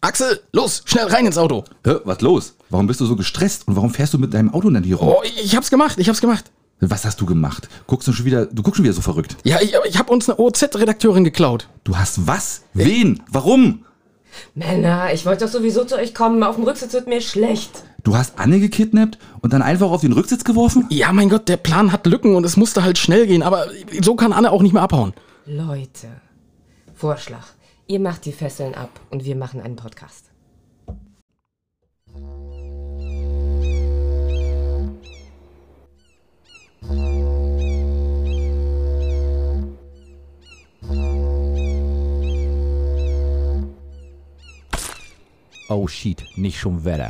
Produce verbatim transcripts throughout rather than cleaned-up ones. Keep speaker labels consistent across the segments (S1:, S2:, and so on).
S1: Axel, los, schnell rein ins Auto.
S2: Hä, was los? Warum bist du so gestresst und warum fährst du mit deinem Auto denn hier rum?
S1: Oh, ich hab's gemacht, ich hab's gemacht.
S2: Was hast du gemacht? Guckst du schon wieder, du guckst schon wieder so verrückt.
S1: Ja, ich, ich hab uns eine O Z-Redakteurin geklaut.
S2: Du hast was? Wen? Warum?
S3: Männer, ich wollte doch sowieso zu euch kommen. Auf dem Rücksitz wird mir schlecht.
S2: Du hast Anne gekidnappt und dann einfach auf den Rücksitz geworfen?
S1: Ja, mein Gott, der Plan hat Lücken und es musste halt schnell gehen, aber so kann Anne auch nicht mehr abhauen.
S3: Leute, Vorschlag. Ihr macht die Fesseln ab und wir machen einen Podcast.
S4: Oh shit, nicht schon Wetter.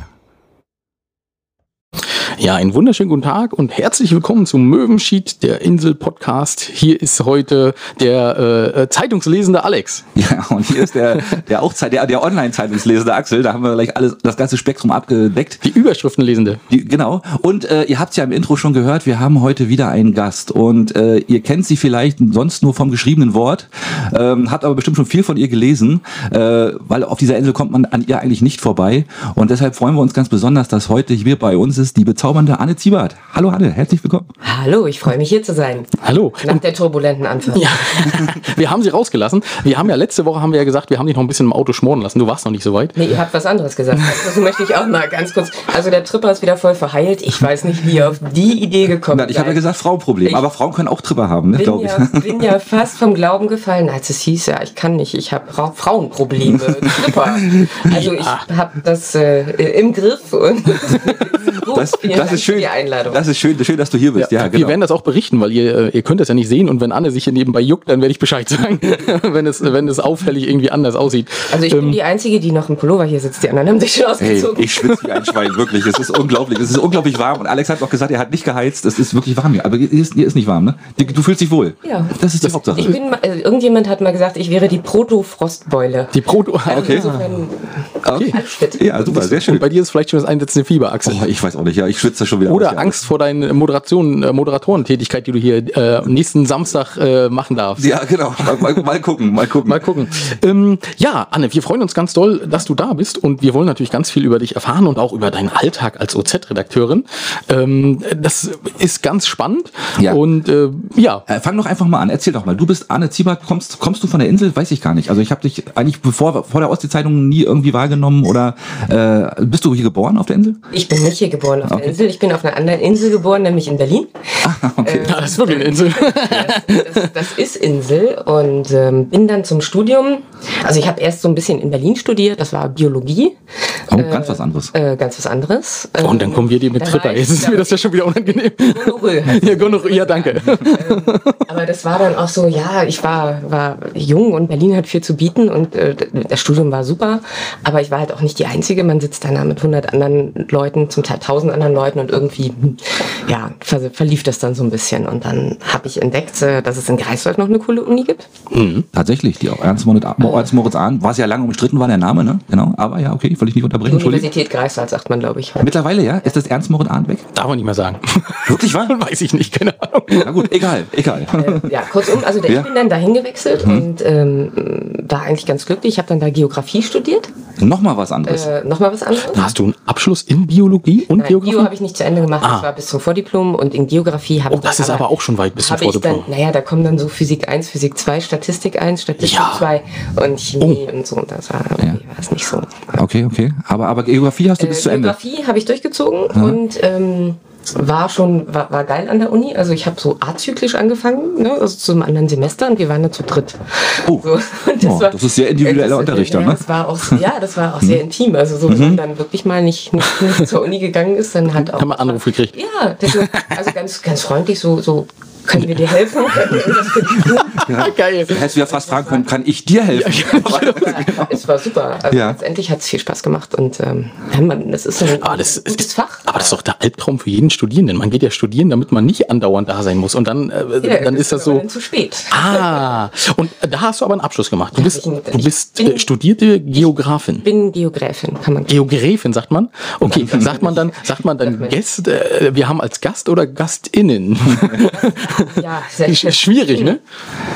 S1: Ja, einen wunderschönen guten Tag und herzlich willkommen zum Möwenschied, der Insel-Podcast. Hier ist heute der äh, zeitungslesende Alex.
S2: Ja, und hier ist der, der auch Zeit, der, der Online-Zeitungslesende Axel. Da haben wir gleich alles, das ganze Spektrum abgedeckt.
S1: Die Überschriftenlesende.
S2: Die, genau. Und äh, ihr habt es ja im Intro schon gehört, wir haben heute wieder einen Gast. Und äh, ihr kennt sie vielleicht sonst nur vom geschriebenen Wort, ähm, habt aber bestimmt schon viel von ihr gelesen, äh, weil auf dieser Insel kommt man an ihr eigentlich nicht vorbei. Und deshalb freuen wir uns ganz besonders, dass heute hier bei uns ist die bezaubernde Anne Ziebart. Hallo Anne, herzlich willkommen.
S3: Hallo, ich freue mich hier zu sein.
S1: Hallo.
S3: Nach der turbulenten Anfahrt.
S1: Ja, wir haben sie rausgelassen. Wir haben ja letzte Woche haben wir ja gesagt, wir haben dich noch ein bisschen im Auto schmoren lassen. Du warst noch nicht so weit.
S3: Nee, ihr habt was anderes gesagt. Das möchte ich auch mal ganz kurz. Also der Tripper ist wieder voll verheilt. Ich weiß nicht, wie ihr auf die Idee gekommen seid.
S2: Ich habe ja gesagt, Frauenproblem.
S3: Ich
S2: aber Frauen können auch Tripper haben, ne, glaube ich.
S3: Ich bin ja fast vom Glauben gefallen, als es hieß, ja, ich kann nicht, ich habe Frauenprobleme. Tripper. Also ich habe das äh, im Griff und
S2: das, das ist schön.
S3: Die Einladung.
S2: Das ist schön, schön, dass du hier bist. Ja,
S1: Ja,
S2: genau.
S1: Wir werden das auch berichten, weil ihr, ihr könnt das ja nicht sehen und wenn Anne sich hier nebenbei juckt, dann werde ich Bescheid sagen, wenn es, wenn es auffällig irgendwie anders aussieht.
S3: Also ich ähm, bin die Einzige, die noch im Pullover hier sitzt. Die anderen haben sich schon ausgezogen.
S2: Hey, ich schwitze wie ein Schwein, wirklich. Es ist unglaublich. Es ist unglaublich warm. Und Alex hat auch gesagt, er hat nicht geheizt. Es ist wirklich warm hier. Aber hier ist, hier ist nicht warm, ne? Du fühlst dich wohl.
S3: Ja.
S2: Das ist die Hauptsache.
S3: Ich bin, äh, irgendjemand hat mal gesagt, ich wäre die Proto-Frostbeule.
S1: Die Proto.
S3: Also
S2: okay.
S3: Insofern
S2: Okay.
S3: Fit.
S2: Ja, super, sehr schön.
S1: Und bei dir ist vielleicht schon das einsetzende Fieber, Axel.
S2: Oh, ich weiß auch nicht, ja, ich schwitze schon wieder.
S1: Oder
S2: aus, ja.
S1: Angst vor deiner Moderation, äh, Moderatorentätigkeit, die du hier äh, nächsten Samstag äh, machen darfst.
S2: Ja, genau. Mal, mal, mal gucken, mal gucken.
S1: Mal gucken. Ähm, ja, Anne, wir freuen uns ganz doll, dass du da bist und wir wollen natürlich ganz viel über dich erfahren und auch über deinen Alltag als O Z-Redakteurin. Ähm, das ist ganz spannend.
S2: Ja.
S1: Und äh, ja.
S2: Äh, fang doch einfach mal an. Erzähl doch mal. Du bist Anne Ziebart. Kommst, kommst du von der Insel? Weiß ich gar nicht. Also ich habe dich eigentlich bevor vor der Ostsee-Zeitung nie irgendwie wahrgenommen oder äh, bist du hier geboren auf der Insel?
S3: Ich bin nicht hier geboren auf
S2: Okay.
S3: der Insel. Ich bin auf einer anderen Insel geboren, nämlich in Berlin.
S2: Ah, okay.
S3: Äh,
S1: Ja, das ist wirklich eine Insel.
S3: Das, das, das ist Insel und ähm, bin dann zum Studium. Also ich habe erst so ein bisschen in Berlin studiert, das war Biologie.
S2: Oh, ganz was anderes.
S3: Äh, ganz was anderes.
S1: Oh, und dann kommen wir dir mit
S3: Da
S1: Tripper.
S3: war ich-
S1: Jetzt ist mir das ja schon wieder unangenehm.
S3: Gonorrhoe heißt
S1: Ja, Gonorrhoe, ja, danke.
S3: ähm, aber das war dann auch so, ja, ich war, war jung und Berlin hat viel zu bieten und äh, das Studium war super, aber ich war halt auch nicht die Einzige. Man sitzt dann da mit hundert anderen Leuten, zum Teil tausend anderen Leuten und irgendwie, ja, ver verlief das dann so ein bisschen. Und dann habe ich entdeckt, äh, dass es in Greifswald noch eine coole Uni gibt.
S2: Mhm. Tatsächlich, die Ernst Moritz, Ernst Moritz Ahn, war sehr lange umstritten, war der Name, ne? Genau, aber ja, okay, wollte ich nicht unterbrechen, Entschuldigung.
S3: Universität Greifswald, sagt man, glaube ich.
S2: Mittlerweile, ja? Ist das Ernst Moritz Ahn weg?
S1: Darf man nicht mehr sagen.
S2: Wirklich wahr?
S1: Weiß ich nicht, keine Ahnung.
S2: Na gut, egal, egal.
S3: Äh, ja, kurzum, also
S2: Ja.
S3: ich bin dann dahin gewechselt
S2: Mhm.
S3: und ähm, war eigentlich ganz glücklich. Ich habe dann da Geografie studiert.
S2: Nochmal was anderes.
S3: Äh, Nochmal was anderes.
S1: Hast du einen Abschluss in Biologie und
S3: Nein,
S1: Geografie?
S3: Bio habe ich nicht zu Ende gemacht,
S1: Ah.
S3: das war bis zum Vordiplom und in Geografie habe
S1: Oh,
S3: ich
S1: das
S3: dann
S1: ist aber auch schon weit bis zum
S3: habe ich dann,
S1: Vordiplom.
S3: naja, da kommen dann so Physik eins, Physik zwei, Statistik eins, Statistik
S1: Ja.
S3: zwei und Chemie
S1: Oh.
S3: und so. Und das war, irgendwie war es nicht so.
S2: Okay, okay. Aber, aber Geografie hast du bis
S3: Äh,
S2: zu Ende.
S3: Geografie habe ich durchgezogen und ähm, war schon, war, war geil an der Uni. Also ich habe so azyklisch angefangen, ne? Also zu einem anderen Semester und wir waren dann zu dritt.
S2: Oh,
S3: So, und
S2: Oh, das ist sehr individueller
S3: das-
S2: Unterricht
S3: ja,
S2: dann, ne?
S3: Das war auch, ja, das war auch sehr intim. Also so, wenn man dann wirklich mal nicht, nicht, nicht zur Uni gegangen ist, dann hat auch...
S1: Haben wir Anruf gekriegt.
S3: Ja, das ist, also ganz, ganz freundlich, so, so können wir dir helfen? Können wir das für dich tun?
S1: Geil.
S2: Hättest du ja fast fragen können, kann ich dir helfen?
S3: Ja, es war super. Also
S2: Ja.
S3: letztendlich hat es viel Spaß gemacht und ähm, ja, man, das ist so ein
S1: Aber das
S3: gutes
S1: ist,
S3: Fach.
S1: aber das ist doch der Albtraum für jeden Studierenden. Man geht ja studieren, damit man nicht andauernd da sein muss. Und dann, äh,
S3: Ja,
S1: dann ist das so.
S3: dann zu spät.
S1: Ah, und da hast du aber einen Abschluss gemacht. Du bist,
S3: ich- ich
S1: du bist
S3: bin-
S1: äh, studierte Geografin.
S3: Ich bin Geografin, kann man
S1: Geogräfin, sagt man? Okay, sagt man dann, sagt man dann Gäste, äh, wir haben als Gast oder GastInnen?
S3: ja, sehr
S1: Sch- Schwierig, ne?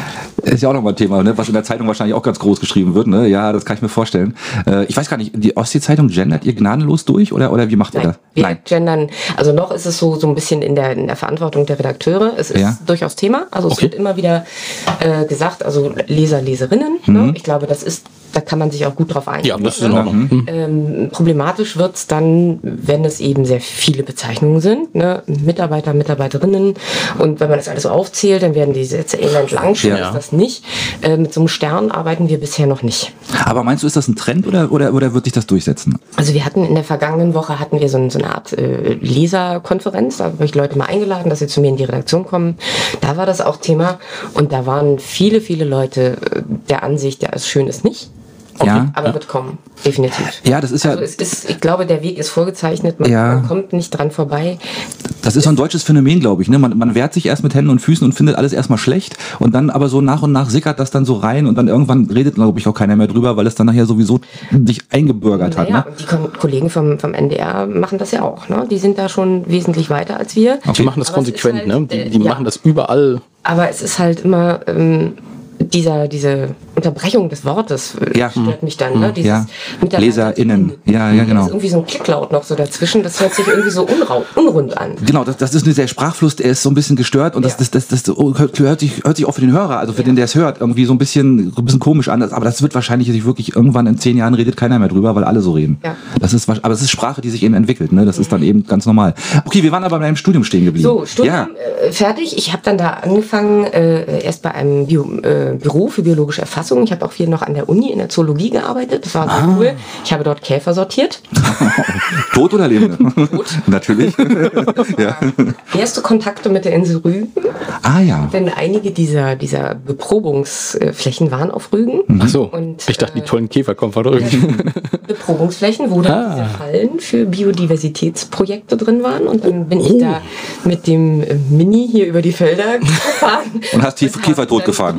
S2: Ist ja auch nochmal ein Thema, ne? Was in der Zeitung wahrscheinlich auch ganz groß geschrieben wird. Ne? Ja, das kann ich mir vorstellen. Äh, ich weiß gar nicht, die Ostsee-Zeitung gendert ihr gnadenlos durch oder, oder wie macht
S3: Nein,
S2: ihr das?
S3: wir Nein. gendern, also noch ist es so, so ein bisschen in der, in der Verantwortung der Redakteure. Es ist ja. durchaus Thema. Also es
S1: okay.
S3: wird immer wieder äh, gesagt, also Leser, Leserinnen. Mhm. Ne? Ich glaube, das ist, da kann man sich auch gut drauf einigen.
S1: Ja, das ist in Ordnung.
S3: Mhm. Ähm, problematisch wird es dann, wenn es eben sehr viele Bezeichnungen sind. Ne? Mitarbeiter, Mitarbeiterinnen. Und wenn man das alles so aufzählt, dann werden die Sätze elend lang. Schon
S2: Ja.
S3: ist das nicht. Äh, mit so einem Stern arbeiten wir bisher noch nicht.
S2: Aber meinst du, ist das ein Trend oder, oder, oder wird sich das durchsetzen?
S3: Also wir hatten in der vergangenen Woche hatten wir so, ein, so eine Art äh, Leserkonferenz. Da habe ich Leute mal eingeladen, dass sie zu mir in die Redaktion kommen. Da war das auch Thema. Und da waren viele, viele Leute äh, der Ansicht, ja, es schön ist nicht.
S2: Okay. Ja.
S3: Aber ja. wird kommen, definitiv.
S2: Ja, das ist ja.
S3: Also es ist, ich glaube, der Weg ist vorgezeichnet, man,
S2: ja.
S3: man kommt nicht dran vorbei.
S2: Das ist so ein deutsches Phänomen, glaube ich. Ne? Man, man wehrt sich erst mit Händen und Füßen und findet alles erstmal schlecht und dann aber so nach und nach sickert das dann so rein und dann irgendwann redet, glaube ich, auch keiner mehr drüber, weil es dann nachher sowieso sich eingebürgert
S3: naja,
S2: hat. Ne?
S3: Und die Ko- Kollegen vom, vom N D R machen das ja auch. Ne? Die sind da schon wesentlich weiter als wir.
S1: Okay. Die machen das
S3: aber
S1: konsequent,
S3: halt,
S1: ne? Die, die
S3: ja.
S1: machen das überall.
S3: Aber es ist halt immer ähm, dieser, diese Unterbrechung des Wortes äh,
S2: Ja.
S3: stört mich dann. Ne? Dieses
S2: Ja.
S3: Mitarbeiter-
S2: LeserInnen. Ja, ja,
S3: Da
S2: genau.
S3: ist irgendwie so ein Klicklaut noch so dazwischen. Das hört sich irgendwie so unrau, unrund an.
S2: Genau, das, das ist der Sprachfluss, der ist so ein bisschen gestört und das,
S3: Ja.
S2: das, das, das, das hört, sich, hört sich auch für den Hörer, also für
S3: Ja.
S2: den, der es hört, irgendwie so ein bisschen, so ein bisschen komisch an. Aber das wird wahrscheinlich sich wirklich irgendwann in zehn Jahren redet keiner mehr drüber, weil alle so reden.
S3: Ja.
S2: Das ist, aber es ist Sprache, die sich eben entwickelt. Ne? Das ist dann eben ganz normal. Okay, wir waren aber bei deinem Studium stehen geblieben.
S3: So, Studium
S2: Ja.
S3: äh, fertig. Ich habe dann da angefangen, äh, erst bei einem Bio, äh, Büro für biologische Erfassung. Ich habe auch viel noch an der Uni in der Zoologie gearbeitet. Das war sehr
S2: Ah.
S3: cool. Ich habe dort Käfer sortiert.
S2: Tot oder lebende?
S3: Tot.
S2: Natürlich. Ja.
S3: Erste Kontakte mit der Insel Rügen.
S2: Ah ja.
S3: Denn einige dieser, dieser Beprobungsflächen waren auf Rügen.
S1: Ach so.
S3: Und,
S1: Ich dachte, die
S3: äh,
S1: tollen Käfer kommen von drüben.
S3: Beprobungsflächen, wo dann
S1: Ah.
S3: diese Fallen für Biodiversitätsprojekte drin waren. Und dann bin ich da mit dem äh, Mini hier über die Felder gefahren.
S2: Und hast die
S3: hab
S2: Käfer
S3: dann-
S2: totgefahren.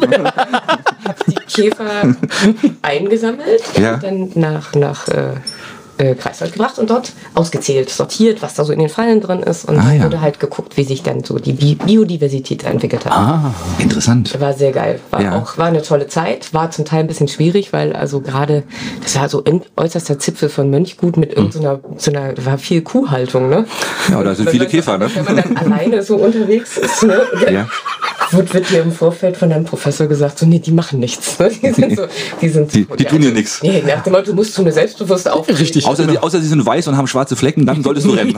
S3: Hab die Käfer eingesammelt
S2: Ja.
S3: und dann nach, nach äh, äh, Greifswald gebracht und dort ausgezählt, sortiert, was da so in den Fallen drin ist. Und
S2: Ah,
S3: dann
S2: ja.
S3: wurde halt geguckt, wie sich dann so die Bi- Biodiversität entwickelt hat.
S2: Ah, interessant.
S3: War sehr geil. War
S2: Ja.
S3: auch war eine tolle Zeit. War zum Teil ein bisschen schwierig, weil also gerade das war so in äußerster Zipfel von Mönchgut mit irgendeiner so einer war viel Kuhhaltung, ne?
S2: Ja, da sind
S3: Wenn
S2: viele
S3: man-
S2: Käfer, ne?
S3: Wenn man dann alleine so unterwegs ist, ne?
S2: Ja.
S3: Wird, wird dir im Vorfeld von deinem Professor gesagt, so, nee, die machen nichts. Ne? Die sind so, die sind
S2: Die-
S3: so,
S2: die
S3: ja,
S2: tun dir nichts.
S3: Nee, nach dem Motto, du musst so eine selbstbewusst auftreten.
S1: Richtig.
S2: Außer, sie, außer sie sind weiß und haben schwarze Flecken, dann solltest du rennen.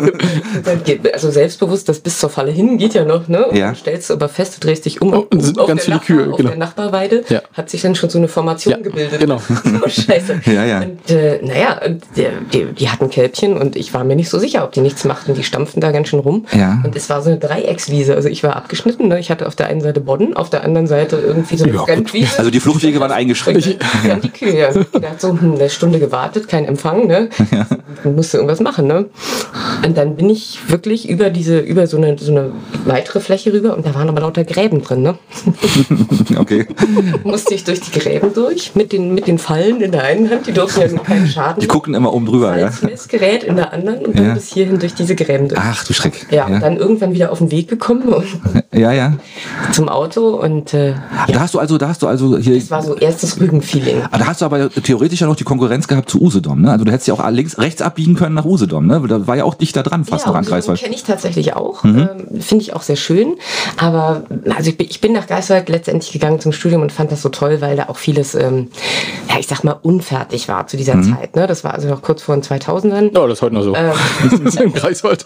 S3: Dann geht- Also selbstbewusst, das bis zur Falle hin geht ja noch, ne? Und
S2: Ja.
S3: dann stellst du aber fest, du drehst dich um.
S1: Oh, und sind
S3: auf
S1: ganz
S3: der
S1: viele Kühe,
S3: Nachbar- Auf
S1: genau.
S3: der Nachbarweide
S1: Ja.
S3: hat sich dann schon so eine Formation
S1: Ja,
S3: gebildet.
S1: genau.
S3: Oh, scheiße.
S2: Ja, ja.
S3: Und äh, naja, und der, die, die hatten Kälbchen und ich war mir nicht so sicher, ob die nichts machten. Die stampften da ganz schön rum.
S2: Ja.
S3: Und es war so eine Dreieckswiese. Also ich war abgeschnitten. Ne? Ich hatte auf der einen Seite Bodden, auf der anderen Seite irgendwie so eine
S1: Ja,
S3: Fremdwiese.
S2: Also die Fluchtwege waren eingeschränkt.
S3: Ja, die Kühe, ja. Ich dachte so, hm, eine Stunde gewartet, kein Empfang, ne? Dann musste irgendwas machen, ne? Und dann bin ich wirklich über diese, über so eine, so eine weitere Fläche rüber und da waren aber lauter Gräben drin, ne?
S2: Okay.
S3: Musste ich durch die Gräben durch, mit den, mit den Fallen in der einen Hand, die durften ja nur keinen Schaden.
S2: Die gucken immer oben drüber, ja.
S3: Als Messgerät in der anderen und dann
S2: Ja.
S3: bis hierhin durch diese Gräben durch.
S2: Ach du Schreck.
S3: Ja, und dann irgendwann wieder auf den Weg gekommen und
S2: Ja, ja.
S3: zum Auto und äh,
S2: Da hast du also, da hast du also hier.
S3: das war so erstes Rügen-Feeling.
S2: Ah, Da hast du aber theoretisch ja noch die Konkurrenz gehabt zu Usedom, ne? Also du hättest ja auch links, rechts abbiegen können nach Usedom, ne? Da war ja auch dichter dran, fast noch an Greifswald.
S3: kenne ich tatsächlich auch.
S2: Mhm.
S3: Ähm, Finde ich auch sehr schön. Aber also ich bin, ich bin nach Greifswald letztendlich gegangen zum Studium und fand das so toll, weil da auch vieles, ähm, ja ich sag mal, unfertig war zu dieser
S2: Mhm.
S3: Zeit. Ne? Das war also noch kurz vor den zweitausendern.
S1: Ja, das ist heute noch so.
S3: Ähm,
S1: Im Greifswald.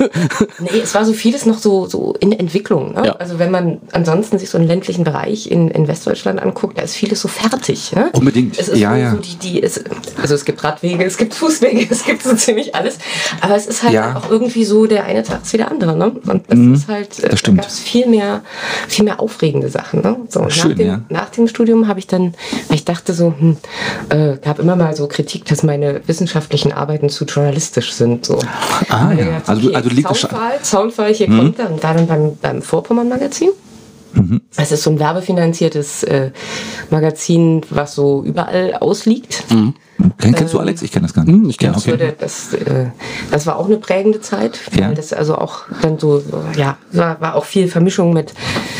S3: Nee, es war so vieles noch so, so in Entwicklung. Ne?
S1: Ja.
S3: Also wenn man ansonsten sich so einen ländlichen Bereich in, in Westdeutschland anguckt, da ist vieles so fertig. Ne?
S2: Unbedingt.
S3: Es ist
S2: Ja,
S3: so,
S2: ja.
S3: so die, die es, also es gibt Radwege, es gibt Fußwege, es gibt so ziemlich alles. Aber es ist halt
S2: Ja.
S3: auch irgendwie so, der eine Tag ist wie der andere. Ne? Und das
S2: Mhm,
S3: ist halt, äh,
S2: das stimmt.
S3: da gab es viel mehr, viel mehr aufregende Sachen. Ne? So, und
S2: Schön,
S3: nach, dem,
S2: ja.
S3: nach dem Studium habe ich dann, weil ich dachte so, hm, äh, gab immer mal so Kritik, dass meine wissenschaftlichen Arbeiten zu journalistisch sind. So.
S2: Ah,
S3: Und ich
S2: ja.
S3: dachte,
S2: Also, du-
S3: okay,
S2: also liegt es schon.
S3: Zaunpfahl, Zaunpfahl, hier kommt er und da dann beim, beim Vorpommern-Magazin. Das ist so ein werbefinanziertes äh, Magazin, was so überall ausliegt.
S2: Kenn, kennst du Alex? Ich kenne das gar nicht.
S1: Hm, ich kenn
S3: Das, würde, das, äh, das war auch eine prägende Zeit, weil
S2: Ja.
S3: das also auch dann so, so ja, war, war auch viel Vermischung mit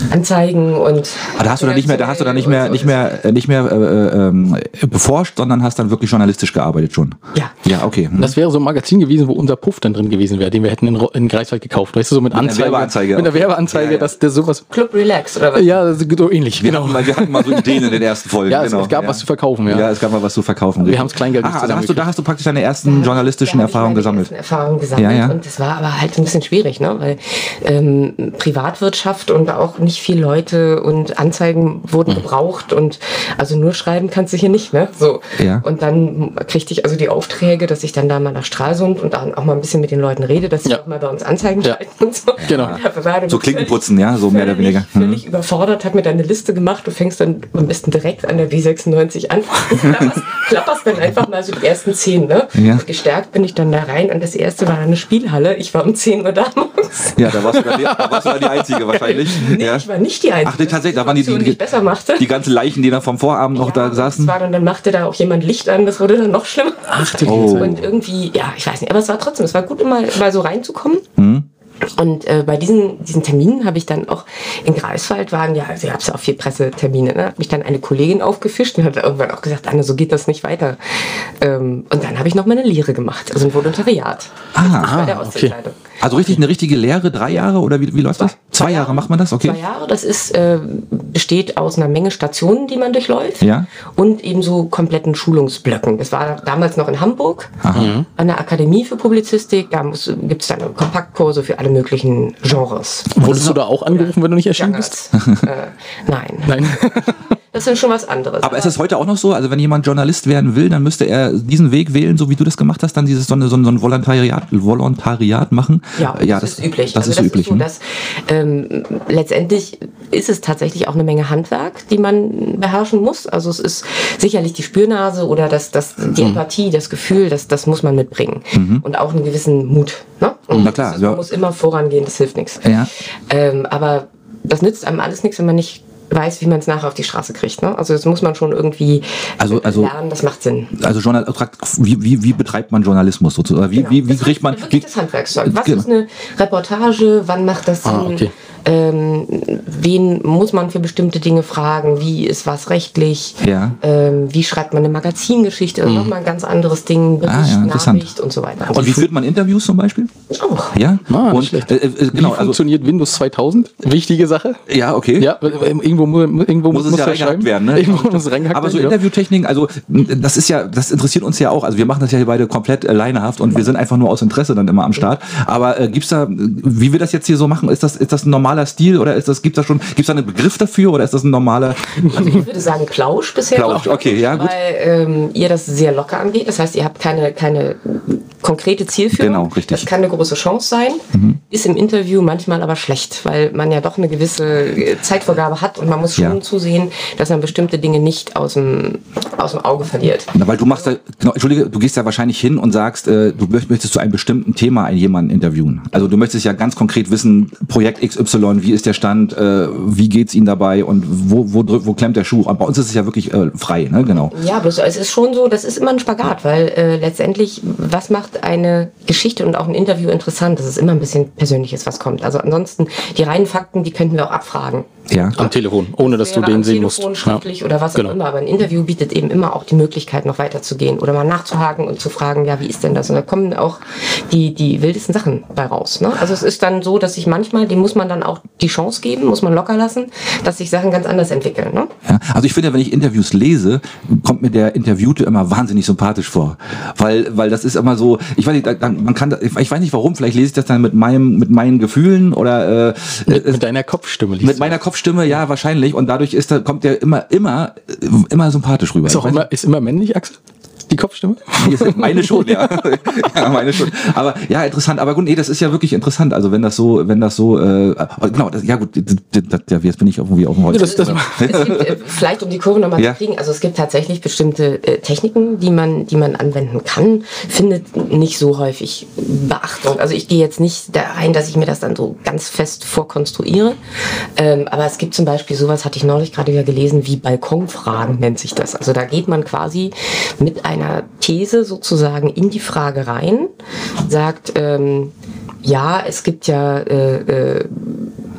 S3: Anzeigen und.
S2: Aber da hast du dann nicht mehr, da hast du dann nicht mehr, nicht mehr, nicht mehr äh, ähm, beforscht, sondern hast dann wirklich journalistisch gearbeitet schon.
S3: Ja.
S2: Ja, okay. Hm.
S1: Das wäre so ein Magazin gewesen, wo unser Puff dann drin gewesen wäre, den wir hätten in, in Greifswald gekauft. Weißt du, so mit, mit Anzeige.
S2: Einer Werbeanzeige.
S1: Mit einer Werbeanzeige,
S2: Ja, ja.
S1: dass der sowas.
S3: Club Relax oder was?
S1: Ja, so ähnlich.
S2: Wir,
S1: Genau.
S2: hatten mal, wir hatten mal so Ideen in den ersten Folgen.
S1: Ja, es,
S2: genau.
S1: es gab
S2: ja.
S1: was zu verkaufen, ja.
S2: Ja, es gab mal was zu verkaufen.
S1: Wir haben's Kleingeld nicht
S2: Ah, da hast du, da
S1: zusammengekriegt.
S2: hast du praktisch deine ersten journalistischen
S3: Da hab ich
S2: Erfahrungen
S3: meine
S2: gesammelt.
S3: ersten Erfahrungen gesammelt.
S2: Ja, ja.
S3: Und das war aber halt ein bisschen schwierig, ne? Weil ähm, Privatwirtschaft und auch nicht viele Leute und Anzeigen wurden
S2: Mhm.
S3: gebraucht und also nur schreiben kannst du hier nicht, ne? So.
S2: Ja.
S3: Und dann kriegte ich also die Aufträge, dass ich dann da mal nach Stralsund und dann auch mal ein bisschen mit den Leuten rede, dass sie
S1: Ja.
S3: auch mal bei uns Anzeigen
S1: Ja.
S3: schalten und so.
S1: Genau.
S3: Und da war dann
S2: So Klinken putzen, ja, so mehr oder
S3: völlig,
S2: weniger. Mhm.
S3: Völlig überfordert, hat mir dann eine Liste gemacht. Du fängst dann am besten direkt an der W sechsundneunzig an. klapperst, klapperst dann einfach mal so die ersten zehn, ne?
S2: Ja.
S3: Und gestärkt bin ich dann da rein und das erste war eine Spielhalle. Ich war um zehn Uhr da morgens.
S2: Ja, da warst du dann die, da warst du dann die Einzige wahrscheinlich.
S3: Nee,
S2: ja.
S3: ich war nicht die Einzige.
S2: Ach, nee, tatsächlich, da waren die,
S3: die,
S2: die,
S3: die besser machte.
S2: die ganzen Leichen, die da vom Vorabend noch da
S3: Ja,
S2: saßen.
S3: Das war dann, dann machte da auch jemand Licht an, das wurde dann noch schlimmer.
S1: Ach, du
S2: Oh.
S3: Und irgendwie, ja, ich weiß nicht, aber es war trotzdem, es war gut, immer mal so reinzukommen.
S2: Hm?
S3: Und äh, bei diesen, diesen Terminen habe ich dann auch in Greifswald waren, ja, also gab es ja auch viel Pressetermine, ne? Hat mich dann eine Kollegin aufgefischt und hat irgendwann auch gesagt, Anne, so geht das nicht weiter. Ähm, und dann habe ich noch meine Lehre gemacht, also ein Volontariat.
S2: Ah,
S3: bei der
S1: okay.
S3: Ostsee-Zeitung.
S2: Also richtig eine richtige Lehre, drei Jahre oder wie, wie läuft das? Zwei Jahre macht man das, okay?
S3: Zwei Jahre, das ist, äh, besteht aus einer Menge Stationen, die man durchläuft.
S2: Ja.
S3: Und eben so kompletten Schulungsblöcken. Das war damals noch in Hamburg,
S2: Aha.
S3: an der Akademie für Publizistik. Da gibt es dann Kompaktkurse für alle möglichen Genres.
S1: Wurdest du da auch angerufen, wenn du nicht erschienen bist?
S3: Genres. äh, nein,
S1: Nein.
S3: das ist schon was anderes.
S2: Aber ist es heute auch noch so? Also wenn jemand Journalist werden will, dann müsste er diesen Weg wählen, so wie du das gemacht hast, dann dieses so, eine, so ein Volontariat, Volontariat machen?
S3: Ja,
S2: ja
S3: das, ist üblich.
S2: Das
S3: Also
S2: ist üblich.
S3: so,
S2: hm?
S3: dass, ähm, letztendlich ist es tatsächlich auch eine Menge Handwerk, die man beherrschen muss. Also es ist sicherlich die Spürnase oder das, das, die
S2: Mhm.
S3: Empathie, das Gefühl, das, das muss man mitbringen. Und auch einen gewissen Mut. Ne? Und
S2: Na klar,
S3: das ist,
S2: ja.
S3: man muss immer vorangehen, das hilft nichts.
S2: Ja.
S3: Ähm, aber das nützt einem alles nichts, wenn man nicht weiß, wie man es nachher auf die Straße kriegt. Ne? Also das muss man schon irgendwie
S2: Also- also-
S3: lernen, das macht Sinn.
S2: Also Journal wie, wie, wie betreibt man Journalismus sozusagen? Wie,
S3: Genau.
S2: wie, wie
S3: Das
S2: kriegt man...
S3: Wirklich
S2: Wie,
S3: das Handwerkszeug. Was
S2: Genau.
S3: ist eine Reportage? Wann macht das Sinn?
S1: Ah, okay.
S3: Ähm, wen muss man für bestimmte Dinge fragen? Wie ist was rechtlich?
S2: Ja.
S3: Ähm, wie schreibt man eine Magazingeschichte? Also nochmal ein ganz anderes Ding. Bericht,
S2: Ah, ja, interessant.
S3: Nachricht und so weiter.
S2: und wie führt man Interviews zum Beispiel?
S3: auch.
S2: Ja?
S1: Ah, nicht
S2: und,
S1: schlecht.
S2: äh, äh, genau,
S1: Wie
S2: also,
S1: funktioniert Windows zweitausend? Wichtige Sache.
S2: ja, okay.
S1: Ja, irgendwo, mu- irgendwo
S2: muss es ja
S1: er
S2: reingehackt
S1: schreiben.
S2: werden, ne?
S1: Irgendwo muss es reingehackt
S2: Aber so
S1: werden, ja.
S2: Interviewtechniken, also das ist ja, das interessiert uns ja auch. Also wir machen das ja hier beide komplett alleinehaft und wir sind einfach nur aus Interesse dann immer am Start. Aber äh, gibt's da, wie wir das jetzt hier so machen, ist das, ist das ein normaler Stil oder ist das, gibt's da schon, gibt's da einen Begriff dafür oder ist das ein normaler?
S3: Also ich würde sagen Plausch bisher.
S2: Plausch, okay, ja, gut.
S3: Weil ähm, ihr das sehr locker angeht. Das heißt, ihr habt keine, keine konkrete Zielführung.
S2: Genau, richtig.
S3: Das kann eine große Chance sein. Ist im Interview manchmal aber schlecht, weil man ja doch eine gewisse äh, Zeitvorgabe hat und man muss schon
S2: Ja.
S3: zusehen, dass man bestimmte Dinge nicht aus dem, aus dem Auge verliert.
S2: Na, weil du machst da, genau, Entschuldige, du gehst ja wahrscheinlich hin und sagst, äh, du möcht- möchtest zu einem bestimmten Thema einen jemanden interviewen. Also du möchtest ja ganz konkret wissen, Projekt X Y, wie ist der Stand, äh, wie geht's Ihnen dabei und wo, wo, drückt, wo klemmt der Schuh? Aber bei uns ist es ja wirklich äh, frei, ne? Genau.
S3: Ja, bloß es ist schon so, das ist immer ein Spagat, weil äh, letztendlich, was macht eine Geschichte und auch ein Interview interessant? Das ist immer ein bisschen Persönliches, was kommt. Also ansonsten, die reinen Fakten, die könnten wir auch abfragen.
S2: Ja.
S1: Am Telefon, ohne dass du
S3: Wäre
S1: den
S3: am
S1: sehen musst.
S3: Telefon, schriftlich oder was
S1: Genau.
S3: auch immer. Aber ein Interview bietet eben immer auch die Möglichkeit, noch weiterzugehen oder mal nachzuhaken und zu fragen, ja, wie ist denn das? Und da kommen auch die, die wildesten Sachen bei raus. Ne? Also es ist dann so, dass sich manchmal, dem muss man dann auch die Chance geben, muss man locker lassen, dass sich Sachen ganz anders entwickeln. Ne?
S2: Ja, also ich finde, wenn ich Interviews lese, kommt mir der Interviewte immer wahnsinnig sympathisch vor, weil weil das ist immer so, ich weiß nicht, da- da- man kann, da- ich weiß nicht warum, vielleicht lese ich das dann mit meinem mit meinen Gefühlen oder äh,
S1: Mit,
S2: äh,
S1: mit deiner Kopfstimme liest
S2: mit meiner Kopfstimme, ja wahrscheinlich, und dadurch ist da kommt der immer immer äh, immer sympathisch rüber.
S1: Ist auch
S2: Ich weiß
S1: immer, ist immer männlich, Axel? Die Kopfstimme?
S2: nicht, meine schon, ja. ja, meine schon. Aber ja, interessant. Aber gut, nee, das ist ja wirklich interessant. Also wenn das so, wenn das so, äh, genau, das, ja gut, das, das, das, jetzt bin ich irgendwie auf dem Holz.
S1: Das, das,
S3: Es gibt, äh, vielleicht um die Kurve nochmal
S2: Ja.
S3: zu kriegen, also es gibt tatsächlich bestimmte äh, Techniken, die man, die man anwenden kann, findet nicht so häufig Beachtung. Also ich gehe jetzt nicht da rein, dass ich mir das dann so ganz fest vorkonstruiere, ähm, aber es gibt zum Beispiel sowas, hatte ich neulich gerade wieder gelesen, wie Balkonfragen nennt sich das. Also da geht man quasi mit einer These sozusagen in die Frage rein, sagt, ähm, ja, es gibt ja äh, äh,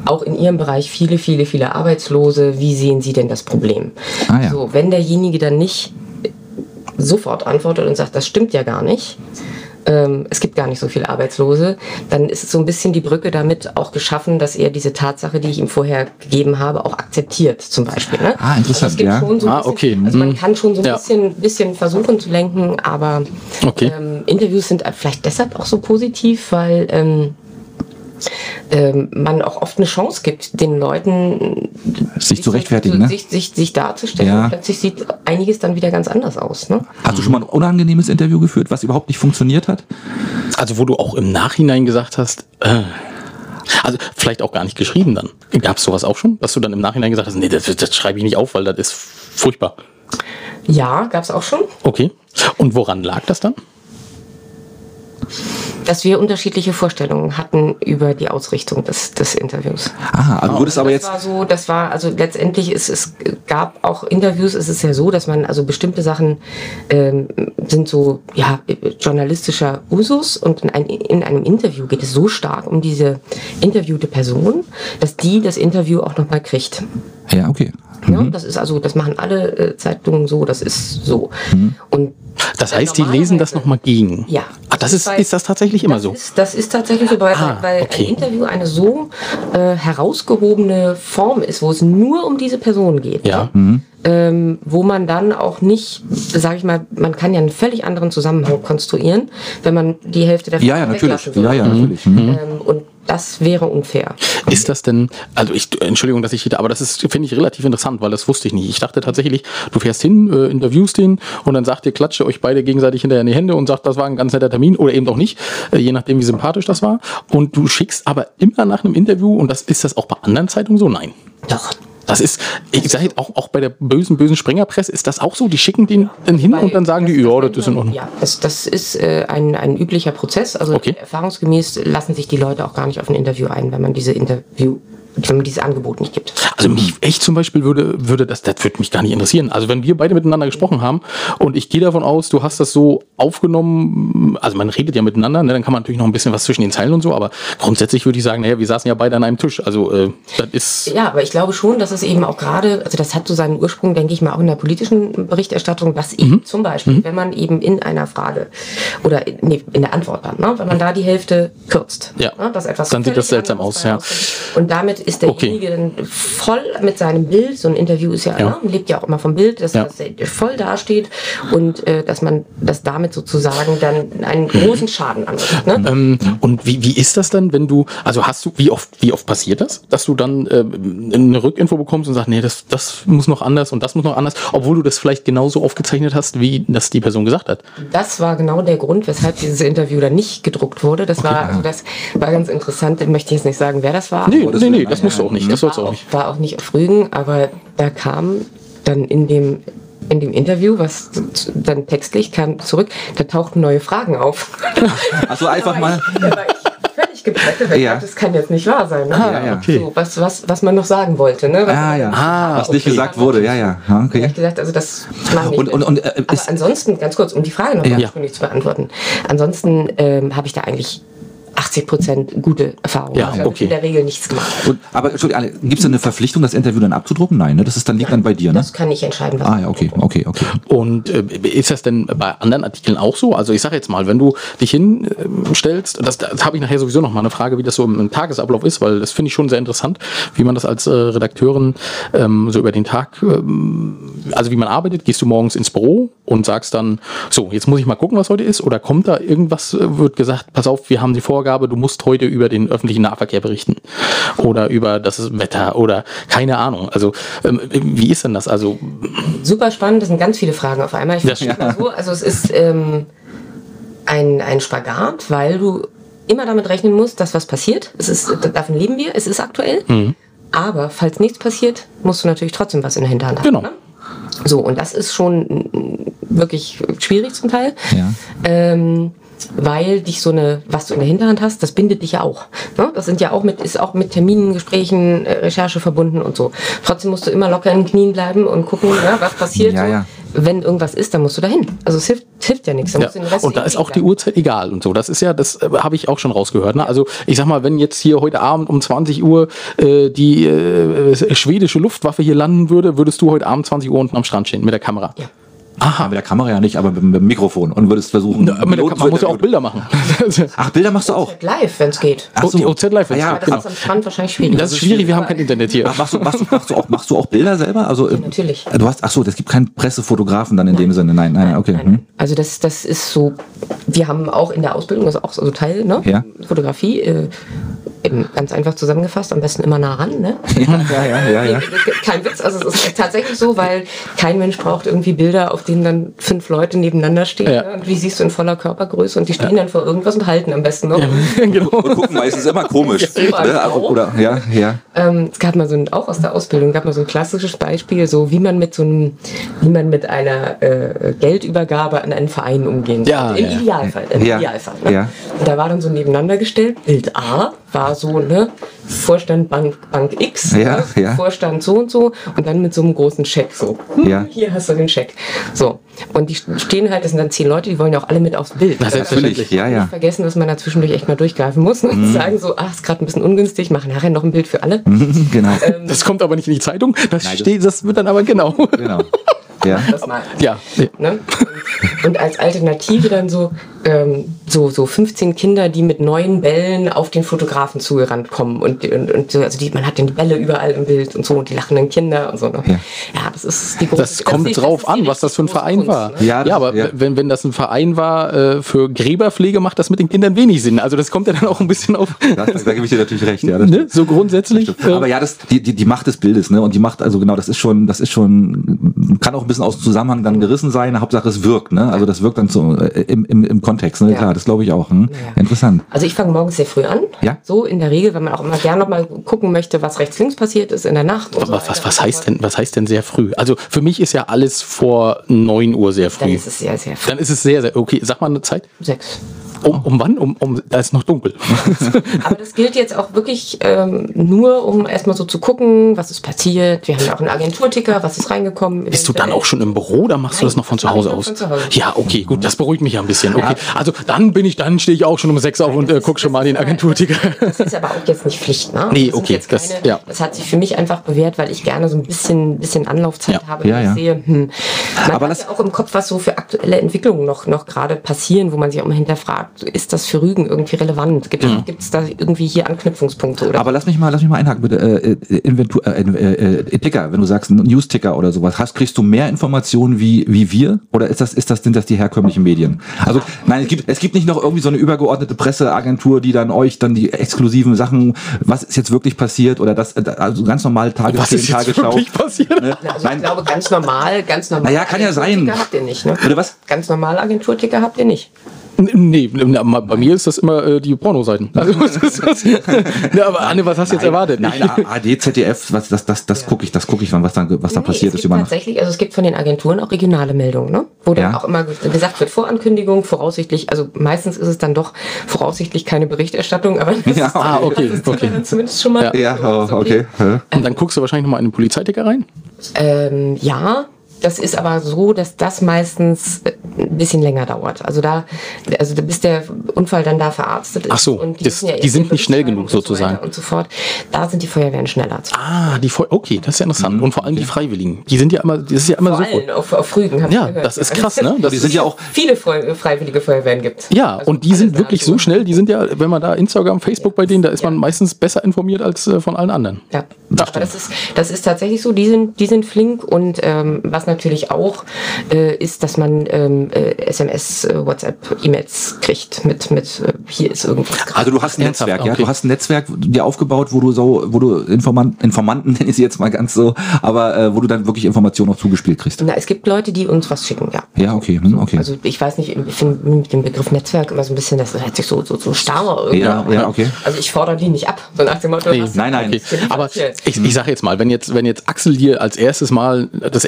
S3: auch in Ihrem Bereich viele, viele, viele Arbeitslose. Wie sehen Sie denn das Problem?
S2: Ah, ja.
S3: So, wenn derjenige dann nicht sofort antwortet und sagt, das stimmt ja gar nicht, ähm, es gibt gar nicht so viele Arbeitslose, dann ist es so ein bisschen die Brücke damit auch geschaffen, dass er diese Tatsache, die ich ihm vorher gegeben habe, auch akzeptiert, zum Beispiel. Ne?
S2: Ah, interessant,
S3: also es gibt
S2: ja.
S3: schon so ein
S1: Ah,
S3: bisschen,
S1: okay.
S3: Also man
S1: Mhm.
S3: kann schon so ein
S1: Ja.
S3: bisschen, bisschen versuchen zu lenken, aber
S1: Okay.
S3: ähm, Interviews sind vielleicht deshalb auch so positiv, weil ähm, ähm, man auch oft eine Chance gibt, den Leuten
S2: Sich zu rechtfertigen, ne?
S3: sich, sich, sich darzustellen.
S2: Ja.
S3: Und plötzlich sieht einiges dann wieder ganz anders aus. Ne?
S2: Hast du schon mal ein unangenehmes Interview geführt, was überhaupt nicht funktioniert hat?
S1: Also wo du auch im Nachhinein gesagt hast, äh, also vielleicht auch gar nicht geschrieben dann. Gab es sowas auch schon, dass du dann im Nachhinein gesagt hast, nee, das, das schreibe ich nicht auf, weil das ist furchtbar.
S3: Ja, gab es auch schon.
S1: Okay. Und woran lag das dann?
S3: Dass wir unterschiedliche Vorstellungen hatten über die Ausrichtung des, des Interviews.
S2: Aha, also wurde es aber
S3: das
S2: jetzt...
S3: war so, das war, also letztendlich, ist, es gab auch Interviews, es ist ja so, dass man, also bestimmte Sachen ähm, sind so, ja, journalistischer Usus und in, ein, in einem Interview geht es so stark um diese interviewte Person, dass die das Interview auch nochmal kriegt.
S2: Ja, okay.
S3: Ja, das ist also, das machen alle äh, Zeitungen so, das ist so. Und
S1: Das heißt, die lesen das nochmal gegen?
S3: Ja.
S1: Ah, das ist, ist das tatsächlich immer
S3: das
S1: so?
S3: Ist, das ist tatsächlich so, weil,
S1: Ah,
S3: weil
S1: okay.
S3: ein Interview eine so äh, herausgehobene Form ist, wo es nur um diese Person geht.
S1: Ja.
S3: Ne? Ähm, wo man dann auch nicht, sage ich mal, man kann ja einen völlig anderen Zusammenhang konstruieren, wenn man die Hälfte der
S2: Ja, ja,
S3: Fragen
S2: natürlich.
S3: weglassen
S2: Ja,
S3: würde.
S2: ja, natürlich. Mhm.
S3: Ähm, und das wäre unfair.
S1: Ist das denn, also ich, Entschuldigung, dass ich hier, aber das ist, finde ich, relativ interessant, weil das wusste ich nicht. Ich dachte tatsächlich, du fährst hin, äh, interviewst den und dann sagt ihr, klatsche euch beide gegenseitig hinterher in die Hände und sagt, das war ein ganz netter Termin oder eben auch nicht, äh, je nachdem, wie sympathisch das war. Und du schickst aber immer nach einem Interview, und das ist das auch bei anderen Zeitungen so? Nein.
S3: Doch.
S1: Das ist, ich sage jetzt auch, auch bei der bösen, bösen Springerpresse ist das auch so, die schicken den dann hin
S3: Weil
S1: und dann sagen die, ja, das ist in Ordnung.
S3: Ja, das, das ist äh, ein, ein üblicher Prozess. Also
S1: Okay.
S3: erfahrungsgemäß lassen sich die Leute auch gar nicht auf ein Interview ein, wenn man diese Interview, wenn man dieses Angebot nicht gibt.
S1: Also mich echt zum Beispiel würde, würde das, das würde mich gar nicht interessieren. Also wenn wir beide miteinander gesprochen haben und ich gehe davon aus, du hast das so aufgenommen, also man redet ja miteinander, ne, dann kann man natürlich noch ein bisschen was zwischen den Zeilen und so, aber grundsätzlich würde ich sagen, naja, wir saßen ja beide an einem Tisch. Also äh, das ist...
S3: Ja, aber ich glaube schon, dass es eben auch gerade, also das hat so seinen Ursprung, denke ich mal, auch in der politischen Berichterstattung, dass eben
S1: Mhm.
S3: zum Beispiel, mhm. wenn man eben in einer Frage oder in, nee, in der Antwort dann, ne, wenn man da die Hälfte kürzt,
S1: Ja.
S3: ne, dass etwas
S1: Dann sieht
S3: völlig
S1: das seltsam
S3: anderes
S1: aus,
S3: dabei
S1: ja.
S3: rauskommt. Und damit ist derjenige
S1: Okay.
S3: dann voll mit seinem Bild, so ein Interview ist ja,
S1: Ja.
S3: ne, lebt ja auch immer vom Bild, dass
S1: Ja.
S3: das voll dasteht und äh, dass man das damit sozusagen dann einen großen Schaden anrichtet. Ne?
S1: Ähm, und wie, wie ist das dann, wenn du, also hast du, wie oft, wie oft passiert das, dass du dann äh, eine Rückinfo bekommst und sagst, nee, das, das muss noch anders und das muss noch anders, obwohl du das vielleicht genauso aufgezeichnet hast, wie das die Person gesagt hat?
S3: Das war genau der Grund, weshalb dieses Interview dann nicht gedruckt wurde. Das war, also das war ganz interessant. Ich möchte jetzt nicht sagen, wer das war.
S1: Nee, nee, nee, das musst du auch nicht. Das sollst du
S3: war
S1: auch
S3: auch,
S1: nicht.
S3: war auch nicht auf Rügen, aber da kam dann in dem in dem Interview, was dann textlich kam zurück, da tauchten neue Fragen auf.
S2: Also einfach mal...
S3: Da war ich völlig geplättet, weil ich
S2: Ja.
S3: dachte, das kann jetzt nicht wahr sein. Ne?
S2: Ah, ja, okay.
S3: So, was, was, was man noch sagen wollte. Ne? Was
S2: Ah, ja.
S1: Ah,
S2: Was nicht
S1: okay.
S2: gesagt wurde, ja, ja. Ja,
S3: Da habe
S2: okay.
S3: ich gesagt, also das mache ich
S2: Und,
S3: nicht.
S2: und, und, äh,
S3: Aber
S2: ist,
S3: ansonsten, ganz kurz, um die Frage noch
S2: Ja.
S3: ursprünglich zu beantworten. Ansonsten ähm, habe ich da eigentlich achtzig Prozent gute Erfahrungen.
S1: Ja,
S3: Ich habe
S1: okay.
S3: in der Regel nichts gemacht.
S2: und, aber Entschuldigung, gibt es da eine Verpflichtung, das Interview dann abzudrucken? Nein, ne? Das ist dann liegt dann bei dir, ne?
S3: Das kann ich entscheiden, was
S2: Ah ja, okay, okay, okay.
S1: Und äh, ist das denn bei anderen Artikeln auch so? Also ich sage jetzt mal, wenn du dich hinstellst, das, das habe ich nachher sowieso noch mal eine Frage, wie das so im, im Tagesablauf ist, weil das finde ich schon sehr interessant, wie man das als äh, Redakteurin ähm, so über den Tag, ähm, also wie man arbeitet. Gehst du morgens ins Büro und sagst dann, so, jetzt muss ich mal gucken, was heute ist, oder kommt da irgendwas, äh, wird gesagt, pass auf, wir haben die Vorgabe, du musst heute über den öffentlichen Nahverkehr berichten oder über das Wetter oder keine Ahnung. Also ähm, wie ist denn das? Also
S3: super spannend, das sind ganz viele Fragen auf einmal. Ich
S1: Ja.
S3: verstehe mal so, also es ist ähm, ein, ein Spagat, weil du immer damit rechnen musst, dass was passiert. Es ist, davon leben wir, es ist aktuell.
S1: Mhm.
S3: Aber falls nichts passiert, musst du natürlich trotzdem was in der Hinterhand haben.
S1: Genau.
S3: Ne? So, und das ist schon mm, wirklich schwierig zum Teil.
S2: Ja.
S3: Ähm, weil dich so eine, was du in der Hinterhand hast, das bindet dich ja auch. Ne? Das sind ja auch mit, ist auch mit Terminen, Gesprächen, äh, Recherche verbunden und so. Trotzdem musst du immer locker in den Knien bleiben und gucken, ja, was passiert.
S2: Ja,
S3: so.
S2: ja.
S3: wenn irgendwas ist, dann musst du dahin. Also es hilft, hilft ja nichts. Dann
S1: Ja.
S3: musst du den Rest
S1: Und da ist auch die
S3: bleiben.
S1: Uhrzeit egal und so. Das ist ja, das äh, habe ich auch schon rausgehört. Ne? Also ich sag mal, wenn jetzt hier heute Abend um zwanzig Uhr äh, die äh, schwedische Luftwaffe hier landen würde, würdest du heute Abend zwanzig Uhr unten am Strand stehen mit der Kamera.
S3: Ja.
S2: Aha, mit der Kamera ja nicht, aber mit, mit dem Mikrofon und würdest versuchen.
S1: Mit der Kamera musst du auch Bilder machen.
S2: Ach, Bilder machst du auch.
S3: Live, wenn es geht.
S2: Ach so.
S1: Die O Z Live.
S2: Ah, ja,
S3: Aber das
S1: genau.
S3: ist am Strand wahrscheinlich schwierig.
S1: Das ist schwierig, wir haben kein Internet hier.
S2: Ach, machst, du, machst, du, machst, du auch, machst du auch Bilder selber? Also, ja,
S3: natürlich.
S2: Du hast, ach so, es gibt keinen Pressefotografen dann in dem Sinne. Nein, nein, okay.
S3: Nein, nein. Also das, das ist so, wir haben auch in der Ausbildung, das ist auch so Teil, ne?
S2: Ja.
S3: Fotografie, äh, eben ganz einfach zusammengefasst, am besten immer nah ran, ne?
S2: Ja, ja, ja, ja, ja.
S3: Kein Witz, also es ist tatsächlich so, weil kein Mensch braucht irgendwie Bilder, auf denen dann fünf Leute nebeneinander stehen.
S1: Ja.
S3: Ne? Und wie siehst du in voller Körpergröße und die stehen ja. dann vor irgendwas und halten am besten noch.
S1: Genau.
S2: Und gucken meistens immer komisch.
S3: Ja,
S2: Ne? Also, oder, ja, ja.
S3: Ähm, es gab mal so ein, auch aus der Ausbildung, gab mal so ein klassisches Beispiel, so wie man mit so einem, wie man mit einer äh, Geldübergabe an einen Verein umgehen
S1: Ja,
S3: sollte. Im
S1: ja.
S3: Idealfall. Im
S2: Ja.
S3: Idealfall ne?
S2: Ja.
S3: Und da war dann so nebeneinander gestellt, Bild A war so, ne, Vorstand Bank, Bank X,
S2: Ja,
S3: ne?
S2: ja.
S3: Vorstand so und so und dann mit so einem großen Scheck so. Hm,
S2: Ja.
S3: Hier hast du den Scheck. So. Und die stehen halt, das sind dann zehn Leute, die wollen ja auch alle mit aufs Bild.
S1: Na, selbstverständlich.
S2: Ja, ja.
S3: Nicht vergessen, dass man da zwischendurch echt mal durchgreifen muss und
S2: Mhm.
S3: sagen so, ach, ist gerade ein bisschen ungünstig, machen nachher noch ein Bild für alle.
S2: Genau.
S1: Das kommt aber nicht in die Zeitung. Das
S2: Nein, das-
S1: steht, das wird dann aber genau.
S2: Genau. Ja.
S3: Das mal.
S1: Ja.
S3: Ne? Und, und als Alternative dann so, ähm, so, so fünfzehn Kinder, die mit neuen Bällen auf den Fotografen zugerannt kommen. Und, und, und so, also die, man hat dann die Bälle überall im Bild und so und die lachenden Kinder und so. Ne?
S2: Ja.
S3: Ja, das ist die große
S1: Das kommt
S3: ist die-
S1: drauf
S3: das ist die
S1: an, was das für ein
S3: richtig
S1: Verein
S3: große
S1: war.
S3: Kunst, ne?
S2: Ja, das-
S1: Ja, aber
S2: ja.
S1: Wenn, wenn das ein Verein war äh, für Gräberpflege, macht das mit den Kindern wenig Sinn. Also das kommt ja dann auch ein bisschen auf.
S2: Das, da gebe ich dir natürlich recht. Ja, das
S1: Ne? So grundsätzlich. äh,
S2: Aber ja, das, die, die, die Macht des Bildes, ne? Und die Macht, also genau, das ist schon, das ist schon, kann auch ein bisschen aus dem Zusammenhang dann gerissen sein. Hauptsache es wirkt, ne? Also das wirkt dann so äh, im, im, im Kontext, ne?
S3: Ja.
S2: Klar, das glaube ich auch. Hm?
S3: Ja.
S2: Interessant.
S3: Also ich fange morgens sehr früh an.
S2: Ja.
S3: So in der Regel, weil man auch immer gerne noch mal gucken möchte, was rechts links passiert ist in der Nacht. und so
S1: Aber was,
S3: weiter
S1: was
S3: und so
S1: heißt
S3: fort.
S1: denn, was heißt denn sehr früh? Also für mich ist ja alles vor neun Uhr sehr
S3: Dann
S1: früh.
S3: ist es sehr, sehr früh.
S1: Dann ist es sehr, sehr, okay, sag mal eine Zeit.
S3: Sechs.
S1: Um, um wann? Um, um, da ist noch dunkel.
S3: Aber das gilt jetzt auch wirklich ähm, nur, um erstmal so zu gucken, was ist passiert. Wir haben ja auch einen Agenturticker, was ist reingekommen.
S1: Bist du dann auch schon im Büro oder machst du
S3: Nein,
S1: das noch von
S3: das
S1: zu
S3: mach ich
S1: Hause
S3: noch
S1: aus?
S3: von zu Hause.
S1: Ja, okay, gut, das beruhigt mich ja ein bisschen. Okay, also dann bin ich, dann stehe ich auch schon um sechs auf und äh, guck schon mal den Agenturticker.
S3: Das ist aber auch jetzt nicht Pflicht, ne?
S1: Nee,
S3: Das sind
S1: okay,
S3: jetzt
S1: das-
S3: keine,
S1: ja.
S3: das hat sich für mich einfach bewährt, weil ich gerne so ein bisschen, bisschen Anlaufzeit
S1: Ja.
S3: habe.
S2: Ja,
S3: wenn
S2: ja.
S3: Ich sehe, hm, man
S2: Aber
S3: hat
S2: das-
S3: ja auch im Kopf, was so für aktuelle Entwicklungen noch, noch gerade passieren, wo man sich auch immer hinterfragt, ist das für Rügen irgendwie relevant? Gibt es da irgendwie hier Anknüpfungspunkte? Oder?
S2: Aber lass mich mal, lass mich mal einhaken bitte. Äh, äh, Inventur, äh, äh, äh, Ticker, wenn du sagst News-Ticker oder sowas, hast, kriegst du mehr Informationen wie wie wir oder ist das ist das sind das die herkömmlichen Medien? Also nein, es gibt es gibt nicht noch irgendwie so eine übergeordnete Presseagentur, die dann euch dann die exklusiven Sachen, was ist jetzt wirklich passiert oder das also ganz normal Tage
S1: Was ist jetzt
S2: Tagesschau.
S1: wirklich passiert?
S2: Ne?
S3: Also ich
S2: Nein,
S3: glaube, ganz normal, ganz normal.
S2: Naja, kann ja sein.
S3: Agenturticker habt ihr nicht, ne?
S2: Oder was?
S3: Ganz normal Agenturticker habt ihr nicht.
S1: N- Nee, na, ma- bei mir ist das immer äh, die Pornoseiten. Also, was ist das? Ja, aber Anne, was hast du jetzt erwartet?
S2: Nein, A D, Z D F, was das das das gucke ich, das gucke ich dann, was da was da
S3: Nee,
S2: passiert
S3: es
S2: ist
S3: gibt
S2: über Nacht.
S3: tatsächlich, also es gibt von den Agenturen auch regionale Meldungen, ne? Wo dann
S2: Ja.
S3: auch immer gesagt wird, Vorankündigung, voraussichtlich, also meistens ist es dann doch voraussichtlich keine Berichterstattung, aber das
S2: Ja.
S3: ist,
S1: Ah, okay,
S3: das ist
S1: okay.
S3: dann zumindest schon mal.
S2: Ja, oh,
S3: ist
S2: okay. Hä?
S1: Und dann guckst du wahrscheinlich nochmal in den Polizeiticker rein?
S3: Ähm, ja, das ist aber so, dass das meistens ein bisschen länger dauert. Also da, also bis der Unfall dann da verarztet ist.
S1: Ach so,
S3: und die,
S1: das-
S3: müssen ja
S1: die
S3: erst
S1: sind
S3: den
S1: nicht schnell
S3: Bericht
S1: genug
S3: schreiben und
S1: sozusagen.
S3: So weiter und so fort. Da sind die Feuerwehren schneller.
S1: Ah, die Feu okay, das ist ja interessant. Und vor allem die Freiwilligen. Die sind ja immer, das ist ja immer
S3: Vor
S1: so.
S3: allem auf, auf Rügen, hab ich
S1: Ja,
S3: gehört.
S1: das ist krass, ne? Das
S2: Die sind ja auch
S3: Viele Freu- freiwillige Feuerwehren gibt.
S1: Ja,
S3: Also
S1: und die
S3: alle
S1: sind
S3: Sachen
S1: wirklich so schnell, die sind ja, wenn man da Instagram, Facebook bei denen, da ist man
S3: Ja.
S1: meistens besser informiert als äh, von allen anderen.
S3: Ja,
S1: Das
S3: aber das ist, das ist tatsächlich so, die sind, die sind flink und ähm, was natürlich auch äh, ist, dass man ähm, äh, S M S, äh, WhatsApp, E-Mails kriegt mit, mit äh, hier ist irgendwas gerade.
S2: Also du hast ein
S1: Ernsthaft?
S2: Netzwerk, ja,
S1: Okay.
S2: du hast ein Netzwerk dir aufgebaut, wo du so, wo du Informan Informanten, nenne ich sie jetzt mal ganz so, aber äh, wo du dann wirklich Informationen auch zugespielt kriegst.
S3: Na, es gibt Leute, die uns was schicken, ja.
S2: Ja, okay, hm, okay.
S3: Also ich weiß nicht, ich finde mit dem Begriff Netzwerk immer so ein bisschen, das hört sich so, so, so starr irgendwie.
S2: Ja,
S3: an.
S2: ja, okay.
S3: Also ich fordere die nicht ab, so nach dem Motto,
S1: Nee,
S3: hast du-
S2: nein, nein.
S1: Okay.
S3: Das
S1: Aber
S3: jetzt.
S1: ich, ich sage jetzt mal, wenn jetzt, wenn jetzt Axel dir als erstes Mal, das erste Mal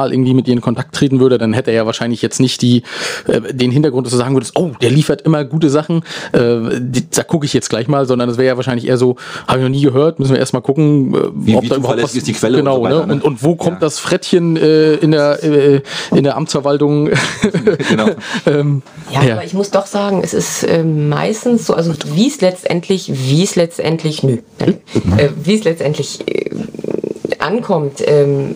S1: normal irgendwie mit dir in Kontakt treten würde, dann hätte er ja wahrscheinlich jetzt nicht die, äh, den Hintergrund, dass du sagen würdest, oh, der liefert immer gute Sachen, äh, die, da gucke ich jetzt gleich mal, sondern das wäre ja wahrscheinlich eher so, habe ich noch nie gehört, müssen wir erstmal gucken, äh,
S2: wie,
S1: ob
S2: wie
S1: da überhaupt was
S2: ist die Quelle
S1: genau,
S2: und so weiter,
S1: ne?
S2: ne?
S1: und, und wo kommt
S2: Ja.
S1: das Frettchen äh, in der äh, in der Amtsverwaltung
S2: Genau.
S1: ähm,
S3: Ja,
S1: her?
S3: aber ich muss doch sagen, es ist äh, meistens so, also wie es letztendlich, wie es letztendlich, nö, äh, wie es letztendlich äh, ankommt, ähm,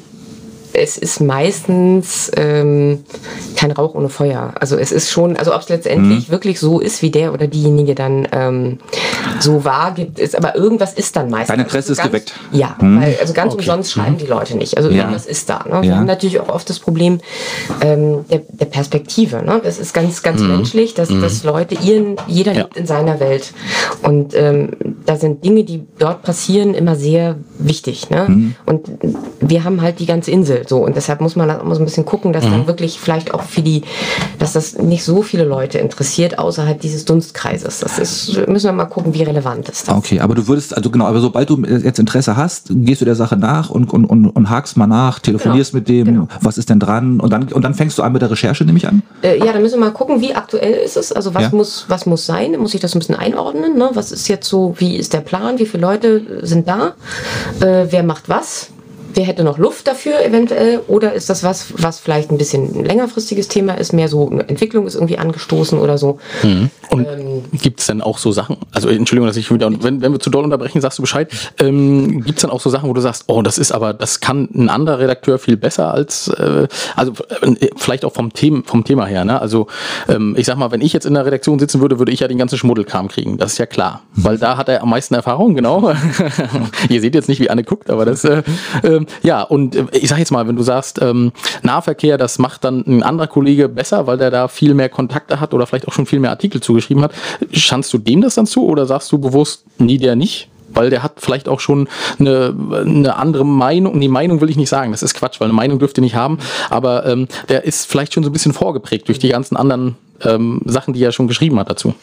S3: es ist meistens ähm, kein Rauch ohne Feuer. Also es ist schon, also ob es letztendlich mhm. wirklich so ist, wie der oder diejenige dann ähm, so wahrgibt, ist, aber irgendwas ist dann meistens.
S2: Dein Interesse
S3: also
S2: ist
S3: ganz,
S2: geweckt.
S3: Ja,
S2: Mhm.
S3: weil also ganz
S1: Okay.
S3: umsonst schreiben
S1: Mhm.
S3: die Leute nicht. Also
S2: Ja.
S3: irgendwas ist da. Ne? Wir
S2: Ja.
S3: haben natürlich auch oft das Problem ähm, der, der Perspektive. Ne? Das ist ganz, ganz
S1: Mhm.
S3: menschlich, dass,
S1: Mhm.
S3: dass Leute, ihren, jeder
S1: Ja.
S3: lebt in seiner Welt. Und ähm, da sind Dinge, die dort passieren, immer sehr wichtig. Ne?
S2: Mhm.
S3: Und wir haben halt die ganze Insel so. Und deshalb muss man da immer so ein bisschen gucken, dass
S1: Mhm.
S3: dann wirklich vielleicht auch für die, dass das nicht so viele Leute interessiert, außerhalb dieses Dunstkreises. Das ist, müssen wir mal gucken, wie relevant ist das.
S2: Okay, aber du würdest, also genau, aber sobald du jetzt Interesse hast, gehst du der Sache nach und, und, und, und hakst mal nach, telefonierst
S3: Genau.
S2: mit dem,
S3: Genau.
S2: was ist denn dran und dann, und dann fängst du an mit der Recherche, nehme ich an?
S3: Äh, ja, dann müssen wir mal gucken, wie aktuell ist es. Also was
S2: Ja.
S3: muss, was muss sein? Muss ich das ein bisschen einordnen? Ne? Was ist jetzt so, wie ist der Plan? Wie viele Leute sind da? Äh, wer macht was? Wer hätte noch Luft dafür eventuell? Oder ist das was, was vielleicht ein bisschen ein längerfristiges Thema ist? Mehr so eine Entwicklung ist irgendwie angestoßen oder so.
S1: Mhm. Und
S3: Ähm,
S1: gibt es dann auch so Sachen, also Entschuldigung, dass ich wieder, wenn, wenn wir zu doll unterbrechen, sagst du Bescheid, ähm, gibt es dann auch so Sachen, wo du sagst, oh, das ist aber, das kann ein anderer Redakteur viel besser als, äh, also äh, vielleicht auch vom Thema, vom Thema her, ne? Also ähm, ich sag mal, wenn ich jetzt in der Redaktion sitzen würde, würde ich ja den ganzen Schmuddelkram kriegen, das ist ja klar, weil da hat er am meisten Erfahrung, genau. Ihr seht jetzt nicht, wie Anne guckt, aber das, äh, äh, ja, und äh, ich sag jetzt mal, wenn du sagst, ähm, Nahverkehr, das macht dann ein anderer Kollege besser, weil der da viel mehr Kontakte hat oder vielleicht auch schon viel mehr Artikel zugeschrieben hat, schandst du dem das dann zu oder sagst du bewusst, nee, der nicht? Weil der hat vielleicht auch schon eine, eine andere Meinung. Die Meinung will ich nicht sagen, das ist Quatsch, weil eine Meinung dürft ihr nicht haben. Aber ähm, der ist vielleicht schon so ein bisschen vorgeprägt durch die ganzen anderen ähm, Sachen, die er schon geschrieben hat dazu.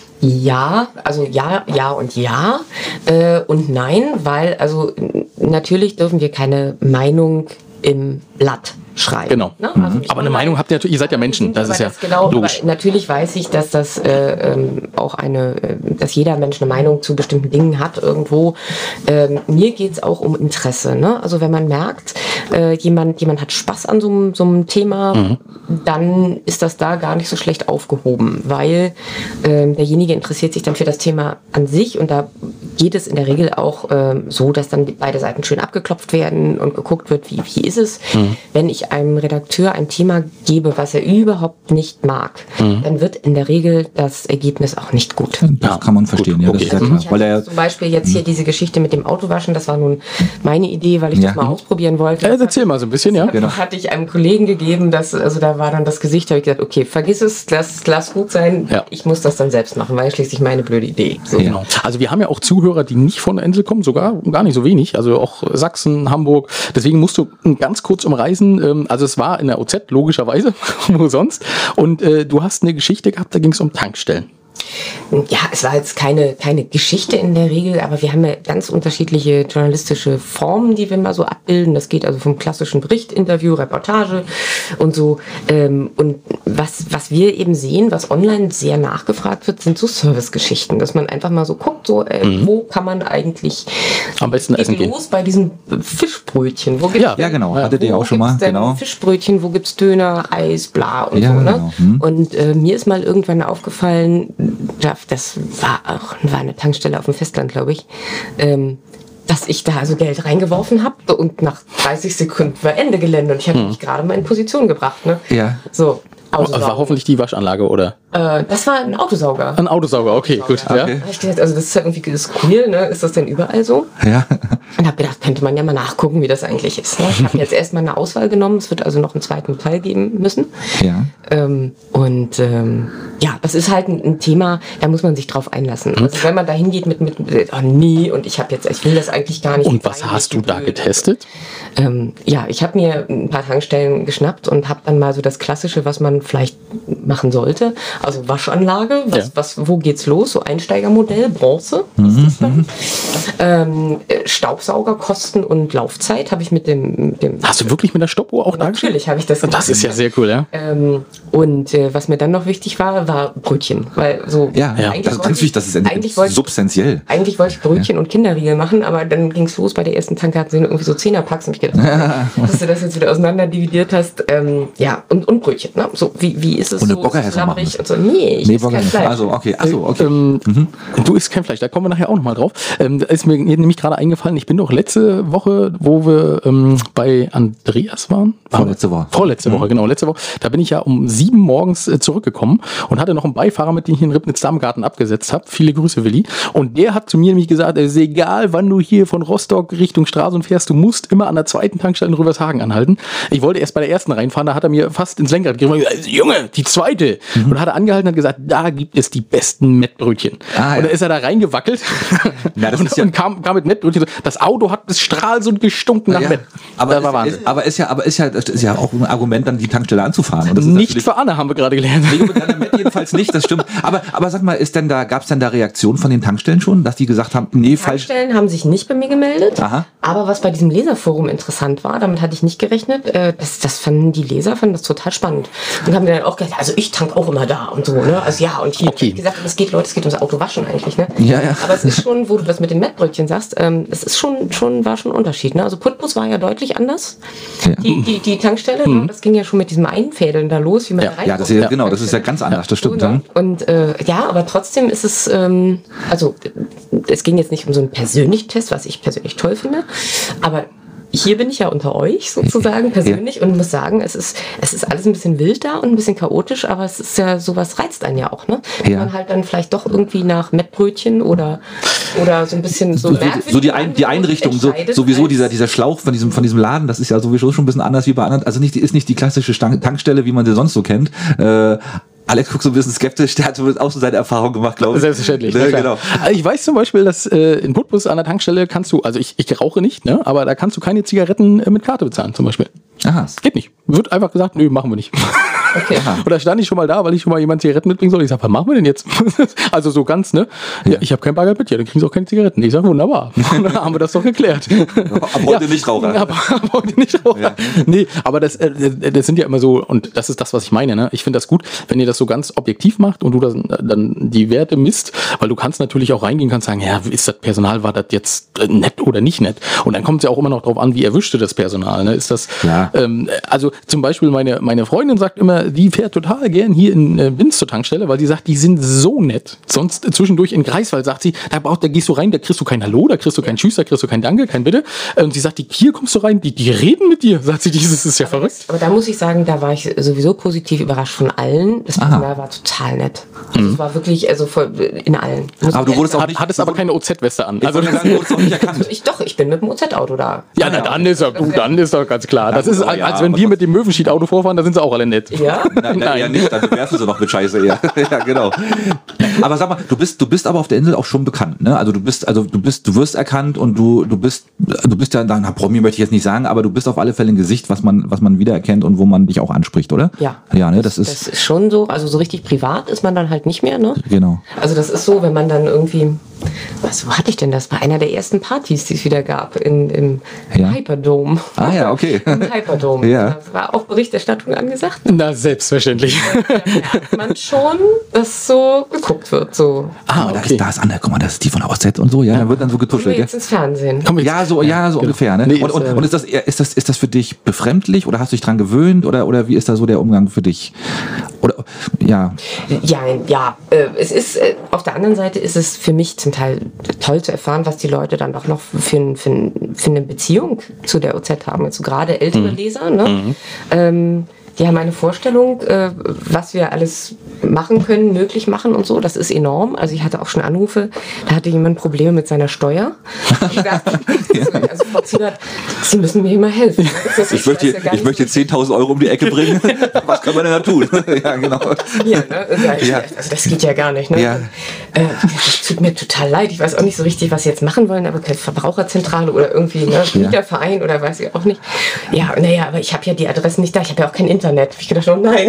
S3: Ja, also ja, ja und ja äh, und nein, weil also n- natürlich dürfen wir keine Meinung im Blatt schreiben.
S1: Genau.
S3: Ne? Also
S1: Aber eine Meinung habt ihr natürlich, ihr seid ja Menschen, das ist ja
S3: genau,
S1: logisch.
S3: Aber natürlich weiß ich, dass das äh, ähm, auch eine, äh, dass jeder Mensch eine Meinung zu bestimmten Dingen hat irgendwo. Ähm, mir geht es auch um Interesse. Ne? Also wenn man merkt, äh, jemand, jemand hat Spaß an so einem so einem Thema,
S1: Mhm.
S3: dann ist das da gar nicht so schlecht aufgehoben, weil ähm, derjenige interessiert sich dann für das Thema an sich und da geht es in der Regel auch ähm, so, dass dann beide Seiten schön abgeklopft werden und geguckt wird, wie, wie ist es. Mhm. Wenn ich einem Redakteur ein Thema gebe, was er überhaupt nicht mag, mhm. dann wird in der Regel das Ergebnis auch nicht gut.
S2: Das
S1: Ja,
S2: kann man verstehen,
S1: gut,
S2: ja,
S1: okay.
S2: das ist ja
S3: Also
S2: klar.
S3: ich
S2: Weil
S3: hatte
S2: er,
S3: zum Beispiel jetzt hier diese Geschichte mit dem Autowaschen, das war nun meine Idee, weil ich
S2: Ja.
S3: das mal ausprobieren wollte.
S1: Ja, erzähl mal so ein bisschen, ja.
S2: Genau.
S3: Hatte ich einem Kollegen gegeben, dass, also da war dann das Gesicht, habe ich gesagt, okay, vergiss es, lass, lass gut sein,
S1: Ja.
S3: ich muss das dann selbst machen, weil schließlich meine blöde Idee. So.
S2: Ja.
S1: Genau. Also wir haben ja auch Zuhörer, die nicht von der Insel kommen, sogar gar nicht so wenig. Also auch Sachsen, Hamburg. Deswegen musst du ganz kurz umreißen. Ähm, Also es war in der O Z, logischerweise, wo sonst. Und äh, du hast eine Geschichte gehabt, da ging es um Tankstellen.
S3: Ja, es war jetzt keine, keine Geschichte in der Regel, aber wir haben ja ganz unterschiedliche journalistische Formen, die wir mal so abbilden. Das geht also vom klassischen Bericht, Interview, Reportage und so. Ähm, und was, was wir eben sehen, was online sehr nachgefragt wird, sind so Servicegeschichten, dass man einfach mal so guckt, so, äh, mhm. wo kann man eigentlich
S1: Am besten essen gehen.
S3: los bei diesen Fischbrötchen? Wo gibt's
S1: Ja,
S2: ja, genau,
S1: Ja.
S2: hattet ihr
S3: wo
S2: auch schon mal,
S3: gibt's denn
S2: genau.
S3: Fischbrötchen, wo gibt's Döner, Eis, bla und
S2: Ja,
S3: so. Ne?
S2: genau. Hm.
S3: Und äh, mir ist mal irgendwann aufgefallen, das war auch war eine Tankstelle auf dem Festland, glaube ich, ähm, dass ich da also Geld reingeworfen habe und nach dreißig Sekunden war Ende Gelände und ich habe
S1: Hm.
S3: mich gerade mal in Position gebracht. Ne?
S2: Ja.
S3: So.
S1: Das war hoffentlich die Waschanlage, oder?
S3: Äh, das war ein Autosauger.
S1: Ein Autosauger, okay, gut. Ja.
S2: Okay.
S3: Da hab ich gedacht, also das ist ja irgendwie skurril, ne? Ist das denn überall so?
S2: Ja.
S3: Und habe gedacht, könnte man ja mal nachgucken, wie das eigentlich ist. Ne? Ich habe jetzt erstmal eine Auswahl genommen, es wird also noch einen zweiten Teil geben müssen.
S2: Ja.
S3: Ähm, und ähm, ja, das ist halt ein, ein Thema, da muss man sich drauf einlassen. Also wenn man da hingeht mit, mit, mit oh nee, und ich habe jetzt, ich will das eigentlich gar nicht.
S1: Und was hast du da getestet?
S3: Ähm, ja, ich habe mir ein paar Tankstellen geschnappt und habe dann mal so das Klassische, was man vielleicht machen sollte. Also Waschanlage, was,
S1: Ja.
S3: was, wo geht's los? So Einsteigermodell, Bronze. Ist das dann? Ähm, Staubsauger, Kosten und Laufzeit habe ich mit dem, mit dem
S1: Hast du wirklich mit der Stoppuhr auch dargestellt?
S3: Natürlich habe ich das gemacht.
S1: Das ist ja sehr cool, ja.
S3: Ähm, und äh, was mir dann noch wichtig war, war Brötchen. Weil so
S2: Ja,
S1: Ja,
S3: eigentlich
S2: das ist
S3: wollte
S2: ganz wichtig, das ist ent-
S3: eigentlich wollte-
S2: substanziell.
S3: Eigentlich wollte ich Brötchen und Kinderriegel machen, aber dann ging es los bei der ersten Tanke, hatten sie irgendwie so Zehnerpacks und ich gedacht, dass du das jetzt wieder auseinander dividiert hast. Ähm, ja, und, und Brötchen. Ne? So, wie, wie ist es
S2: Und eine
S3: so?
S2: Bockerhesse
S3: Ist es labbrig
S2: machen.
S3: und so? Nee, ich
S2: Nee,
S3: esse
S2: Burger
S3: kein
S2: nicht.
S3: Fleisch.
S2: Also, okay, achso, okay.
S1: Ähm, Du isst kein Fleisch, da kommen wir nachher auch nochmal drauf. Ähm, da ist mir nämlich gerade eingefallen, ich bin doch letzte Woche, wo wir ähm, bei Andreas waren.
S2: Vorletzte Woche.
S1: Vorletzte Woche, genau, letzte Woche. Da bin ich ja um sieben morgens äh, zurückgekommen und hatte noch einen Beifahrer, mit dem ich in Ribnitz-Darmgarten abgesetzt habe. Viele Grüße, Willi. Und der hat zu mir nämlich gesagt, es ist egal, wann du hier von Rostock Richtung Stralsund fährst, du musst immer an der zweiten Tankstelle in Rübershagen anhalten. Ich wollte erst bei der ersten reinfahren, da hat er mir fast ins Lenkrad gegeben und gesagt, Junge, die zweite.
S2: Mhm.
S1: Und dann hat er angehalten und hat gesagt, da gibt es die besten Mettbrötchen.
S2: Ah,
S1: und
S2: ja.
S1: dann ist er da reingewackelt
S2: Na, das
S1: und,
S2: ist ja-
S1: und kam, kam mit Mettbrötchen. Das Auto hat bis Stralsund gestunken nach
S2: Ja,
S1: Mett.
S2: aber,
S1: das war
S2: ist,
S1: Wahnsinn.
S2: ist, aber ist ja, aber ist ja, das ist ja auch ein Argument, dann die Tankstelle anzufahren. Und das ist
S1: Nicht
S2: natürlich-
S1: für Anne, haben wir gerade gelernt.
S2: Nee, bei deiner Met jedenfalls nicht, das stimmt. Aber, aber sag mal, ist denn da, gab es denn da Reaktionen von den Tankstellen schon, dass die gesagt haben, nee, falsch?
S3: Tankstellen haben sich nicht bei mir gemeldet.
S2: Aha.
S3: Aber was bei diesem Leserforum interessant war, damit hatte ich nicht gerechnet, äh, das, das fanden die Leser fanden das total spannend. Und haben mir dann auch gesagt, also ich tank auch immer da und so, ne? Also ja, und hier
S1: Okay.
S3: hab ich gesagt, es geht, Leute, es geht ums Autowaschen eigentlich, ne?
S2: Ja, ja.
S3: Aber es ist schon, wo du das mit den Mettbrötchen sagst, ähm, es ist schon, schon, war schon ein Unterschied, ne? Also Putbus war ja deutlich anders.
S2: Ja.
S3: Die, die, die Tankstelle, ne? Das ging ja schon mit diesem Einfädeln da los, wie man
S1: Ja.
S3: da rein
S2: Ja, das ist ja, genau, das ist ja ganz anders, das stimmt.
S3: so, ne?
S2: Dann.
S3: Und äh, ja, aber trotzdem ist es, ähm, also es ging jetzt nicht um so einen persönlichen Test, was ich persönlich toll finde, aber hier bin ich ja unter euch sozusagen persönlich und muss sagen, es ist, es ist alles ein bisschen wild da und ein bisschen chaotisch, aber es ist ja, sowas reizt einen ja auch, ne? Wenn
S2: Ja.
S3: man halt dann vielleicht doch irgendwie nach Mettbrötchen oder, oder so ein bisschen so
S2: So, so,
S3: merkwürdig
S2: so die, Ein, die Einrichtung, so,
S3: entscheidet,
S2: sowieso
S3: als-
S2: dieser, dieser Schlauch von diesem, von diesem Laden, das ist ja sowieso schon ein bisschen anders wie bei anderen. Also nicht, ist nicht die klassische Stang- Tankstelle, wie man sie sonst so kennt. Äh, Alex guckt so ein bisschen skeptisch, der hat so auch so seine Erfahrung gemacht, glaube ich.
S1: Selbstverständlich.
S2: Ja,
S1: na klar.
S2: genau.
S1: Also ich weiß zum Beispiel, dass äh, in Putbus an der Tankstelle kannst du, also ich, ich rauche nicht, ne, aber da kannst du keine Zigaretten äh, mit Karte bezahlen zum Beispiel.
S2: Aha.
S1: Geht nicht. Wird einfach gesagt, nö, machen wir nicht.
S3: Okay.
S1: Und da stand ich schon mal da, weil ich schon mal jemand Zigaretten mitbringen soll. Ich sag, was machen wir denn jetzt? Also so ganz, ne? Ja, ich habe kein Bargeld mit, ja, dann kriegen sie auch keine Zigaretten. Ich sag, wunderbar. Und dann haben wir das doch geklärt.
S2: Ab heute nicht Raucher.
S1: Ab, ab heute nicht Raucher.
S2: Ja.
S1: Nee, aber das, äh, das sind ja immer so, und das ist das, was ich meine, ne? Ich finde das gut, wenn ihr das so ganz objektiv macht und du das, dann die Werte misst, weil du kannst natürlich auch reingehen, kannst sagen, ja, ist das Personal, war das jetzt äh, nett oder nicht nett? Und dann kommt es ja auch immer noch drauf an, wie erwischte das Personal, ne? Ist das,
S2: Klar.
S1: ähm, also zum Beispiel meine, meine Freundin sagt immer, die fährt total gern hier in äh, Binz zur Tankstelle, weil sie sagt, die sind so nett. Sonst äh, zwischendurch in Greifswald sagt sie, da, braucht, da gehst du rein, da kriegst du kein Hallo, da kriegst du kein Tschüss, da kriegst du kein Danke, kein Bitte. Äh, Und sie sagt, die, hier kommst du rein, die, die reden mit dir. Sagt sie, dieses ist ja verrückt.
S3: Aber da muss ich sagen, da war ich sowieso positiv überrascht von allen. Das Personal war total nett. Also es war wirklich, also voll in allen. Muss
S2: Aber
S3: ich
S2: du wurdest
S3: ehrlich
S2: auch
S1: Hat,
S2: nicht,
S1: hat es aber keine O Z-Weste an.
S2: ich
S1: Also,
S2: wollte sagen, du wurdest auch nicht erkannt.
S3: sagen. Ich doch, ich bin mit dem O Z-Auto da.
S1: ja, na, dann ist doch, du, dann ist doch ganz klar. Das
S2: Ja,
S1: ist,
S2: gut,
S1: als
S2: ja,
S1: wenn
S2: aber
S1: wir mit dem Möwenschied-Auto vorfahren, da sind sie auch alle nett.
S3: Ja?
S2: Nein, nein, ja nicht, dann bewerfen sie noch mit Scheiße, ja. Ja, genau. Aber sag mal, du bist, du bist aber auf der Insel auch schon bekannt, ne? Also du bist, also du bist, du wirst erkannt und du, du bist, du bist ja, na, Promi möchte ich jetzt nicht sagen, aber du bist auf alle Fälle ein Gesicht, was man, was man wiedererkennt und wo man dich auch anspricht, oder?
S3: Ja.
S2: Ja, ne, das ist,
S3: Das ist schon so, also so richtig privat ist man dann halt nicht mehr, ne?
S2: genau.
S3: Also das ist so, wenn man dann irgendwie, was, wo hatte ich denn das? Bei einer der ersten Partys, die es wieder gab, in, im
S2: Ja.
S3: Hyperdome.
S2: Ah ja, okay.
S3: Im Hyperdome.
S2: Ja.
S3: Da war auch Berichterstattung angesagt.
S1: Na, selbstverständlich.
S3: Da merkt man schon, dass so geguckt wird, so.
S1: Ah,
S2: Da
S1: okay.
S2: ist, da ist Anne, guck mal, das ist die von O Z und so, ja, dann wird dann so
S3: Kommen wir
S2: getuschelt, gell?
S3: jetzt ins Fernsehen.
S1: Komm, jetzt-
S2: Ja, so, ja, so
S1: genau.
S2: ungefähr, ne?
S1: Nee,
S2: und,
S1: ist,
S2: und,
S1: äh,
S2: und ist das, eher- ist das, ist das für dich befremdlich oder hast du dich dran gewöhnt oder, oder wie ist da so der Umgang für dich? Oder, ja.
S3: Ja, ja, äh, es ist, äh, auf der anderen Seite ist es für mich zum Teil toll zu erfahren, was die Leute dann doch noch für, ein- für, ein- für eine Beziehung zu der O Z haben. Also gerade ältere Leser, ne? Ähm, die haben eine Vorstellung, äh, was wir alles machen können, möglich machen und so. Das ist enorm. Also ich hatte auch schon Anrufe, da hatte jemand Probleme mit seiner Steuer. Ich dachte, also Frau Ziebert, Sie müssen mir mal helfen. Das
S2: ich möchte, ja ich möchte zehntausend Euro um die Ecke bringen. Was kann man denn da tun? Ja, genau.
S3: Ja, ne? Ja. Also das geht ja gar nicht. Ne?
S2: Ja.
S3: Äh, das tut mir total leid. Ich weiß auch nicht so richtig, was Sie jetzt machen wollen, aber keine Verbraucherzentrale oder irgendwie ne, Mieterverein oder weiß ich auch nicht. Ja, naja, aber ich habe ja die Adressen nicht da. Ich habe ja auch kein Internet. Ich gedacht, oh nein.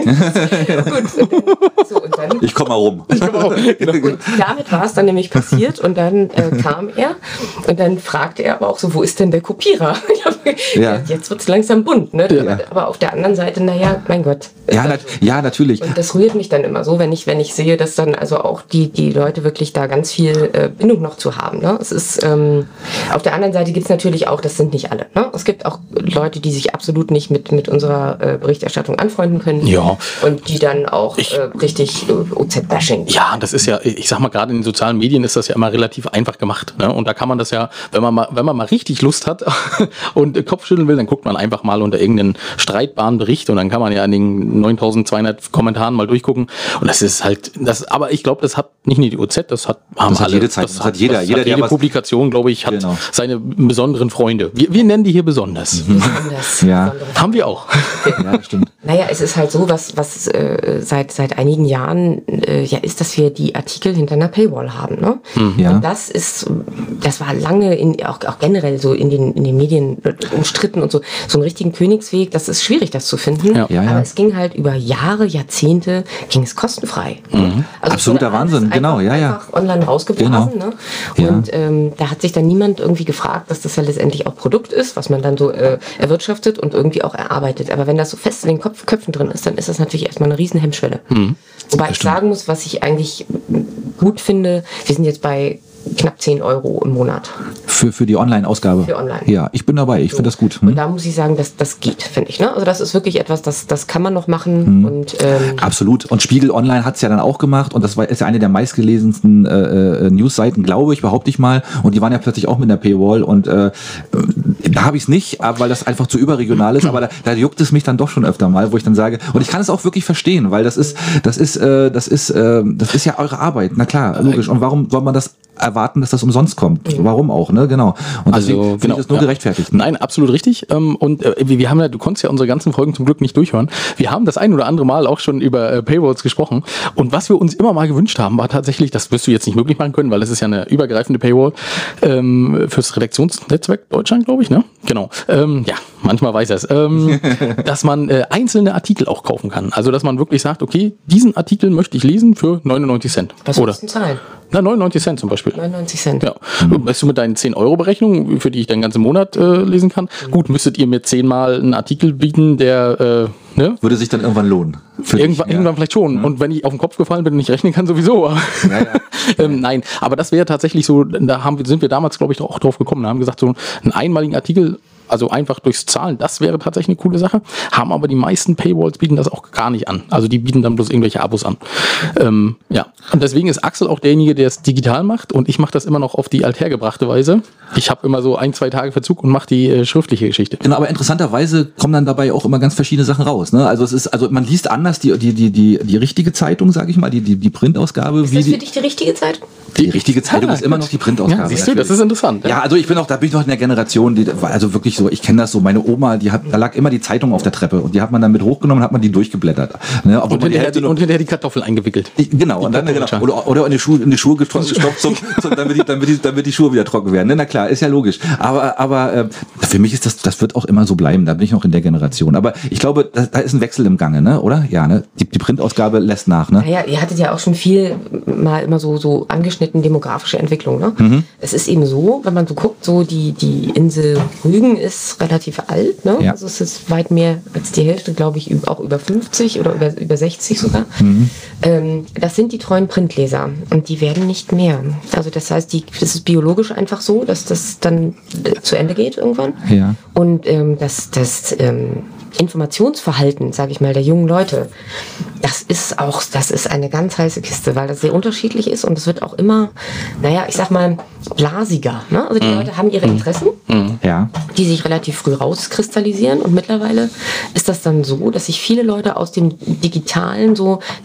S3: Gut. Und dann, so, und dann,
S2: ich komme mal rum.
S3: Ich komm mal rum. Und damit war es dann nämlich passiert und dann äh, kam er und dann fragte er aber auch so, wo ist denn der Kopierer? Ja. Jetzt wird es langsam bunt. Ne? Ja. Aber auf der anderen Seite, naja, mein Gott.
S2: Ja, nat ja, natürlich.
S3: Und das rührt mich dann immer so, wenn ich, wenn ich sehe, dass dann also auch die, die Leute wirklich da ganz viel äh, Bindung noch zu haben. Ne? Es ist, ähm, auf der anderen Seite gibt es natürlich auch, das sind nicht alle. Ne? Es gibt auch Leute, die sich absolut nicht mit, mit unserer äh, Berichterstattung anfreunden können.
S1: Ja.
S3: Und die dann auch ich, äh, richtig äh, O Z-Bashing.
S1: Ja, das ist ja, ich sag mal, gerade in den sozialen Medien ist das ja immer relativ einfach gemacht. Ne? Und da kann man das ja, wenn man mal, wenn man mal richtig Lust hat und Kopfschütteln will, dann guckt man einfach mal unter irgendeinen streitbaren Bericht und dann kann man ja an den neuntausendzweihundert Kommentaren mal durchgucken. Und das ist halt, das, aber ich glaube, das hat nicht nur die O Z, das hat, haben
S2: das hat
S1: alle.
S2: Jede Zeit, das, das hat jeder.
S1: Das
S2: jeder
S1: hat jede Publikation, glaube ich, hat genau. seine besonderen Freunde. Wir, wir nennen die hier besonders.
S3: Mhm. Besonders.
S2: Ja.
S1: Haben wir auch.
S2: Ja, das stimmt.
S3: Naja, es ist halt so, was, was äh, seit, seit einigen Jahren äh, ja ist, dass wir die Artikel hinter einer Paywall haben. Ne?
S2: Mhm. Ja.
S3: Und das ist, das war lange in, auch, auch generell so in den, in den Medien umstritten und so. So einen richtigen Königsweg, das ist schwierig, das zu finden.
S2: Ja. Ja, ja.
S3: Aber es ging halt über Jahre, Jahrzehnte, ging es kostenfrei.
S2: Mhm. Also absoluter Wahnsinn, genau, ja, ja.
S3: Einfach online rausgeblasen. Genau. Ne?
S2: Ja.
S3: Und ähm, da hat sich dann niemand irgendwie gefragt, dass das ja letztendlich auch Produkt ist, was man dann so äh, erwirtschaftet und irgendwie auch erarbeitet. Aber wenn das so fest in den Kopf, Köpfen drin ist, dann ist das natürlich erstmal eine riesen Hemmschwelle. Mhm. Wobei ich sagen muss, was ich eigentlich gut finde, wir sind jetzt bei knapp zehn Euro im Monat.
S2: Für, für die Online-Ausgabe?
S3: Für online.
S2: Ja, ich bin dabei, ich so. finde das gut. Hm?
S3: Und da muss ich sagen, dass das geht, finde ich. Ne? Also das ist wirklich etwas, das, das kann man noch machen. Hm. Und, ähm
S2: absolut. Und Spiegel Online hat es ja dann auch gemacht und das war, ist ja eine der meistgelesensten äh, Newsseiten, glaube ich, behaupte ich mal. Und die waren ja plötzlich auch mit der Paywall und äh, da habe ich es nicht, weil das einfach zu überregional ist, aber da, da juckt es mich dann doch schon öfter mal, wo ich dann sage, und ich kann es auch wirklich verstehen, weil das ist, das ist, äh, das ist, äh, das ist ja eure Arbeit, na klar, logisch. Und warum soll man das erwarten, dass das umsonst kommt? Mhm. Warum auch, ne? Genau. Und deswegen also, genau, ist das nur ja. gerechtfertigt. Ne?
S1: Nein, absolut richtig. Und äh, wir haben ja, du konntest ja unsere ganzen Folgen zum Glück nicht durchhören. Wir haben das ein oder andere Mal auch schon über äh, Paywalls gesprochen. Und was wir uns immer mal gewünscht haben, war tatsächlich, das wirst du jetzt nicht möglich machen können, weil es ist ja eine übergreifende Paywall ähm, fürs Redaktionsnetzwerk Deutschland, glaube ich, ne? Genau. Ähm, ja, manchmal weiß er es. Ähm, dass man äh, einzelne Artikel auch kaufen kann. Also, dass man wirklich sagt, okay, diesen Artikel möchte ich lesen für neunundneunzig Cent.
S3: Was
S1: oder?
S3: Musst du zahlen?
S1: Na, neunundneunzig Cent zum Beispiel.
S3: neunundneunzig Cent.
S1: Ja. Mhm. Weißt du, mit deinen zehn Euro Berechnung, für die ich den ganzen Monat äh, lesen kann, mhm. gut, müsstet ihr mir zehnmal einen Artikel bieten, der, äh, ne?
S2: Würde sich dann irgendwann lohnen.
S1: Irgendwann, dich, irgendwann ja. vielleicht schon. Mhm. Und wenn ich auf den Kopf gefallen bin und nicht rechnen kann, sowieso. Ja, ja. ähm, nein, aber das wäre tatsächlich so, da haben wir, sind wir damals, glaube ich, auch drauf gekommen. Da haben gesagt, so einen einmaligen Artikel, also einfach durchs Zahlen, das wäre tatsächlich eine coole Sache. Haben aber die meisten Paywalls bieten das auch gar nicht an. Also die bieten dann bloß irgendwelche Abos an. Ähm, ja. Und deswegen ist Axel auch derjenige, der es digital macht und ich mache das immer noch auf die althergebrachte Weise. Ich habe immer so ein, zwei Tage Verzug und mache die äh, schriftliche Geschichte.
S2: Genau, aber interessanterweise kommen dann dabei auch immer ganz verschiedene Sachen raus. Ne? Also es ist, also man liest anders die, die, die, die, die richtige Zeitung, sage ich mal, die, die, die Printausgabe.
S3: Ist
S2: wie
S3: das für
S2: die,
S3: dich die richtige Zeitung?
S2: Die richtige Zeitung ah, ist immer noch die Printausgabe.
S1: Ja, siehst du, das ist interessant.
S2: Ja, ja also ich bin auch, da bin ich noch in der Generation, die war also wirklich so, ich kenne das so, meine Oma, die hat, da lag immer die Zeitung auf der Treppe und die hat man dann mit hochgenommen und hat man die durchgeblättert. Ne?
S1: Und, hinterher die, und hinterher die Kartoffel eingewickelt.
S2: Ich, genau, die und dann, genau oder, oder in die Schuhe, in die Schuhe gestopft, zum, zum, damit, die, damit, die, damit die Schuhe wieder trocken werden. Ne? Na klar, ist ja logisch. Aber, aber äh, für mich ist das, das wird auch immer so bleiben, da bin ich noch in der Generation. Aber ich glaube, da, da ist ein Wechsel im Gange, ne? Oder? Ja, ne? Die, die Printausgabe lässt nach, ne?
S3: Naja, ihr hattet ja auch schon viel mal immer so, so angeschnitten demografische Entwicklung, ne? Mhm. Es ist eben so, wenn man so guckt, so die, die Insel Rügen ist relativ alt, ne? Ja. Also es ist weit mehr als die Hälfte, glaube ich, auch über fünfzig oder über, über sechzig sogar. Mhm. Ähm, das sind die treuen Printleser und die werden nicht mehr. Also das heißt, die, das ist biologisch einfach so, dass das dann zu Ende geht irgendwann.
S2: Ja.
S3: Und ähm, das, das ähm, Informationsverhalten, sage ich mal, der jungen Leute, das ist auch, das ist eine ganz heiße Kiste, weil das sehr unterschiedlich ist und es wird auch immer, naja, ich sag mal, blasiger. Ne? Also die mhm. Leute haben ihre Interessen,
S2: mhm. ja.
S3: die sich relativ früh rauskristallisieren und mittlerweile ist das dann so, dass sich viele Leute aus dem Digitalen so das raus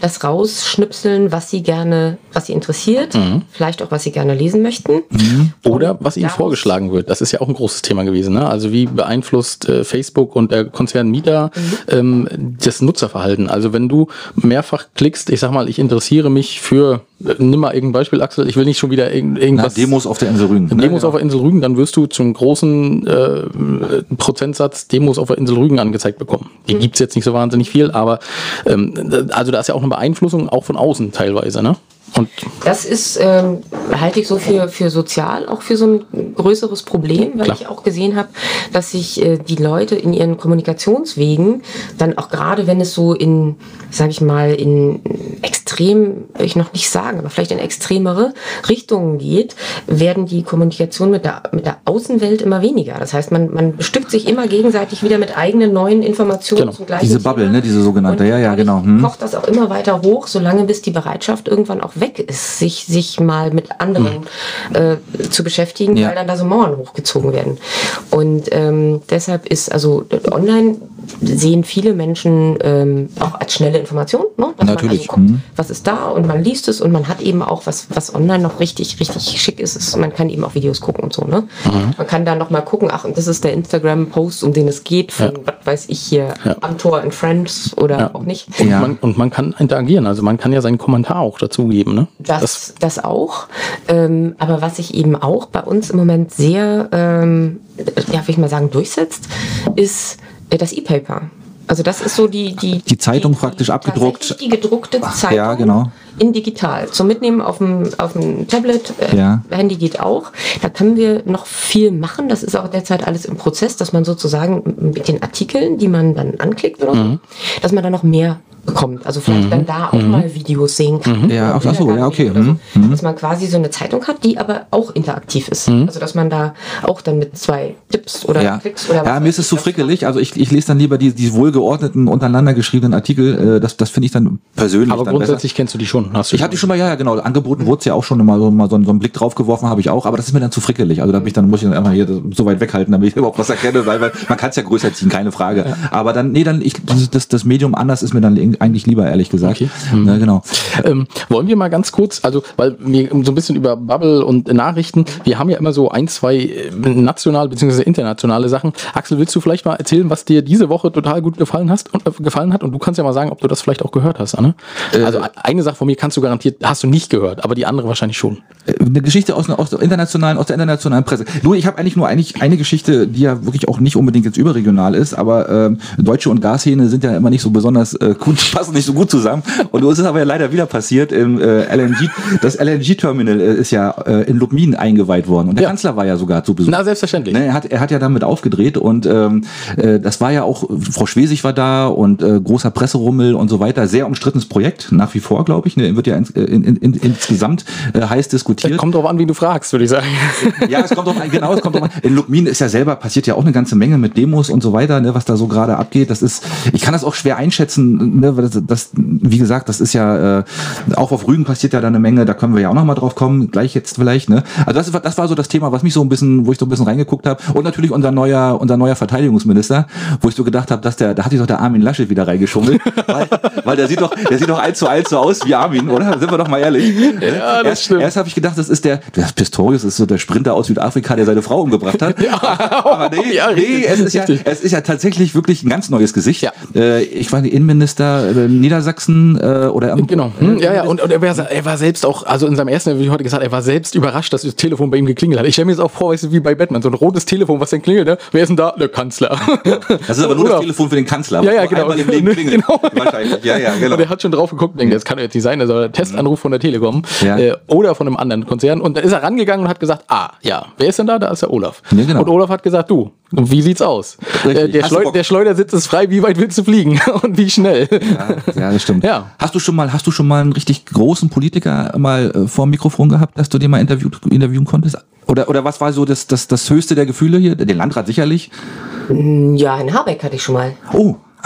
S3: rausschnipseln, was sie gerne, was sie interessiert, mhm. vielleicht auch, was sie gerne lesen möchten.
S1: Mhm. Oder was ihnen vorgeschlagen wird. Das ist ja auch ein großes Thema gewesen. Ne? Also wie beeinflusst äh, Facebook und der Konzern Meta mhm. ähm, das Nutzerverhalten? Also wenn du mehrfach klickst, ich sag mal, ich interessiere mich für, äh, nimm mal irgendein Beispiel, Axel, ich will nicht schon wieder irgend, irgendwas...
S2: Na, Demos auf der Insel Rügen.
S1: Demos
S2: ja,
S1: auf der Insel Rügen, dann wirst du zum großen äh, Prozentsatz Demos auf der Insel Rügen angezeigt bekommen. Die mhm. gibt's jetzt nicht so wahnsinnig viel, aber ähm, also da ist ja auch eine Beeinflussung auch von außen teilweise, ne? Und
S3: das ist, ähm, halte ich so für, für sozial, auch für so ein größeres Problem, weil Klar. ich auch gesehen habe, dass sich äh, die Leute in ihren Kommunikationswegen dann auch gerade, wenn es so in, sage ich mal, in extrem, will ich noch nicht sagen, aber vielleicht in extremere Richtungen geht, werden die Kommunikation mit der, mit der Außenwelt immer weniger. Das heißt, man, man bestückt sich immer gegenseitig wieder mit eigenen neuen Informationen
S2: genau.
S3: zum gleichen
S2: Diese Bubble,
S3: Thema.
S2: ne, diese sogenannte, ja, ja, genau. Hm.
S3: Kocht das auch immer weiter hoch, solange bis die Bereitschaft irgendwann auch weg ist, sich, sich mal mit anderen mhm. äh, zu beschäftigen, ja. weil dann da so Mauern hochgezogen werden. Und ähm, deshalb ist, also online sehen viele Menschen ähm, auch als schnelle Information, ne? Dass
S2: Natürlich.
S3: Man also guckt,
S2: mhm.
S3: was ist da und man liest es und man hat eben auch, was, was online noch richtig, richtig schick ist, ist, man kann eben auch Videos gucken und so, ne? Mhm. Man kann da noch mal gucken, ach, und das ist der Instagram-Post, um den es geht, von, ja. was weiß ich hier,
S1: ja.
S3: am Tor in Friends oder ja. auch nicht.
S1: Und, ja. man, und man kann interagieren, also man kann ja seinen Kommentar auch dazugeben, ne?
S3: Das, das, das auch. Ähm, aber was sich eben auch bei uns im Moment sehr, ähm, ja, will ich mal sagen, durchsetzt, ist äh, das E-Paper. Also das ist so die... Die,
S2: die Zeitung
S3: die,
S2: praktisch
S3: die,
S2: abgedruckt.
S3: Die gedruckte Zeitung
S2: ja, genau.
S3: in digital. Zum Mitnehmen auf dem, auf dem Tablet, äh,
S2: ja.
S3: Handy geht auch. Da können wir noch viel machen. Das ist auch derzeit alles im Prozess, dass man sozusagen mit den Artikeln, die man dann anklickt oder so, mhm. dass man dann noch mehr bekommt. Also vielleicht mhm. dann da auch mhm. mal Videos sehen kann.
S2: Mhm. Ja, ach so, ja, okay.
S3: So.
S2: Mhm.
S3: Dass man quasi so eine Zeitung hat, die aber auch interaktiv ist. Mhm. Also dass man da auch dann mit zwei Tipps oder
S2: ja.
S3: Klicks oder was.
S2: Ja, mir ist es zu frickelig. Also ich, ich lese dann lieber die, die wohlgeordneten, untereinander geschriebenen Artikel. Das, das finde ich dann persönlich
S1: Aber
S2: dann
S1: grundsätzlich
S2: besser.
S1: Kennst du die schon? Hast du
S2: ich hatte die schon mal, ja, ja, genau. Angeboten wurde es ja auch schon mal so, mal so, so einen Blick drauf geworfen, habe ich auch. Aber das ist mir dann zu frickelig. Also da bin ich dann, muss ich dann einfach hier so weit weghalten, damit ich überhaupt was erkenne, weil, weil man kann es ja größer ziehen, keine Frage. Ja. Aber dann, nee, dann, ich, das, das Medium anders ist mir dann eigentlich lieber, ehrlich gesagt.
S1: Okay.
S2: Mhm. Ja, genau.
S1: Ähm, wollen wir mal ganz kurz, also, weil wir so ein bisschen über Bubble und Nachrichten, wir haben ja immer so ein, zwei nationale bzw. internationale Sachen. Axel, willst du vielleicht mal erzählen, was dir diese Woche total gut gefallen hast und äh, gefallen hat? Und du kannst ja mal sagen, ob du das vielleicht auch gehört hast, Anne. Äh, also eine Sache von mir kannst du garantiert, hast du nicht gehört, aber die andere wahrscheinlich schon.
S2: Eine Geschichte aus, aus der internationalen, aus der internationalen Presse. Nur, ich habe eigentlich nur eigentlich eine Geschichte, die ja wirklich auch nicht unbedingt jetzt überregional ist, aber ähm, Deutsche und Gashähne sind ja immer nicht so besonders äh, gut, passen nicht so gut zusammen. Und uns ist aber ja leider wieder passiert im äh, L N G. Das L N G-Terminal äh, ist ja äh, in Lubmin eingeweiht worden. Und der ja. Kanzler war ja sogar zu Besuch.
S1: Na, selbstverständlich.
S2: Ne, er, hat, er hat ja damit aufgedreht und ähm, äh, das war ja auch, Frau Schwesig war da und äh, großer Presserummel und so weiter. Sehr umstrittenes Projekt, nach wie vor, glaube ich. Ne, wird ja ins, in, in, in, insgesamt äh, heiß diskutiert.
S1: Kommt drauf an, wie du fragst, würde ich sagen.
S2: Ja, es kommt drauf an, genau, es kommt drauf an. In Lubmin ist ja selber, passiert ja auch eine ganze Menge mit Demos und so weiter, ne, was da so gerade abgeht. Das ist, ich kann das auch schwer einschätzen, ne, das, das, wie gesagt, das ist ja, äh, auch auf Rügen passiert ja da eine Menge, da können wir ja auch nochmal drauf kommen, gleich jetzt vielleicht, ne. Also das, das war so das Thema, was mich so ein bisschen, wo ich so ein bisschen reingeguckt habe. Und natürlich unser neuer, unser neuer Verteidigungsminister, wo ich so gedacht habe, dass der, da hat sich doch der Armin Laschet wieder reingeschummelt, weil, weil der sieht doch, der sieht doch eins zu eins so aus wie Armin, oder? Sind wir doch mal ehrlich.
S1: Ja, das
S2: erst
S1: stimmt.
S2: Erst habe ich gedacht, das ist der, der Pistorius ist so der Sprinter aus Südafrika, der seine Frau umgebracht hat. Ja, aber nee, ja, nee es, ist ja, es ist ja tatsächlich wirklich ein ganz neues Gesicht. Ja. Äh, ich war Innenminister äh, Niedersachsen äh, oder
S1: genau. Hm, ja, ja, und, und er, war, er war selbst auch, also in seinem ersten Interview heute gesagt, er war selbst überrascht, dass das Telefon bei ihm geklingelt hat. Ich stelle mir jetzt auch vor, weißt du, wie bei Batman, so ein rotes Telefon, was denn klingelt, ne? Wer ist denn da? Der Kanzler.
S2: Das ist aber nur das Telefon für den Kanzler.
S1: Ja, ja, genau.
S2: Einmal im Leben klingelt.
S1: Genau.
S2: Wahrscheinlich. Ja, ja, genau.
S1: Und er hat schon drauf geguckt und denkt, das kann doch jetzt nicht sein, das ist ein Testanruf von der Telekom ja. äh, oder von einem anderen Konzern. Und dann ist er rangegangen und hat gesagt, ah, ja, wer ist denn da? Da ist der Olaf.
S2: Ja, genau.
S1: Und Olaf hat gesagt, du, und wie sieht's aus? Äh, der, Schleu- der Schleudersitz ist frei, wie weit willst du fliegen? Und wie schnell?
S2: Ja, ja, das stimmt.
S1: Ja.
S2: Hast du schon mal, hast du schon mal einen richtig großen Politiker mal äh, vor dem Mikrofon gehabt, dass du den mal interviewt, interviewen konntest? Oder, oder was war so das, das, das höchste der Gefühle hier? Den Landrat sicherlich?
S3: Ja, Herrn Habeck hatte ich schon mal.
S2: Oh, aha.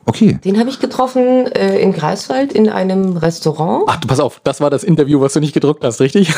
S2: Okay.
S3: Den habe ich getroffen äh, in Greifswald in einem Restaurant.
S1: Ach, du, pass auf, das war das Interview, was du nicht gedruckt hast, richtig?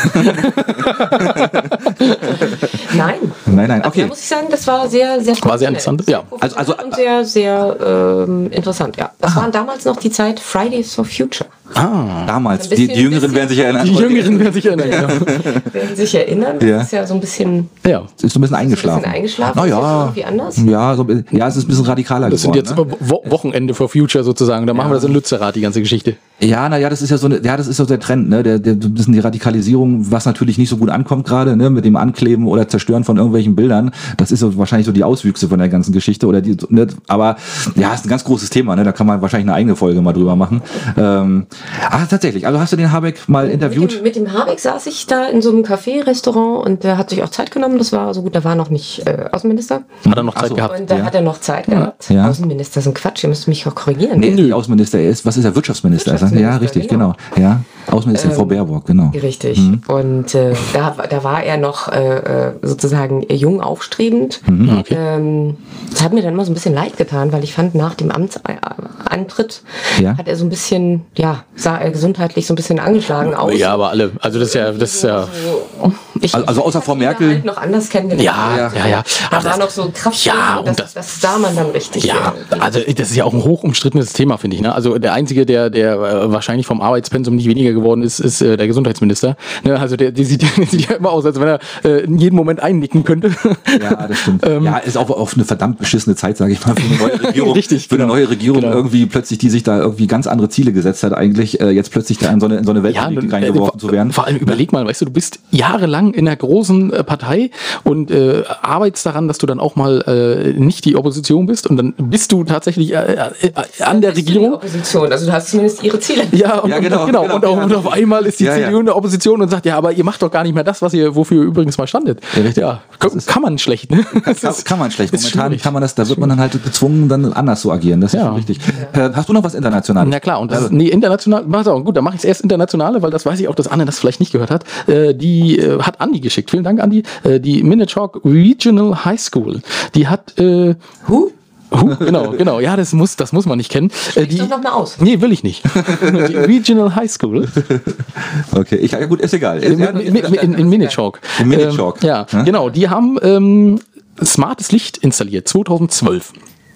S3: Nein.
S2: Nein, nein,
S3: Also,
S2: okay.
S3: da muss ich sagen, das war sehr, sehr
S1: War sehr interessant, ja.
S2: Also- also-
S3: und sehr, sehr ähm, interessant, ja. Das waren damals noch die Zeit Fridays for Future.
S1: Ah,
S2: Damals,
S3: Ein
S2: die,
S3: bisschen-
S2: die Jüngeren
S3: bisschen-
S2: werden sich erinnern.
S1: die Jüngeren werden sich erinnern. Ja.
S3: Werden sich erinnern, das
S2: Ja.
S3: ist ja so ein bisschen,
S1: ja.
S2: Ist so ein bisschen
S3: ein
S2: eingeschlafen.
S3: bisschen eingeschlafen.
S2: Na
S3: Ist jetzt
S2: ja.
S3: irgendwie anders.
S2: Ja, so, ja, es ist ein bisschen radikaler
S1: Das sind
S2: geworden.
S1: jetzt
S2: ne?
S1: Wo Wochenende for Future sozusagen. Da machen wir das in Lützerath, die ganze Geschichte.
S2: Ja, na ja, das ist ja so eine, ja, das ist so der Trend, ne, der, der, so ein bisschen die Radikalisierung, was natürlich nicht so gut ankommt gerade, ne, mit dem Ankleben oder Zerstören von irgendwelchen Bildern. Das ist so wahrscheinlich so die Auswüchse von der ganzen Geschichte oder die, ne, aber ja, ist ein ganz großes Thema, ne, da kann man wahrscheinlich eine eigene Folge mal drüber machen. Ähm, ach, tatsächlich, also hast du den Habeck mal interviewt?
S3: Mit dem, mit dem Habeck saß ich da in so einem Café-Restaurant und der hat sich auch Zeit genommen. Das war so gut, da war noch nicht äh, Außenminister.
S1: Hat er noch
S2: Ach
S1: Zeit
S2: so.
S1: gehabt?
S3: Und da
S2: Ja.
S3: hat er noch Zeit gehabt.
S2: Ja.
S3: Außenminister ist ein Quatsch, ihr müsst mich auch korrigieren.
S2: Nee, nicht Außenminister, er ist, was ist er, Wirtschaftsminister?
S3: Wirtschaftsminister,
S2: ja, richtig, genau.
S3: genau.
S2: Ja, Außenminister Frau Baerbock, genau.
S3: Richtig. Und äh, da, da war er noch äh, äh, sozusagen jung aufstrebend.
S1: Okay.
S3: Ähm, das hat mir dann immer so ein bisschen leid getan, weil ich fand, nach dem Amtsantritt
S2: Ja.
S3: hat er so ein bisschen, ja, sah er gesundheitlich so ein bisschen angeschlagen aus.
S1: Ja, aber alle. Also das ist ja, das ist ja.
S3: Ich,
S2: Also- also außer
S3: ich
S2: Frau
S3: hab ihn
S2: Merkel-
S3: halt noch anders kennengelernt.
S1: Ja, ja, ja. ja.
S3: Da
S1: Aber
S3: war
S1: das-
S3: noch so Kraft.
S1: Ja,
S3: und
S1: und
S3: das,
S1: das-
S3: das sah man dann richtig.
S1: Ja, also das ist ja auch ein hoch umstrittenes Thema, finde ich. Ne? Also der Einzige, der, der äh, wahrscheinlich vom Arbeitspensum nicht weniger geworden ist, ist äh, der Gesundheitsminister. Ne? Also der, der, sieht, der sieht ja immer aus, als wenn er äh, in jedem Moment einnicken könnte.
S2: Ja, das stimmt.
S1: Ähm,
S2: ja, ist auch auf eine verdammt beschissene Zeit, sage ich mal, für eine neue Regierung.
S1: Richtig,
S2: Für eine
S1: genau.
S2: neue Regierung
S1: Genau.
S2: irgendwie plötzlich, die sich da irgendwie ganz andere Ziele gesetzt hat, eigentlich äh, jetzt plötzlich da in so eine, in so eine Weltpolitik
S1: äh,
S2: reingeworfen zu werden.
S1: Vor allem überleg mal, weißt du, du bist jahrelang in einer großen äh, Partei und äh, arbeitest daran, dass du dann auch mal äh, nicht die Opposition bist und dann bist du tatsächlich äh, äh, an der
S3: Bist du die
S1: Regierung.
S3: Opposition, also du hast zumindest ihre Ziele.
S1: Ja, und,
S2: Ja, genau,
S1: und, genau.
S2: genau,
S1: und, auf,
S2: ja.
S1: und auf einmal ist die
S2: Ja, ja.
S1: C D U in der Opposition und sagt, ja, aber ihr macht doch gar nicht mehr das, was ihr, wofür ihr übrigens mal standet.
S2: Ja, richtig.
S1: Ja, kann, kann man schlecht, ne? Das
S2: Kann,
S1: ist-
S2: kann man schlecht.
S1: ist
S2: Momentan
S1: schwierig.
S2: kann man das, da wird man dann halt gezwungen, dann anders zu agieren. Das ist
S1: Ja.
S2: schon richtig. Äh, hast du noch was Internationales?
S1: Na klar, und das
S2: Also-
S1: ist, nee, international, pass auf, gut, dann mache ich es erst internationale, weil das weiß ich auch, dass Anne das vielleicht nicht gehört hat. Äh, die äh, hat Andi geschickt. Vielen Dank, Andi. Äh, die Minnetonka Regional High School. Die hat, äh,
S3: Huh?
S1: Huh, genau, genau. Ja, das muss, das muss man nicht kennen. Äh, die,
S3: doch noch mal aus.
S1: Nee, will ich nicht. Die Regional High School
S2: Okay, ich, ja gut, ist egal.
S1: in, in, in, in Minnetonka.
S2: In Minnetonka.
S1: Ähm, ja,
S2: Ja?
S1: genau. Die haben ähm, smartes Licht installiert, zweitausendzwölf.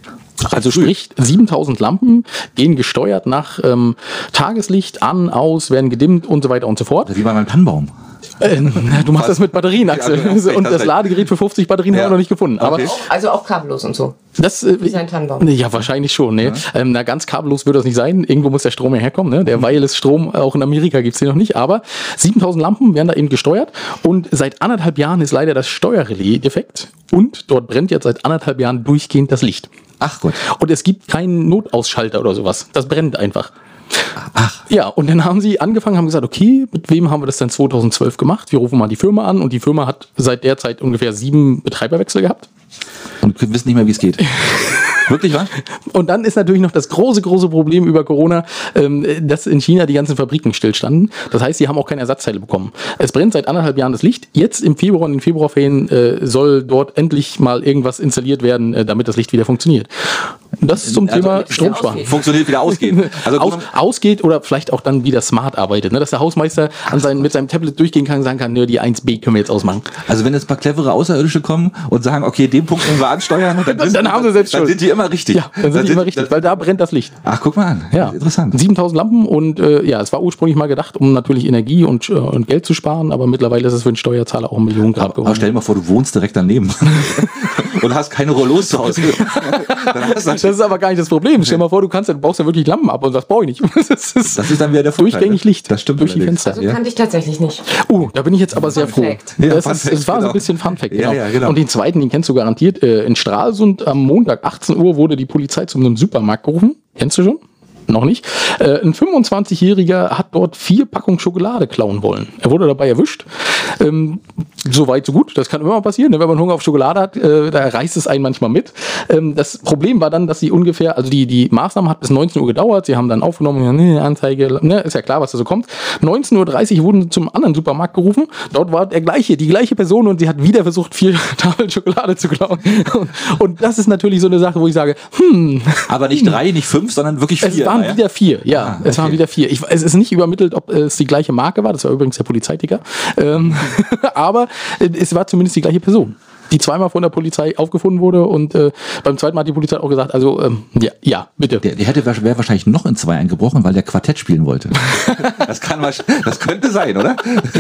S1: Also sprich, siebentausend Lampen gehen gesteuert nach ähm, Tageslicht an, aus, werden gedimmt und so weiter und so fort.
S2: Wie bei meinem Tannenbaum.
S1: Äh, na, du machst das mit Batterien, Axel.
S2: Ja, du hast recht,
S1: und
S2: hast
S1: das
S2: recht.
S1: Ladegerät für fünfzig Batterien haben
S2: Ja.
S1: wir noch nicht gefunden. Aber
S2: Okay.
S3: Also auch kabellos und so.
S1: das äh,
S3: Wie sein Tannenbaum.
S1: Ja, wahrscheinlich schon. Ne? Ähm, na, ganz kabellos wird das nicht sein. Irgendwo muss der Strom ja herkommen. Ne? Der Wireless-Strom, auch in Amerika gibt's den noch nicht. Aber siebentausend Lampen werden da eben gesteuert. Und seit anderthalb Jahren ist leider das Steuerrelais defekt. Und dort brennt jetzt seit anderthalb Jahren durchgehend das Licht.
S2: Ach Gott.
S1: Und es gibt keinen Notausschalter oder sowas. Das brennt einfach.
S2: Ach.
S1: Ja, und dann haben sie angefangen, haben gesagt, okay, mit wem haben wir das dann zweitausendzwölf gemacht? Wir rufen mal die Firma an und die Firma hat seit der Zeit ungefähr sieben Betreiberwechsel gehabt.
S2: Und wir wissen nicht mehr, wie es geht. Wirklich, was?
S1: Und dann ist natürlich noch das große, große Problem über Corona, ähm, dass in China die ganzen Fabriken stillstanden. Das heißt, sie haben auch keine Ersatzteile bekommen. Es brennt seit anderthalb Jahren das Licht. Jetzt im Februar, in den Februarferien, äh, soll dort endlich mal irgendwas installiert werden, äh, damit das Licht wieder funktioniert. Und das zum
S2: Also,
S1: Thema
S2: wieder
S1: Stromsparen.
S3: ausgeht.
S2: Funktioniert wieder ausgehen. Also
S1: Aus, ausgeht oder vielleicht auch dann wieder smart arbeitet. Ne? Dass der Hausmeister an sein, mit seinem Tablet durchgehen kann und sagen kann, nö, die eins b können wir jetzt ausmachen.
S2: Also wenn jetzt ein paar clevere Außerirdische kommen und sagen, okay, den Punkt können wir ansteuern, dann,
S1: Dann
S2: sind,
S1: haben sie selbst
S2: dann
S1: Schuld.
S2: sind die immer richtig.
S1: Ja, dann sind die immer richtig, weil da brennt das Licht.
S2: Ach, guck mal an.
S1: Ja,
S2: Interessant.
S1: siebentausend Lampen und äh, ja, es war ursprünglich mal gedacht, um natürlich Energie und, äh, und Geld zu sparen, aber mittlerweile ist es für den Steuerzahler auch ein Millionengrad
S2: Aber
S1: geworden.
S2: stell dir mal vor, du wohnst direkt daneben und hast keine Rollos zu Hause. Dann hast du
S1: Das ist aber gar nicht das Problem. Stell dir mal vor, du kannst, du baust ja wirklich Lampen ab und sagst, brauche ich nicht. Das ist,
S2: Das ist dann wieder der Vorteil,
S1: durchgängig
S2: ne?
S1: Licht.
S2: Das stimmt
S1: durch die
S2: allerdings.
S1: Fenster.
S3: Also
S2: Ja.
S3: kannte ich tatsächlich nicht.
S1: Oh, da bin ich jetzt aber sehr
S3: Fun
S1: froh.
S3: Fact.
S2: Ja,
S1: das,
S2: Fun
S1: ist,
S2: Fact,
S1: es war so
S2: genau.
S1: ein bisschen Fun Fact.
S2: Ja,
S1: Genau.
S2: ja, genau.
S1: Und den zweiten, den kennst du garantiert. Äh, in Stralsund am Montag achtzehn Uhr wurde die Polizei zu einem Supermarkt gerufen. Kennst du schon? Noch nicht. Äh, ein fünfundzwanzigjähriger hat dort vier Packungen Schokolade klauen wollen. Er wurde dabei erwischt. Ähm, so weit, so gut. Das kann immer mal passieren. Ne? Wenn man Hunger auf Schokolade hat, äh, da reißt es einen manchmal mit. Ähm, das Problem war dann, dass sie ungefähr, also die, die Maßnahme hat bis neunzehn Uhr gedauert. Sie haben dann aufgenommen, ne, Anzeige, ne, ist ja klar, was da so kommt. neunzehn Uhr dreißig wurden sie zum anderen Supermarkt gerufen. Dort war der gleiche, die gleiche Person und sie hat wieder versucht, vier Tafeln Schokolade zu klauen. Und, und das ist natürlich so eine Sache, wo ich sage, hm.
S2: Aber nicht drei, nicht fünf, sondern wirklich vier.
S1: Es waren
S2: ja?
S1: wieder vier, ja.
S2: Ah,
S1: es
S2: okay.
S1: waren wieder vier. Ich, es ist nicht übermittelt, ob es die gleiche Marke war. Das war übrigens der Polizeiticker. Ähm, aber es war zumindest die gleiche Person, die zweimal von der Polizei aufgefunden wurde und äh, beim zweiten Mal hat die Polizei auch gesagt, also ähm, ja, ja, bitte.
S2: Der, der hätte wäre wahrscheinlich noch in zwei eingebrochen, weil der Quartett spielen wollte. Das kann das könnte sein, oder?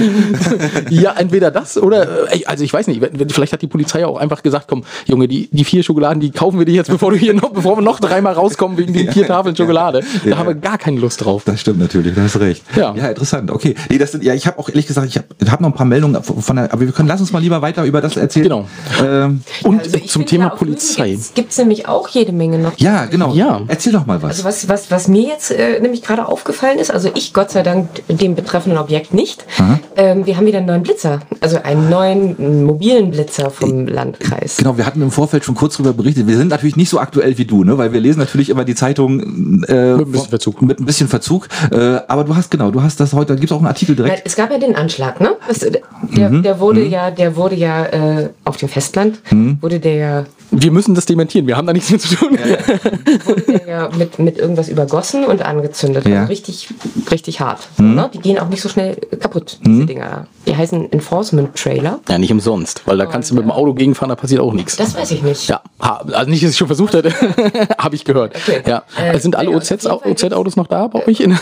S1: Ja, entweder das oder, äh, also ich weiß nicht, vielleicht hat die Polizei auch einfach gesagt, komm, Junge, die, die vier Schokoladen, die kaufen wir dir jetzt, bevor du hier noch, bevor wir noch dreimal rauskommen wegen den vier Tafeln Schokolade. Da
S2: Ja.
S1: haben wir gar keine Lust drauf.
S2: Das stimmt natürlich, da hast du recht.
S1: Ja.
S2: ja, interessant. Okay, nee, das sind, ja, ich habe auch ehrlich gesagt, ich habe hab noch ein paar Meldungen von der, aber wir können, lass uns mal lieber weiter über das erzählen.
S1: Genau.
S2: Ähm,
S1: Und
S3: Also ich
S1: zum
S3: finde,
S1: Thema
S3: ja, auf Rügen
S1: Polizei.
S3: gibt's, gibt's nämlich auch jede Menge noch.
S2: ja, genau.
S1: Ja.
S2: Erzähl doch mal was.
S3: Also was, was, was mir jetzt äh, nämlich gerade aufgefallen ist, also ich Gott sei Dank dem betreffenden Objekt nicht, ähm, wir haben wieder einen neuen Blitzer, also einen neuen mobilen Blitzer vom Landkreis.
S2: Genau, wir hatten im Vorfeld schon kurz darüber berichtet. Wir sind natürlich nicht so aktuell wie du, ne? Weil wir lesen natürlich immer die Zeitung äh,
S1: Mit ein bisschen Verzug.
S2: Mit ein bisschen Verzug. Äh, aber du hast genau, du hast das heute, da gibt es auch einen Artikel direkt.
S3: Nein, es gab ja den Anschlag, ne? Das, der,
S2: Mhm.
S3: der wurde ja, der wurde ja äh, auf dem Festland, wurde der ja
S1: Wir müssen das dementieren, wir haben da nichts mit zu tun.
S3: wurde der ja mit, mit irgendwas übergossen und angezündet.
S2: Ja.
S3: Also richtig, richtig hart. Ne? Die gehen auch nicht so schnell kaputt, diese Dinger. Die heißen Enforcement-Trailer.
S1: Ja, nicht umsonst, weil da kannst du mit dem Auto gegenfahren, da passiert auch nichts.
S3: Das weiß ich nicht.
S1: Ja, ha- also nicht, dass ich schon versucht hätte, habe ich gehört.
S3: Okay.
S1: Ja.
S3: Äh,
S1: Sind alle
S3: ja,
S1: O Z
S3: auf jeden Fall
S1: O Z-Autos noch da bei euch? In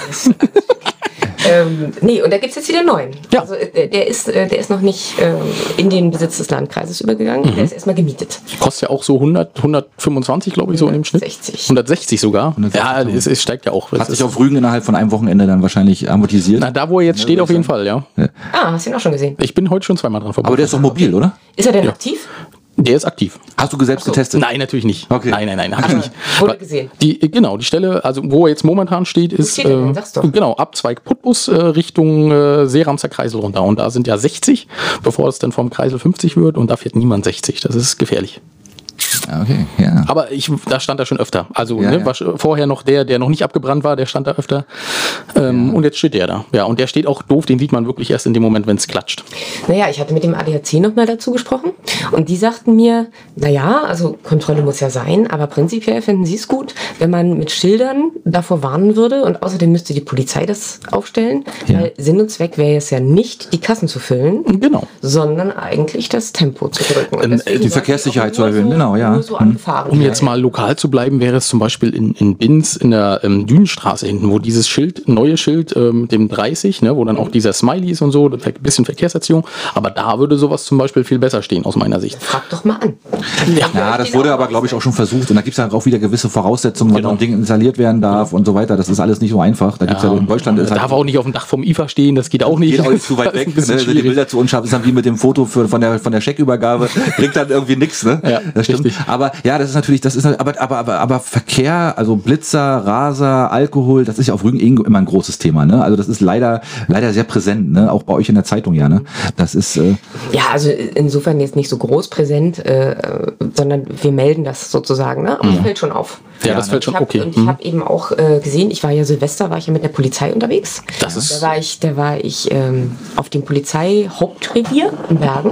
S3: Ähm, nee, und da gibt es jetzt wieder einen neuen.
S1: Ja.
S3: Also äh, der ist, äh, der ist noch nicht ähm, in den Besitz des Landkreises übergegangen. Der ist erstmal gemietet.
S1: Kostet ja auch so hundert, hundertfünfundzwanzig, glaube ich, so in dem Schnitt.
S3: hundertsechzig.
S1: hundertsechzig sogar.
S2: hundertsechzig.
S1: Ja, es, es steigt ja auch.
S2: Hat
S1: Es
S2: sich
S1: ist,
S2: auf Rügen innerhalb von einem Wochenende dann wahrscheinlich amortisiert.
S1: na, da wo er jetzt steht, auf jeden Fall, ja.
S3: Ah, hast du ihn auch schon gesehen?
S1: Ich bin heute schon zweimal dran vorbei.
S2: Aber der ist doch mobil, oder?
S3: Ist er denn aktiv?
S1: Der ist aktiv.
S2: Hast du selbst getestet?
S1: Nein, natürlich nicht.
S2: Okay.
S1: Nein, nein, nein, hab ich nicht.
S3: Wurde
S1: Aber
S3: gesehen.
S1: Die, genau, die Stelle, also wo er jetzt momentan steht, ist
S3: steht er denn? Sag's doch.
S1: genau Abzweig Putbus äh, Richtung äh, Seeramser Kreisel runter. Und da sind ja sechzig, bevor es dann vom Kreisel fünfzig wird. Und da fährt niemand sechzig. Das ist gefährlich.
S2: Okay, ja.
S1: Aber ich, da stand er schon öfter. Also
S2: Ja,
S1: ne,
S2: ja.
S1: war sch- vorher noch der, der noch nicht abgebrannt war, der stand da öfter. Ähm, Und jetzt steht der da. Ja, und der steht auch doof, den sieht man wirklich erst in dem Moment, wenn es klatscht.
S3: Naja, ich hatte mit dem A D A C nochmal dazu gesprochen und die sagten mir, naja, also Kontrolle muss ja sein, aber prinzipiell finden sie es gut, wenn man mit Schildern davor warnen würde und außerdem müsste die Polizei das aufstellen,
S2: Ja.
S3: weil Sinn und Zweck wäre es ja nicht, die Kassen zu füllen,
S1: Genau.
S3: sondern eigentlich das Tempo zu drücken. Und
S1: Ähm,
S3: deswegen
S2: die
S3: sollten
S2: Verkehrssicherheit
S3: auch nur
S2: zu erhöhen,
S3: so,
S2: genau, ja.
S3: Nur so an Gefahren
S1: Um jetzt mal lokal zu bleiben, wäre es zum Beispiel in, in Binz in der ähm, Dünenstraße hinten, wo dieses Schild, neue Schild ähm, mit dem dreißig, ne, wo dann auch dieser Smiley ist und so, ein bisschen Verkehrserziehung, aber da würde sowas zum Beispiel viel besser stehen, aus meiner Sicht.
S3: Frag doch mal an.
S1: Ja,
S2: Ja, das wurde aber, glaube ich, auch schon versucht. Und da gibt es ja auch wieder gewisse Voraussetzungen, wann
S1: Genau.
S2: ein Ding installiert werden darf und so weiter. Das ist alles nicht so einfach. Da gibt es ja, in Deutschland ist
S1: darf
S2: halt,
S1: auch nicht auf dem Dach vom I F A stehen, das geht auch nicht.
S2: geht auch nicht zu weit
S1: Das ist
S2: weg.
S1: ein bisschen
S2: Ne? Die
S1: schwierig.
S2: Bilder zu unscharf ist dann wie mit dem Foto für, von der von der Scheckübergabe. Bringt dann irgendwie nichts, ne?
S1: Ja,
S2: das stimmt.
S1: richtig.
S2: Aber ja, das ist natürlich, das ist aber aber aber aber Verkehr, also Blitzer, Raser, Alkohol, das ist ja auf Rügen immer ein großes Thema, ne? Also das ist leider leider sehr präsent, ne? Auch bei euch in der Zeitung ja, ne? Das ist äh,
S3: Ja, also insofern jetzt nicht so groß präsent, äh, sondern wir melden das sozusagen, ne? Aber es fällt schon auf.
S1: Ja, das fällt schon,
S3: Ich hab,
S1: okay.
S3: Und ich
S1: Mhm.
S3: habe eben auch äh, gesehen, ich war ja Silvester, war ich ja mit der Polizei unterwegs.
S1: Das ist-
S3: Da war ich, da war ich ähm, auf dem Polizeihauptrevier in Bergen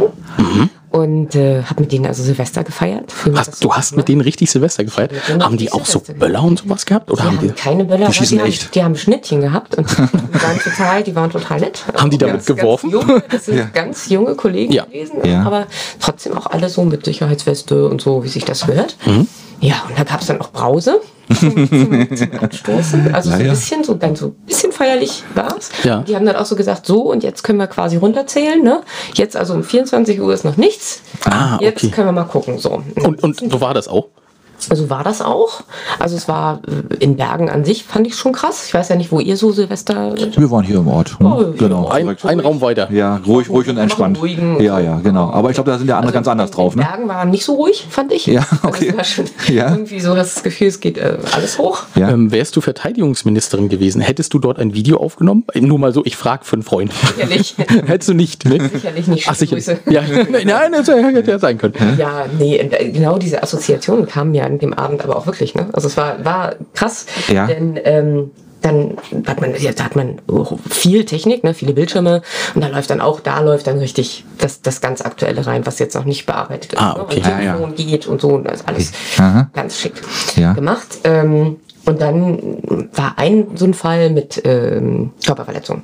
S3: und äh, habe mit denen also Silvester gefeiert. Für mich das
S1: Hast,
S3: so
S1: du hast mit denen richtig Silvester gefeiert?
S3: mit denen
S1: Haben die
S3: richtig
S1: auch so
S3: Silvester
S1: Böller und sowas gehabt? Oder
S3: Die
S1: haben
S3: haben
S1: die,
S3: keine Böller, aber
S2: schießen
S3: die haben,
S2: echt.
S3: die haben Schnittchen gehabt und die waren total, die waren total nett.
S1: Haben die damit
S3: Ganz-
S1: geworfen?
S3: Ganz junge, das sind
S2: Ja.
S3: ganz junge Kollegen
S1: Ja.
S3: gewesen,
S2: Ja.
S3: aber trotzdem auch alle so mit Sicherheitsweste und so, wie sich das gehört.
S1: Mhm.
S3: Ja, und da gab es dann auch Brause zum, zum, zum Anstoßen. Also
S2: Ja,
S3: so ein
S2: ja.
S3: bisschen, so ganz so ein bisschen feierlich war es.
S1: Ja.
S3: Die haben dann auch so gesagt, so und jetzt können wir quasi runterzählen. Ne? Jetzt also um vierundzwanzig Uhr ist noch nichts.
S1: Ah,
S3: Jetzt
S1: okay.
S3: können wir mal gucken. So.
S1: Und, und so war das auch?
S3: Also war das auch. Also es war in Bergen an sich, fand ich schon krass. Ich weiß ja nicht, wo ihr so Silvester...
S2: Wir waren hier im Ort. Hm?
S3: Oh,
S2: genau.
S1: Ein, ein Raum weiter.
S2: Ja, ruhig, ruhig und entspannt. Ja, ja, genau. Aber ich glaube, da sind ja andere
S3: Also
S2: ganz anders
S3: in
S2: drauf. Ne?
S3: Bergen war nicht so ruhig, fand ich.
S2: Ja, okay.
S3: Also es war schon
S2: Ja.
S3: irgendwie so das Gefühl, es geht äh, alles hoch.
S2: Ja.
S1: Ähm, wärst du Verteidigungsministerin gewesen, hättest du dort ein Video aufgenommen? Nur mal so, ich frage für einen Freund.
S3: Sicherlich.
S1: Hättest du nicht, ne?
S3: Sicherlich nicht.
S1: Ach, sicher.
S3: Grüße.
S1: Ja, nein, das hätte ja sein können.
S3: Ja, nee, äh, genau diese Assoziationen kamen ja an dem Abend aber auch wirklich. Ne? Also es war, war krass,
S2: Ja.
S3: denn ähm, dann hat man, ja, da hat man viel Technik, ne, viele Bildschirme und da läuft dann auch, da läuft dann richtig das, das ganz Aktuelle rein, was jetzt noch nicht bearbeitet ist.
S1: Ah, okay.
S3: Ne? Und
S2: Ja, ja.
S3: Telefon geht und so, und das ist alles
S2: Aha.
S3: ganz schick
S2: Ja.
S3: gemacht. Ähm, und dann war ein so ein Fall mit ähm, Körperverletzung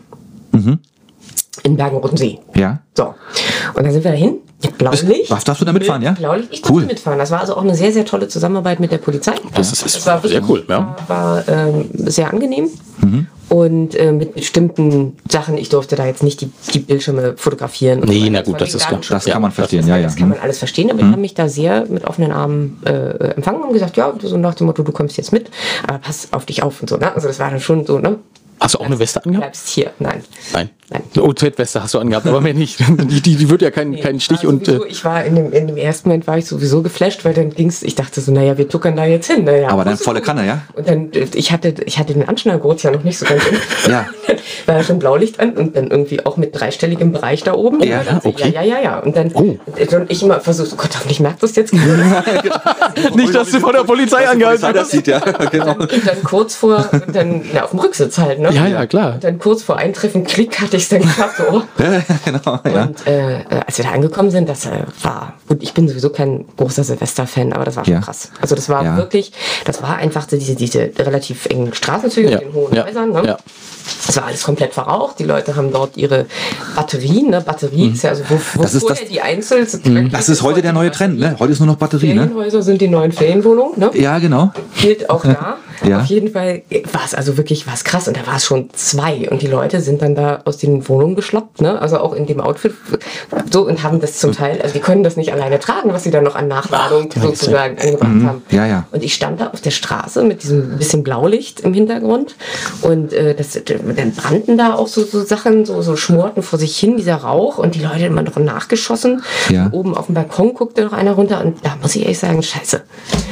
S3: in Bergen-Rodensee.
S2: Ja.
S3: So, und dann sind wir dahin. Ja, Blaulicht.
S2: Darfst, darfst du da mitfahren, ja?
S3: Blaulicht. Ich
S2: Cool.
S3: durfte mitfahren. Das war also auch eine sehr, sehr tolle Zusammenarbeit mit der Polizei.
S1: Das ist, ist
S3: Das war
S1: sehr cool, ja.
S3: War, war ähm, sehr angenehm.
S2: Mhm.
S3: Und äh, mit bestimmten Sachen, ich durfte da jetzt nicht die, die Bildschirme fotografieren. und
S1: Nee,
S3: so weiter.
S1: na gut,
S3: war
S1: das
S3: wegen
S1: ist klar.
S3: Datenschutz.
S2: Das kann man verstehen,
S3: Das,
S2: ja, ja.
S3: das kann man alles verstehen, aber die haben mich da sehr mit offenen Armen äh, empfangen und gesagt, ja, so nach dem Motto, du kommst jetzt mit, aber pass auf dich auf und so. Ne? Also das war dann schon so, ne?
S1: Hast du auch eine Weste
S3: Du
S1: angehabt?
S3: bleibst hier. Nein.
S1: Nein.
S3: Nein.
S1: Eine O Z-Weste hast du angehabt, aber mehr nicht. Die, die, die wird ja keinen keinen Stich
S3: war
S1: und.
S3: sowieso,
S1: Äh,
S3: ich war in dem, in dem ersten Moment war ich sowieso geflasht, weil dann ging's, ich dachte so, naja, wir tuckern da jetzt hin. Naja,
S2: Aber dann volle Kanne, ja?
S3: Und dann, ich hatte, ich hatte den Anschnallgurt ja noch nicht so ganz im.
S2: Ja.
S3: War ja schon Blaulicht an und dann irgendwie auch mit dreistelligem Bereich da oben.
S2: Ja,
S3: Und dann so,
S2: okay.
S3: ja, ja, ja, ja. Und dann,
S1: Oh.
S3: und ich immer versucht, oh Gott, hoffentlich merkt das jetzt keiner.
S1: nicht, dass du von der Polizei angehalten
S2: Polizei das
S1: wirst.
S2: sieht, ja. Genau.
S3: Und dann kurz vor, und dann, na, auf dem Rücksitz halt, ne?
S1: Ja, ja, klar.
S3: Und dann kurz vor Eintreffen, Klick, hatte ich es dann geschafft, so, oh.
S2: genau, ja.
S3: Und äh, äh, als wir da angekommen sind, das äh, war, gut, ich bin sowieso kein großer Silvester-Fan, aber das war schon
S2: Ja.
S3: krass. Also das war
S2: Ja.
S3: wirklich, das war einfach so diese, diese relativ engen Straßenzüge
S1: Ja.
S3: mit den hohen
S1: Ja.
S3: Häusern. Ne?
S1: Ja.
S3: Das war alles komplett verraucht. Die Leute haben dort ihre Batterien, ne? Batterie ist ja also, wo, wo
S2: Das ist
S3: vorher
S2: das-
S3: die Einzel...
S2: Das ist heute der neue Trend, ne? Heute ist nur noch Batterie, ne?
S3: Ferienhäuser sind die neuen Ferienwohnungen, ne?
S2: Ja, genau.
S3: Gilt auch da.
S2: Ja.
S3: Auf jeden Fall war es also wirklich was krass und da war es schon zwei und die Leute sind dann da aus den Wohnungen geschlappt, ne? Also auch in dem Outfit so und haben das zum Teil, also die können das nicht alleine tragen, was sie dann noch an Nachladung
S1: Ach,
S3: sozusagen angebracht haben.
S2: Ja, ja.
S3: Und ich stand da auf der Straße mit diesem bisschen Blaulicht im Hintergrund und äh, das, dann brannten da auch so, so Sachen, so, so schmorten vor sich hin, dieser Rauch und die Leute immer noch nachgeschossen.
S2: Ja.
S3: Und oben auf dem Balkon guckte noch einer runter und da muss ich ehrlich sagen, scheiße.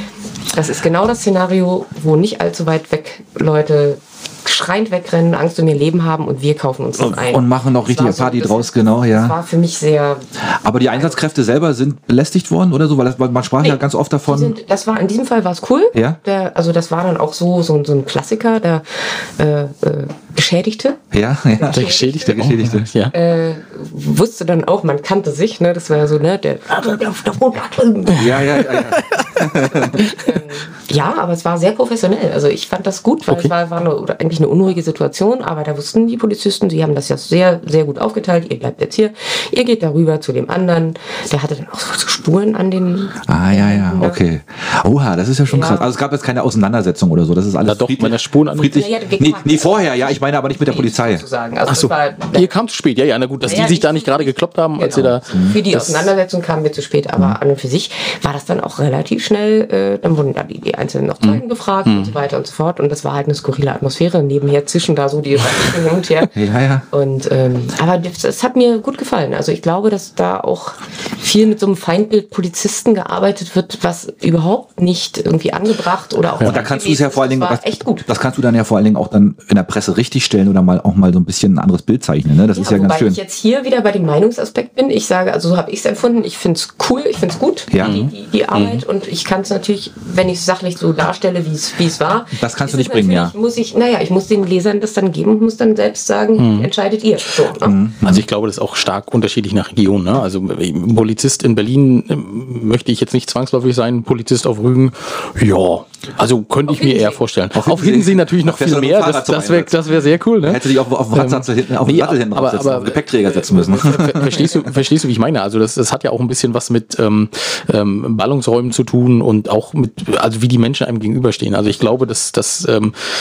S3: Das ist genau das Szenario, wo nicht allzu weit weg Leute schreiend wegrennen, Angst um ihr Leben haben und wir kaufen uns das ein.
S2: Und machen noch
S3: Das
S2: richtige
S3: war so-
S2: Party
S3: das-
S2: draus, genau,
S3: Das
S2: ja.
S3: war für mich sehr...
S2: Aber die Einsatzkräfte selber sind belästigt worden oder so? Weil, das, weil man sprach ja ganz oft
S3: Die
S2: davon.
S3: sind, das war in diesem Fall war es cool.
S2: Ja.
S3: Der, also das war dann auch so so, so ein Klassiker, der äh, äh, Geschädigte
S2: Ja, ja.
S1: Der Geschädigte.
S2: Der Geschädigte.
S1: Ja.
S3: äh, wusste dann auch, man kannte sich, ne? Das war so ne der.
S2: Ja, ja, ja, ja.
S3: Ja, aber es war sehr professionell. Also ich fand das gut, weil
S1: Okay.
S3: es war, war eine, oder eigentlich eine unruhige Situation, aber da wussten die Polizisten, sie haben das ja sehr, sehr gut aufgeteilt. Ihr bleibt jetzt hier, ihr geht darüber zu dem anderen. Der hatte dann auch so Spuren an den.
S2: Ah, ja, ja, okay. Oha, das ist ja schon
S3: Ja.
S2: krass. Also es gab jetzt keine Auseinandersetzung oder so. Das ist alles
S1: Na doch,
S2: friedlich.
S1: meine Spuren an-
S2: friedlich.
S3: Ja, ja, wir-
S2: Nee, nee, vorher, ja. Ich meine aber nicht mit der Polizei.
S3: Sozusagen. Also
S1: Ach so,
S3: das war,
S1: ihr kam zu spät. Ja, ja, na gut, dass
S3: Ja,
S1: die sich
S3: ich-
S1: da nicht gerade gekloppt haben, als sie
S3: Genau.
S1: da.
S3: Für die
S1: das-
S3: Auseinandersetzung kamen wir zu spät, aber an und für sich war das dann auch relativ schnell. Äh, dann wurden da die, die Einzelnen noch Zeugen befragt und so weiter und so fort. Und das war halt eine skurrile Atmosphäre. Nebenher zischen da so die Raketen hin und her.
S2: Ja, ja.
S3: Und ähm, aber das, das hat mir gut gefallen. Also ich glaube, dass da auch viel mit so einem Feindbild Polizisten gearbeitet wird, was überhaupt nicht irgendwie angebracht oder auch.
S2: Und da kannst du es ja vor allen Dingen,
S3: das war
S2: das,
S3: echt gut.
S2: das kannst du dann ja vor allen Dingen auch dann in der Presse richtig stellen oder mal auch mal so ein bisschen ein anderes Bild zeichnen. Ne? Das ist ja
S3: wobei
S2: ganz schön.
S3: ich jetzt hier wieder bei dem Meinungsaspekt bin. Ich sage, also so habe ich es empfunden. Ich finde es cool, ich finde es gut,
S2: Ja.
S3: die, die, die Arbeit. Und ich kann es natürlich, wenn ich es sachlich so darstelle, wie es wie es war.
S2: Das kannst du
S3: ist
S2: nicht
S3: es
S2: bringen, ja.
S3: natürlich- Muss ich, naja, ich muss den Lesern das dann geben und muss dann selbst sagen, entscheidet ihr. So, ne?
S1: Also ich glaube, das ist auch stark unterschiedlich nach Region. Ne? Also äh, Polizist in Berlin ähm, möchte ich jetzt nicht zwangsläufig sein, Polizist auf Rügen, ja, also könnte ich mir
S3: Hiddensee.
S1: eher vorstellen. Auf,
S2: Hiddensee.
S1: Hiddensee natürlich noch
S2: Da fährst
S1: viel
S2: du mit
S1: mehr,
S2: dem
S1: das,
S2: Fahrrad zum
S1: das wäre
S2: Einsatz.
S1: das wär sehr cool. Ne?
S2: Hätte dich auf, auf dem Radsattel hinten, auf dem
S1: nee,
S2: Sattel hinten
S1: aber-
S2: draufsetzen,
S1: aber-
S2: auf den Gepäckträger setzen müssen.
S1: Ver- Verstehst du, verstehst du, wie ich meine? Also das, das hat ja auch ein bisschen was mit ähm, ähm, Ballungsräumen zu tun und auch mit, also wie die Menschen einem gegenüberstehen. Also ich glaube, dass, dass ähm,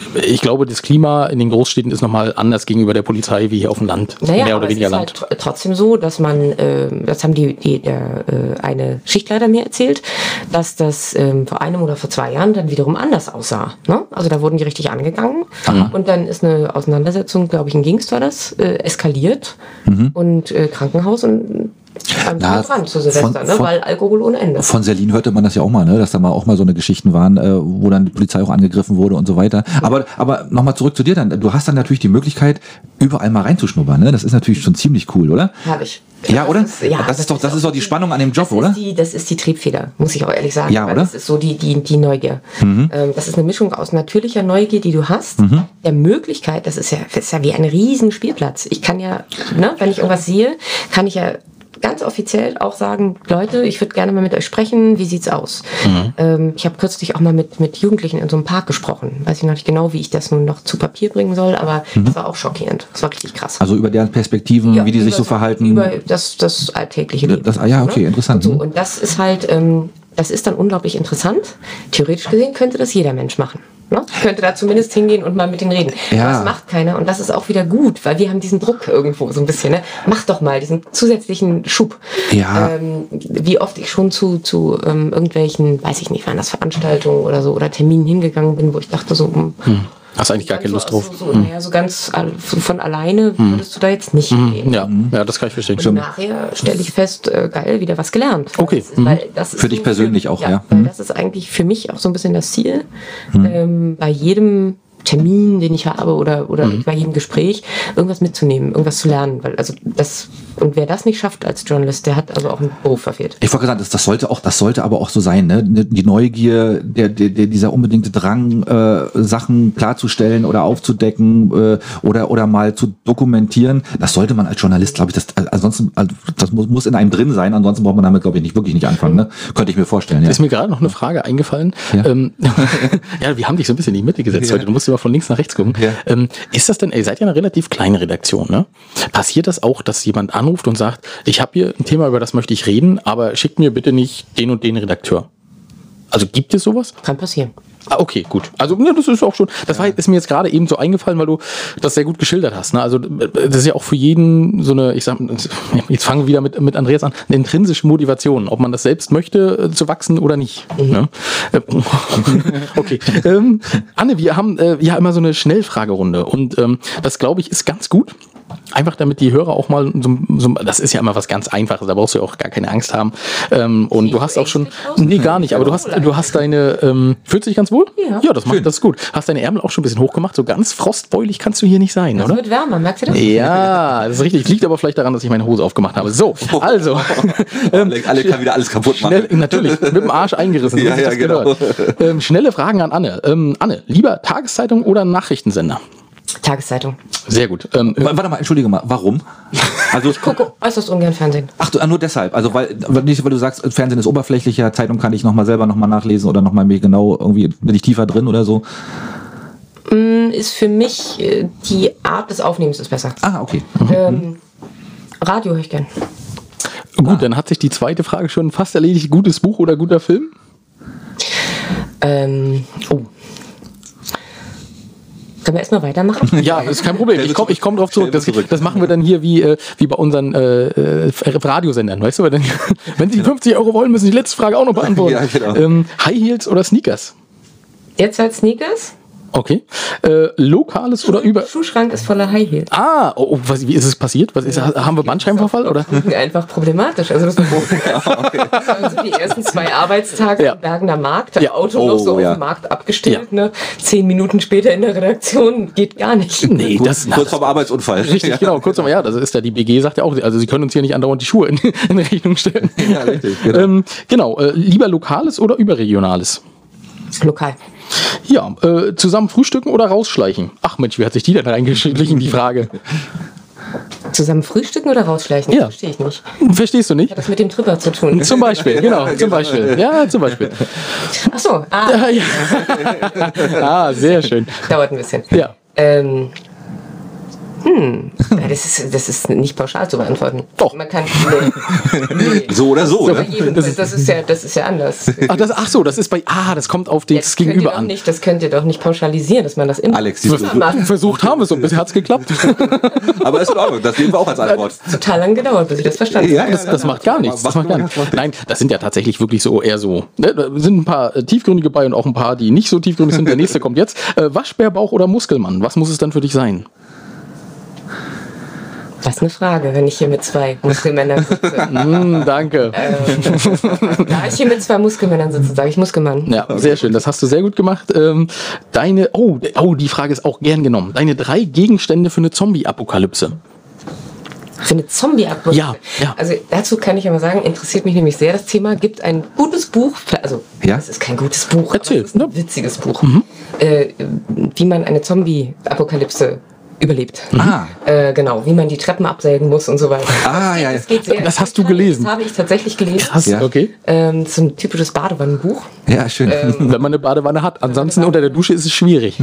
S1: ich glaube, das Klima in den Großstädten ist nochmal anders gegenüber der Polizei wie hier auf dem Land.
S3: Naja,
S1: mehr
S3: aber
S1: oder weniger
S3: es ist
S1: Land.
S3: halt tr- trotzdem so, dass man, äh, das haben die, die der, äh, eine Schichtleiter mir erzählt, dass das ähm, vor einem oder vor zwei Jahren dann wiederum anders aussah. Ne? Also da wurden die richtig angegangen und dann ist eine Auseinandersetzung, glaube ich, in Gingst war das, äh, eskaliert und äh, Krankenhaus und beim
S2: Na,
S3: Brand zu Silvester,
S2: von-
S3: ne?
S2: von-
S3: weil Alkohol ohne Ende.
S2: Von Selin hörte man das ja auch mal, ne? Dass da mal auch mal so eine Geschichten waren, äh, wo dann die Polizei auch angegriffen wurde und so weiter. Aber, aber nochmal zurück zu dir dann. Du hast dann natürlich die Möglichkeit, überall mal reinzuschnuppern, ne? Das ist natürlich schon ziemlich cool, oder?
S3: Herrlich.
S2: Ja, oder?
S3: Das ist, ja,
S2: das ist doch, das ist
S3: auch
S2: doch die Spannung an dem Job,
S3: das
S2: oder?
S3: Ist die, das ist die Triebfeder, muss ich auch ehrlich sagen.
S2: Ja,
S3: weil
S2: oder?
S3: Das ist so die, die, die Neugier. Ähm, das ist eine Mischung aus natürlicher Neugier, die du hast, der Möglichkeit, das ist ja, das ist ja wie ein riesen Spielplatz. Ich kann ja, ne, wenn ich irgendwas sehe, kann ich ja ganz offiziell auch sagen, Leute, ich würde gerne mal mit euch sprechen, wie sieht's aus? Mhm. Ähm, ich habe kürzlich auch mal mit, mit Jugendlichen in so einem Park gesprochen. Weiß ich noch nicht genau, wie ich das nun noch zu Papier bringen soll, aber mhm. das war auch schockierend. Das war richtig krass.
S2: Also über deren Perspektiven,
S3: ja,
S2: wie die sich so
S3: das,
S2: verhalten.
S3: Über das, das alltägliche Leben.
S2: Das, ah, ja, okay, interessant.
S3: Und, so. Und das ist halt, ähm, das ist dann unglaublich interessant. Theoretisch gesehen könnte das jeder Mensch machen. Ne? Könnte da zumindest hingehen und mal mit denen reden.
S2: Ja.
S3: Das macht keiner und das ist auch wieder gut, weil wir haben diesen Druck irgendwo so ein bisschen. Ne? Mach doch mal diesen zusätzlichen Schub.
S2: Ja.
S3: Ähm, wie oft ich schon zu, zu ähm, irgendwelchen, weiß ich nicht, waren das Veranstaltungen oder so, oder Terminen hingegangen bin, wo ich dachte so, hm,
S1: Hm. Hast eigentlich gar keine
S3: so,
S1: Lust drauf.
S3: So, so, naja, so ganz all- so von alleine würdest du da jetzt nicht hingehen.
S1: Ja, ja, das kann ich verstehen.
S3: Und nachher stelle ich fest, äh, geil, wieder was gelernt.
S1: Okay.
S3: Das ist, weil das ist
S2: Für dich persönlich auch, ja.
S3: Weil das ist eigentlich für mich auch so ein bisschen das Ziel. Ähm, bei jedem Termin, den ich habe oder, oder bei jedem Gespräch, irgendwas mitzunehmen, irgendwas zu lernen. Weil also das, und wer das nicht schafft als Journalist, der hat also auch einen Beruf verfehlt.
S2: Ich wollte gesagt, das, das sollte auch, das sollte aber auch so sein, ne? Die Neugier, der, der, der dieser unbedingte Drang, äh, Sachen klarzustellen oder aufzudecken äh, oder oder mal zu dokumentieren, das sollte man als Journalist, glaube ich, das ansonsten, also das muss, muss in einem drin sein, ansonsten braucht man damit, glaube ich, nicht wirklich nicht anfangen, ne? Könnte ich mir vorstellen. Ja.
S1: Ist mir gerade noch eine Frage eingefallen.
S2: Ja.
S1: Ähm, ja, wir haben dich so ein bisschen in die Mitte gesetzt
S2: Ja.
S1: heute. Du musst immer von links nach rechts gucken.
S2: Ja.
S1: Ähm, ist das denn, ihr seid ja eine relativ kleine Redaktion, ne? Passiert das auch, dass jemand anruft und sagt, ich habe hier ein Thema, über das möchte ich reden, aber schickt mir bitte nicht den und den Redakteur? Also gibt es sowas?
S3: Kann passieren.
S1: Ah, okay, gut. Also ne, das ist auch schon, das war, ist mir jetzt gerade eben so eingefallen, weil du das sehr gut geschildert hast. Ne? Also das ist ja auch für jeden so eine, ich sag, jetzt fangen wir wieder mit, mit Andreas an, eine intrinsische Motivation, ob man das selbst möchte, äh, zu wachsen oder nicht. Mhm. Ne? Äh, okay. ähm, Anne, wir haben äh, ja immer so eine Schnellfragerunde und ähm, das, glaube ich, ist ganz gut. Einfach damit die Hörer auch mal so, so, das ist ja immer was ganz Einfaches, da brauchst du ja auch gar keine Angst haben. Ähm, und
S3: Siehst
S1: du
S3: du
S1: hast auch schon,
S3: ängstlich aus?
S1: nee, gar nicht, aber du hast, du hast deine, ähm, fühlst du dich ganz wohl?
S3: Ja.
S1: Ja, das macht das ist gut. Hast deine Ärmel auch schon ein bisschen hochgemacht, so ganz frostbeulig kannst du hier nicht sein,
S3: Es
S1: oder?
S3: wird wärmer, merkst du das?
S1: Ja, das ist richtig. Liegt aber vielleicht daran, dass ich meine Hose aufgemacht habe. So, also. ähm,
S2: Alle kann wieder alles kaputt machen.
S1: Schnell, natürlich, mit dem Arsch eingerissen. so
S2: Ja,
S1: wie sich
S2: ja,
S1: das
S2: genau.
S1: gehört. Ähm, schnelle Fragen an Anne. Ähm, Anne, lieber Tageszeitung oder Nachrichtensender?
S3: Tageszeitung.
S1: Sehr gut. Ähm,
S2: W- Warte mal, entschuldige mal, warum? Also,
S3: Gucke äußerst ungern Fernsehen.
S2: ach, du, ah, nur deshalb. Also, weil, weil nicht, weil du sagst, Fernsehen ist oberflächlicher, Zeitung kann ich nochmal selber nochmal nachlesen oder nochmal mir genau, irgendwie bin ich tiefer drin oder so.
S3: Ist für mich äh, die Art des Aufnehmens ist besser.
S2: Ah, okay.
S3: Ähm, Radio höre ich gern.
S1: gut, dann hat sich die zweite Frage schon fast erledigt. Gutes Buch oder guter Film?
S3: Ähm, oh. Können wir erstmal weitermachen?
S1: Ja, ist kein Problem. Ich komme ich komm drauf zurück. Das, das machen wir dann hier wie, äh, wie bei unseren äh, äh, Radiosendern, weißt du? Weil dann, wenn Sie fünfzig Euro wollen, müssen Sie die letzte Frage auch noch beantworten.
S2: Ja, genau.
S1: ähm, High Heels oder Sneakers?
S3: Jetzt halt Sneakers.
S1: Okay. Äh, lokales oder über...
S3: Schuhschrank ist voller High Heels.
S1: Ah, oh, oh, was, wie ist es passiert? Was ist, haben wir Bandscheibenvorfall? Oder?
S3: Einfach problematisch. Also, das ist also die ersten zwei Arbeitstage
S1: Ja.
S3: im Bergener Markt, das
S1: Ja.
S3: Auto
S2: Oh,
S3: noch so
S2: ja.
S3: auf dem Markt abgestellt, ne? Zehn Minuten später in der Redaktion, geht gar nicht.
S1: Nee,
S2: Kurz,
S1: das, na,
S2: kurz
S1: das
S2: vorm Arbeitsunfall.
S1: richtig,
S2: Ja.
S1: genau. Kurz nochmal, ja, das ist ja, die B G sagt ja auch, also Sie können uns hier nicht andauernd die Schuhe in, in Rechnung stellen.
S2: Ja, richtig, genau.
S1: ähm, genau äh, lieber lokales oder überregionales?
S3: Lokal.
S1: Ja, äh, zusammen frühstücken oder rausschleichen? Ach Mensch, wie hat sich die denn reingeschlichen, die Frage?
S3: Zusammen frühstücken oder rausschleichen?
S1: Ja.
S3: Das verstehe ich nicht.
S1: Verstehst du nicht?
S3: Hat das mit dem Tripper zu tun?
S1: Zum Beispiel, genau, zum Beispiel. Ja, zum Beispiel.
S3: Ach so, ah,
S1: Ja, ja. Ah, sehr schön.
S3: dauert ein bisschen.
S1: Ja.
S3: Ähm, Hm, ja, das, ist, das ist nicht pauschal zu beantworten.
S1: Doch.
S3: Man kann, nee, nee.
S2: So oder so,
S3: So,
S2: ne?
S3: bei jedem, das, das, ist ja, das ist ja anders.
S1: Ach, das, ach so, das ist bei, ah, das kommt auf das
S3: Das könnt ihr
S1: Gegenüber
S3: doch
S1: an.
S3: nicht, das könnt ihr doch nicht pauschalisieren, dass man das immer
S2: Alex, siehst du,
S3: macht.
S1: Versucht haben wir es und bisher hat es geklappt.
S2: aber ist in Ordnung, das nehmen wir auch als Antwort.
S3: Total lang gedauert, bis ich das verstanden
S2: Ja,
S3: habe.
S1: Das, das macht gar nichts. Das macht gar nichts. Nein, das sind ja tatsächlich wirklich so eher so. Ne, da sind ein paar äh, tiefgründige bei und auch ein paar, die nicht so tiefgründig sind. Der nächste kommt jetzt. Äh, Waschbärbauch oder Muskelmann? Was muss es dann für dich sein?
S3: Das ist eine Frage, wenn ich hier mit zwei Muskelmännern sitze.
S1: Mm, danke.
S3: ähm, da ich hier mit zwei Muskelmännern sitze, sage ich Muskelmann.
S1: Ja, sehr schön. Das hast du sehr gut gemacht. Ähm, deine, oh, oh, die Frage ist auch gern genommen. Deine drei Gegenstände für eine Zombie-Apokalypse.
S3: Für eine Zombie-Apokalypse.
S1: Ja, ja.
S3: Also dazu kann ich ja mal sagen, interessiert mich nämlich sehr das Thema. Gibt ein gutes Buch, also
S2: Ja?
S3: es ist kein gutes Buch,
S1: Erzähl,
S3: aber es ist ein
S1: ne?
S3: witziges Buch, äh, wie man eine Zombie-Apokalypse überlebt.
S2: Ah.
S3: Äh, genau, wie man die Treppen absägen muss und so weiter.
S2: Ah, ja, ja.
S3: Das, geht sehr
S1: Das hast du
S3: toll.
S1: gelesen?
S3: Das habe ich tatsächlich gelesen.
S1: Krass,
S2: Ja.
S1: okay.
S3: Ähm, so ein typisches Badewannenbuch.
S2: Ja, schön.
S1: Wenn man eine Badewanne hat. Ansonsten unter der Dusche ist es schwierig.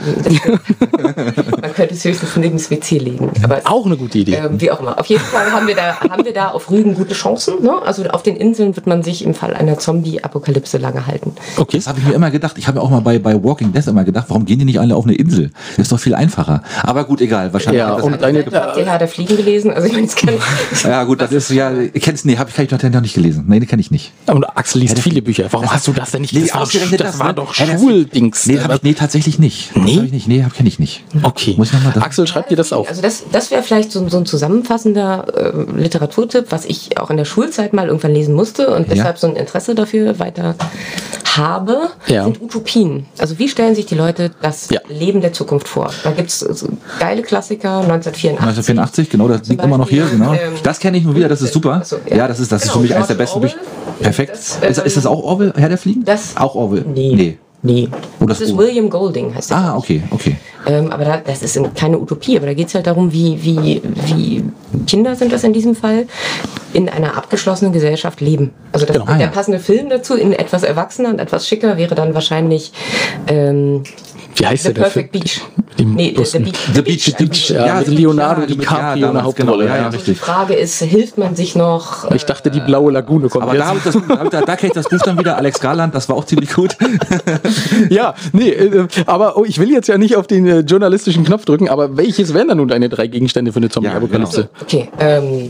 S3: Man könnte es höchstens neben das W C legen. Aber
S1: Auch eine gute Idee.
S3: Ähm, wie auch immer. Auf jeden Fall haben wir da, haben wir da auf Rügen gute Chancen. Ne? Also auf den Inseln wird man sich im Fall einer Zombie-Apokalypse lange halten.
S1: Okay.
S2: Das habe ich mir immer gedacht. Ich habe mir auch mal bei, bei Walking Dead immer gedacht, warum gehen die nicht alle auf eine Insel? Das ist doch viel einfacher. Aber gut, egal. Wahrscheinlich.
S1: Ja,
S2: das
S1: und deine,
S3: Habt ihr Herr der Fliegen gelesen? Also ich meine, das kann
S2: ja gut, das ist ja. Kennst nee, habe ich, kann ich noch nicht gelesen. Nee, den kenne ich nicht.
S1: und Axel liest viele Bücher. Warum hast du das denn nicht?
S2: Nee,
S1: Das war,
S2: ausgerechnet
S1: das
S2: das,
S1: war
S2: ne?
S1: doch
S2: Ja, das-
S1: Schuldings.
S2: Nee, hab ich, nee, tatsächlich nicht.
S1: Nee?
S2: Das hab ich nicht. Nee, kenne ich nicht.
S1: Okay.
S2: Muss ich noch mal das-
S1: Axel, schreib dir das auf.
S3: Also das, das wäre vielleicht so, so ein zusammenfassender äh, Literaturtipp, was ich auch in der Schulzeit mal irgendwann lesen musste und deshalb so ein Interesse dafür weiter habe,
S1: Ja.
S3: sind Utopien. Also wie stellen sich die Leute das
S1: Ja.
S3: Leben der Zukunft vor? Da gibt es so geile Klassiker, neunzehnhundertvierundachtzig.
S2: neunzehnhundertvierundachtzig, genau, das liegt immer noch hier,
S3: Beispiel,
S2: genau.
S3: ähm,
S2: Das kenne ich nur wieder, das ist super.
S3: Achso,
S2: ja. das ist, das ist
S3: Genau,
S2: für mich eines der
S3: George
S2: besten Bücher.
S3: Orwell.
S2: Perfekt.
S3: Das,
S2: ist, ist das auch Orwell, Herr der Fliegen?
S3: Das-
S2: auch Orwell?
S3: Nee.
S2: Nee.
S3: Nee.
S2: Oh,
S3: das
S2: das
S3: ist
S2: O.
S3: William Golding, heißt der.
S2: Ah, okay, okay.
S3: Ähm, aber da, das ist keine Utopie, aber da geht es halt darum, wie, wie, wie Kinder sind das in diesem Fall, in einer abgeschlossenen Gesellschaft leben. Also das,
S1: Genau.
S3: der
S2: Ah, ja.
S3: passende Film dazu, in etwas erwachsener und etwas schicker, wäre dann wahrscheinlich ähm,
S1: Wie heißt
S3: The
S1: der? der
S3: Perfect
S1: Film?
S3: Beach.
S1: Die
S3: Nee, The
S1: Bussen.
S3: Beach.
S2: The Beach, The Beach,
S1: Ja,
S2: ja,
S1: mit
S2: The Beach,
S1: Leonardo
S2: ja,
S1: DiCaprio
S2: ja,
S1: in der
S2: damals,
S1: Hauptrolle.
S2: genau, ja,
S1: Ja.
S3: Die
S2: richtig.
S3: Frage ist, hilft man sich noch?
S1: Ich dachte, die blaue Lagune kommt
S2: Aber da,
S1: jetzt.
S2: hab ich das, da, da kenne ich das Buch dann wieder, Alex Garland, das war auch ziemlich gut.
S1: Ja, nee, äh, aber oh, ich will jetzt ja nicht auf den äh, journalistischen Knopf drücken, aber welches wären dann nun deine drei Gegenstände für eine Zombie-Apokalypse?
S3: Okay, ähm.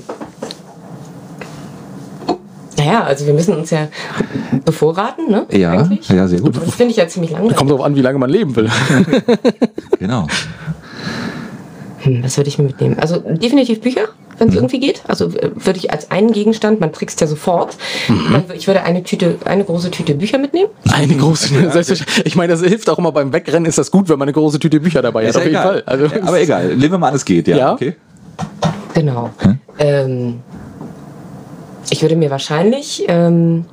S3: Naja, also wir müssen uns ja bevorraten, ne?
S2: Ja,
S3: Eigentlich.
S2: ja, sehr gut.
S3: Das finde ich ja ziemlich langweilig.
S1: Kommt darauf an, wie lange man leben will.
S2: Genau.
S3: Hm, was würde ich mir mitnehmen? Also definitiv Bücher, wenn es irgendwie geht. Also äh, würde ich als einen Gegenstand, man trickst ja sofort. Dann, wür- ich würde eine Tüte, eine große Tüte Bücher mitnehmen.
S1: Eine große, selbstverständlich. Ich meine, das hilft auch immer beim Wegrennen, ist das gut, wenn man eine große Tüte Bücher dabei hat.
S2: Ist ja
S1: Auf jeden
S2: egal.
S1: Fall. Also,
S2: Ja, aber egal, nehmen wir mal an, es geht, ja.
S1: Ja.
S2: Okay.
S3: Genau. Ähm, ich würde mir wahrscheinlich, ähm,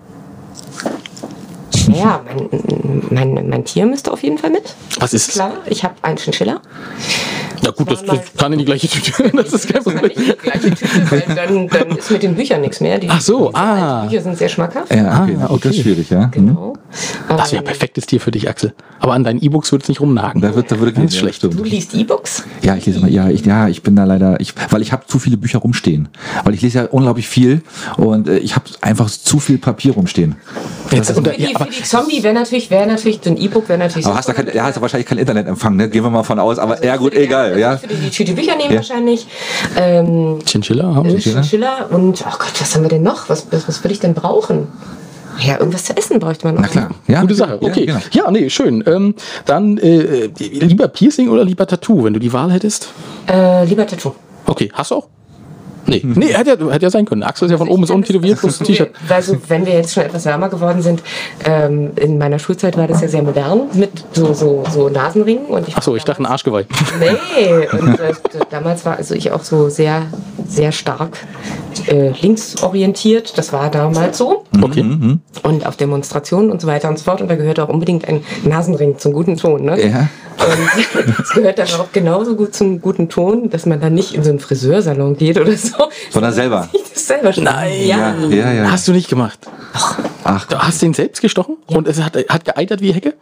S3: naja, mein, mein, mein Tier müsste auf jeden Fall mit.
S1: was ist es?
S3: Klar, ich habe einen Chinchilla.
S1: Na gut, das, das kann in die gleiche Tüte. Das ist kein
S3: Das kann
S1: Problem.
S3: nicht in die gleiche Tüte, weil dann, dann ist mit den Büchern nichts mehr. Die,
S1: Ach so,
S3: die
S1: ah.
S3: Bücher sind sehr schmackhaft.
S2: Ja, okay,
S1: Ah,
S2: okay. Das ist schwierig, ja. Mhm.
S3: Genau.
S1: Das wäre ein
S3: Ähm,
S1: perfektes Tier für dich, Axel. Aber an deinen E-Books würdest du nicht rumnagen.
S2: Da wird, da würde
S1: Ganz
S2: gehen,
S1: schlecht.
S2: Ja,
S3: Du
S2: stimmt.
S3: liest E-Books?
S2: Ja, ich lese mal, ja, ich, ja, ich bin da leider, ich, weil ich habe zu viele Bücher rumstehen. Weil ich lese ja unglaublich viel und äh, ich habe einfach zu viel Papier rumstehen.
S1: Jetzt, und,
S3: Für die,
S1: ja, aber,
S3: für die Zombie wäre natürlich, wäre natürlich, so ein E-Book wäre natürlich.
S2: Aber hast du kein, ja, hast du wahrscheinlich kein Internetempfang, ne? Gehen wir mal von aus, aber
S3: Also
S2: ja
S3: ich
S2: gut,
S3: würde
S2: egal,
S3: gerne-
S2: ja.
S3: Ich würde die Tüte Bücher nehmen
S2: Ja.
S3: wahrscheinlich. Ähm,
S1: Chinchilla haben wir?
S3: Chinchilla und, oh Gott, was haben wir denn noch? Was, was, was würde ich denn brauchen? Ja, irgendwas zu essen bräuchte man noch.
S2: Na klar. Ja,
S1: Gute Sache. Okay.
S2: Ja,
S1: Ja,
S2: genau.
S1: nee, schön. Ähm, dann äh, lieber Piercing oder lieber Tattoo, wenn du die Wahl hättest?
S3: Äh, lieber Tattoo.
S1: Okay, hast du auch? Nee, nee, hätte ja, hätte ja sein können. Axel ist ja von oben bis unten tätowiert, plus ein T-Shirt.
S3: Also, wenn wir jetzt schon etwas wärmer geworden sind, ähm, in meiner Schulzeit war das ja sehr modern mit so, so, so Nasenringen. Und ich
S1: Achso, ich dachte ein Arschgeweih.
S3: Nee, und äh, damals war also ich auch so sehr, sehr stark äh, linksorientiert. Das war damals so.
S1: Okay.
S3: Und auf Demonstrationen und so weiter und so fort. Und da gehört auch unbedingt ein Nasenring zum guten Ton. Ne?
S2: Ja.
S3: Und es gehört dann auch genauso gut zum guten Ton, dass man dann nicht in so einen Friseursalon geht oder so.
S2: Sondern selber.
S3: Sich das selber schneiden.
S1: Nein.
S3: Ja.
S2: Ja, ja.
S1: Hast du nicht gemacht.
S2: Ach,
S1: Du hast den selbst gestochen und es hat, hat geeitert wie Hecke?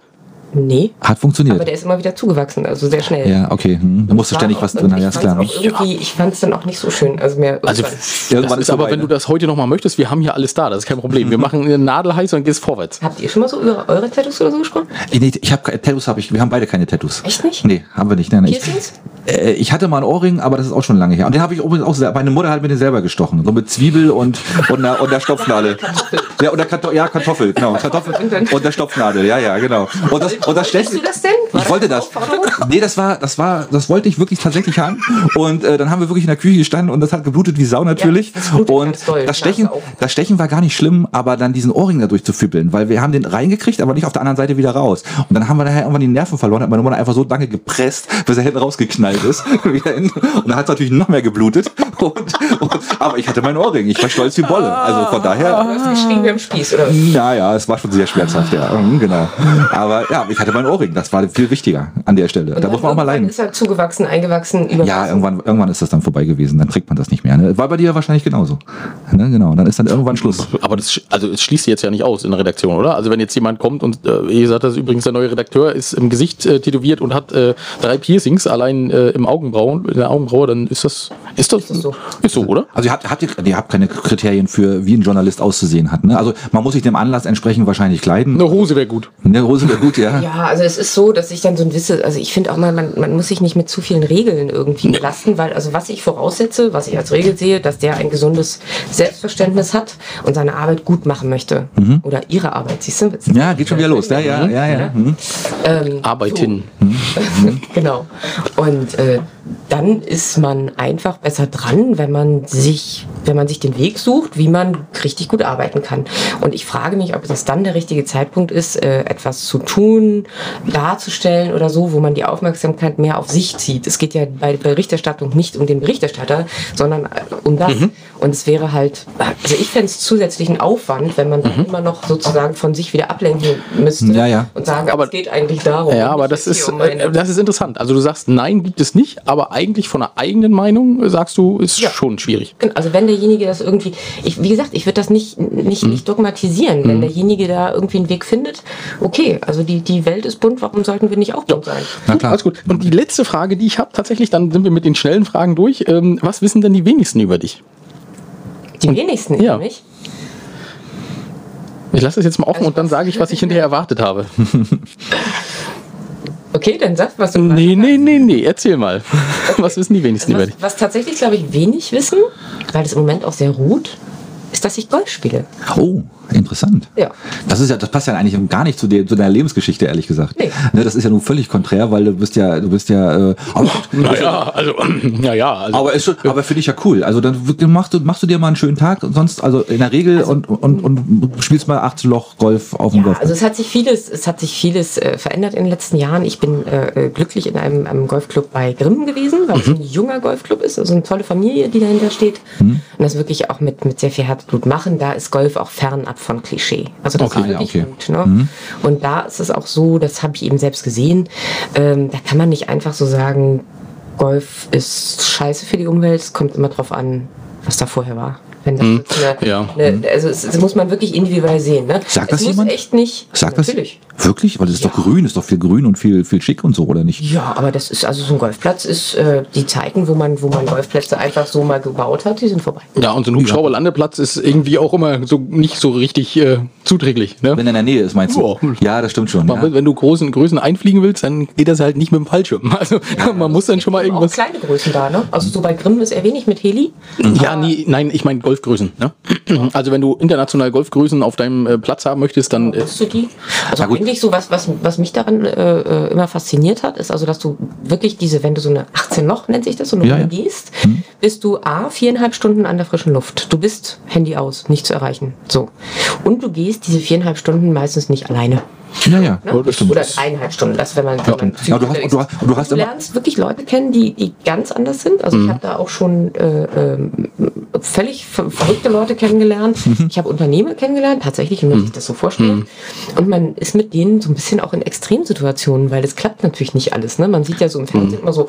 S3: Nee.
S2: Hat funktioniert.
S3: Aber der ist immer wieder zugewachsen, also sehr schnell.
S2: Ja, okay. Hm. Da musste ständig was drin haben, ja, ist klar.
S3: Ich fand es dann auch nicht so schön. Also, mehr
S1: also irgendwann ist aber, vorbei, wenn du das heute nochmal möchtest, wir haben hier alles da, das ist kein Problem. Wir machen eine Nadel heiß und gehst vorwärts.
S3: Habt ihr schon mal so über eure Tattoos oder so gesprochen?
S2: Ich, nee, ich habe Tattoos, habe ich. Wir haben beide keine Tattoos.
S3: Echt nicht?
S2: Nee, haben wir nicht. Nein, nein.
S3: Piercings?
S2: Ich, äh, ich hatte mal einen Ohrring, aber das ist auch schon lange her. Und den habe ich übrigens auch selber. Meine Mutter hat mir den selber gestochen. So mit Zwiebel und, und, einer, und der Stopfnadel. Ja, und der Kartoffel, ja, Kartoffel, genau. Kartoffel und der Stopfnadel, ja, ja, genau. Und das, und das stellst
S3: du das denn? War
S2: ich wollte das. Nee, das war, das war, das wollte ich wirklich tatsächlich haben. Und äh, dann haben wir wirklich in der Küche gestanden und das hat geblutet wie Sau natürlich. Ja, das und das Stechen, das Stechen war gar nicht schlimm, aber dann diesen Ohrring dadurch zu fibbeln, weil wir haben den reingekriegt, aber nicht auf der anderen Seite wieder raus. Und dann haben wir daher irgendwann die Nerven verloren, hat meine Mutter einfach so lange gepresst, bis er hinten rausgeknallt ist. Und dann hat es natürlich noch mehr geblutet. Und, und, aber ich hatte meinen Ohrring, ich war stolz wie Bolle. Also von daher.
S3: Du hast geschrien wie am Spieß, oder?
S2: Naja, es war schon sehr schmerzhaft, ja. Genau. Aber ja, ich hatte meinen Ohrring, das war viel wichtiger an der Stelle.
S3: Und
S2: da muss man auch mal leiden.
S3: Ist er zugewachsen, eingewachsen, überwachsen?
S2: Ja, irgendwann, irgendwann ist das dann vorbei gewesen. Dann trägt man das nicht mehr. Ne? War bei dir wahrscheinlich genauso. Ne? Genau, dann ist dann irgendwann Schluss.
S1: Aber das, also es schließt jetzt ja nicht aus in der Redaktion, oder? Also wenn jetzt jemand kommt und, äh, wie gesagt, das ist übrigens der neue Redakteur, ist im Gesicht äh, tätowiert und hat äh, drei Piercings allein äh, im Augenbrauen, in der Augenbraue, dann ist das, ist das, ist das so? Ist so, oder?
S2: Also ihr habt, habt ihr, ihr habt keine Kriterien für, wie ein Journalist auszusehen hat. Ne? Also man muss sich dem Anlass entsprechend wahrscheinlich kleiden.
S1: Eine Hose wäre gut.
S2: Eine Hose wäre gut, ja.
S3: Ja, also es ist so, dass ich dann so ein wisse, also ich finde auch mal, man, man muss sich nicht mit zu vielen Regeln irgendwie belasten, weil also was ich voraussetze, was ich als Regel sehe, dass der ein gesundes Selbstverständnis hat und seine Arbeit gut machen möchte. Mhm. Oder ihre Arbeit, siehst du?
S2: Ja, geht schon wieder los. Ja, ja, ja, ja. Mhm.
S3: Ähm,
S1: Arbeiten.
S3: So. Mhm. Genau. Und äh, dann ist man einfach besser dran, wenn man sich, wenn man sich den Weg sucht, wie man richtig gut arbeiten kann. Und ich frage mich, ob das dann der richtige Zeitpunkt ist, äh, etwas zu tun, darzustellen oder so, wo man die Aufmerksamkeit mehr auf sich zieht. Es geht ja bei Berichterstattung nicht um den Berichterstatter, sondern äh, um das. Mhm. Und es wäre halt, also ich fände es zusätzlichen Aufwand, wenn man mhm. immer noch sozusagen von sich wieder ablenken müsste
S2: ja, ja.
S3: und sagen, aber es geht eigentlich darum.
S1: Ja, aber das ist, um das ist interessant. Also du sagst, nein, gibt es nicht, aber eigentlich von einer eigenen Meinung sagst du, ist ja. schon schwierig.
S3: Also wenn derjenige das irgendwie, ich, wie gesagt, ich würde das nicht, nicht, mhm. nicht dogmatisieren. Wenn mhm. derjenige da irgendwie einen Weg findet, okay, also die, die Welt ist bunt, warum sollten wir nicht auch bunt ja. sein?
S1: Na klar. Alles gut. Und die letzte Frage, die ich habe, tatsächlich, dann sind wir mit den schnellen Fragen durch. Ähm, was wissen denn die wenigsten über dich?
S3: Die wenigsten über
S1: ja.
S3: mich?
S1: Ich lasse es jetzt mal offen also und dann sage ich, was ich hinterher erwartet habe.
S3: Okay, dann sag, was du
S1: Nee, nee, nee, nee, erzähl mal. Okay. Was wissen die wenigsten
S3: also was,
S1: über dich?
S3: Was tatsächlich, glaube ich, wenig wissen, weil es im Moment auch sehr ruht, ist, dass ich Golf spiele.
S2: Oh, interessant.
S3: Ja.
S2: Das ist ja, das passt ja eigentlich gar nicht zu, der, zu deiner Lebensgeschichte, ehrlich gesagt. Nee. Ne, das ist ja nun völlig konträr, weil du bist ja, du bist ja. Äh,
S1: naja, also, naja, also.
S2: Aber ist schon, aber finde ich ja cool. Also dann machst du, machst du dir mal einen schönen Tag und sonst, also in der Regel also, und, und, und spielst mal achtzehn Loch Golf auf dem
S3: ja,
S2: Golf.
S3: Also es hat sich vieles, es hat sich vieles äh, verändert in den letzten Jahren. Ich bin äh, glücklich in einem, einem Golfclub bei Grimm gewesen, weil mhm. es ein junger Golfclub ist, also eine tolle Familie, die dahinter steht. Mhm. Und das wirklich auch mit, mit sehr viel Herzblut machen. Da ist Golf auch fernab von Klischee. Also das
S2: okay,
S3: ist wirklich
S2: ja, okay.
S3: gut. Ne?
S2: Mhm.
S3: Und da ist es auch so, das habe ich eben selbst gesehen, ähm, da kann man nicht einfach so sagen, Golf ist scheiße für die Umwelt. Es kommt immer drauf an, was da vorher war. Wenn das
S1: hm,
S3: eine,
S1: ja.
S3: eine, also es, das muss man wirklich individuell sehen. Ne?
S2: Sagt
S3: es
S2: das
S3: muss
S2: jemand?
S3: Echt nicht.
S2: Sagt
S3: natürlich.
S2: Das wirklich? Weil das ist
S3: ja.
S2: doch grün, ist doch viel grün und viel, viel schick und so, oder nicht?
S3: Ja, aber das ist also so ein Golfplatz ist äh, die Zeiten, wo man, wo man Golfplätze einfach so mal gebaut hat, die sind vorbei.
S1: Ja, und so ein Hubschrauberlandeplatz ist irgendwie auch immer so nicht so richtig äh, zuträglich. Ne?
S2: Wenn er in der Nähe ist, meinst du? Oh. Ja, das stimmt schon.
S1: Man,
S2: ja.
S1: Wenn du großen Größen einfliegen willst, dann geht das halt nicht mit dem Fallschirm. Also ja, man muss dann schon mal irgendwas.
S3: Auch kleine Größen da, ne? Also so bei Grimm ist eher wenig mit Heli.
S1: Ja, nee, nein, ich meine Golfgrößen. Ne? Also wenn du international Golfgrößen auf deinem äh, Platz haben möchtest, dann.
S3: Äh, du die? Also eigentlich so was, was, was mich daran äh, immer fasziniert hat, ist also, dass du wirklich diese, wenn du so eine achtzehn Loch nennt sich das, so eine
S2: ja, ja.
S3: gehst,
S2: hm.
S3: bist du A, viereinhalb Stunden an der frischen Luft. Du bist Handy aus, nicht zu erreichen. So. Und du gehst diese viereinhalb Stunden meistens nicht alleine.
S2: Ja, ja.
S3: Ne? Oder dreieinhalb Stunden, das, wenn man, wenn man
S2: ja, du, hast, du, hast, du, hast
S3: du lernst wirklich Leute kennen, die, die ganz anders sind. Also mhm. ich habe da auch schon äh, äh, völlig ver verrückte Leute kennengelernt. Mhm. Ich habe Unternehmer kennengelernt, tatsächlich, wenn man mhm. sich das so vorstellt. Mhm. Und man ist mit denen so ein bisschen auch in Extremsituationen, weil das klappt natürlich nicht alles. Ne? Man sieht ja so im Fernsehen mhm. immer so,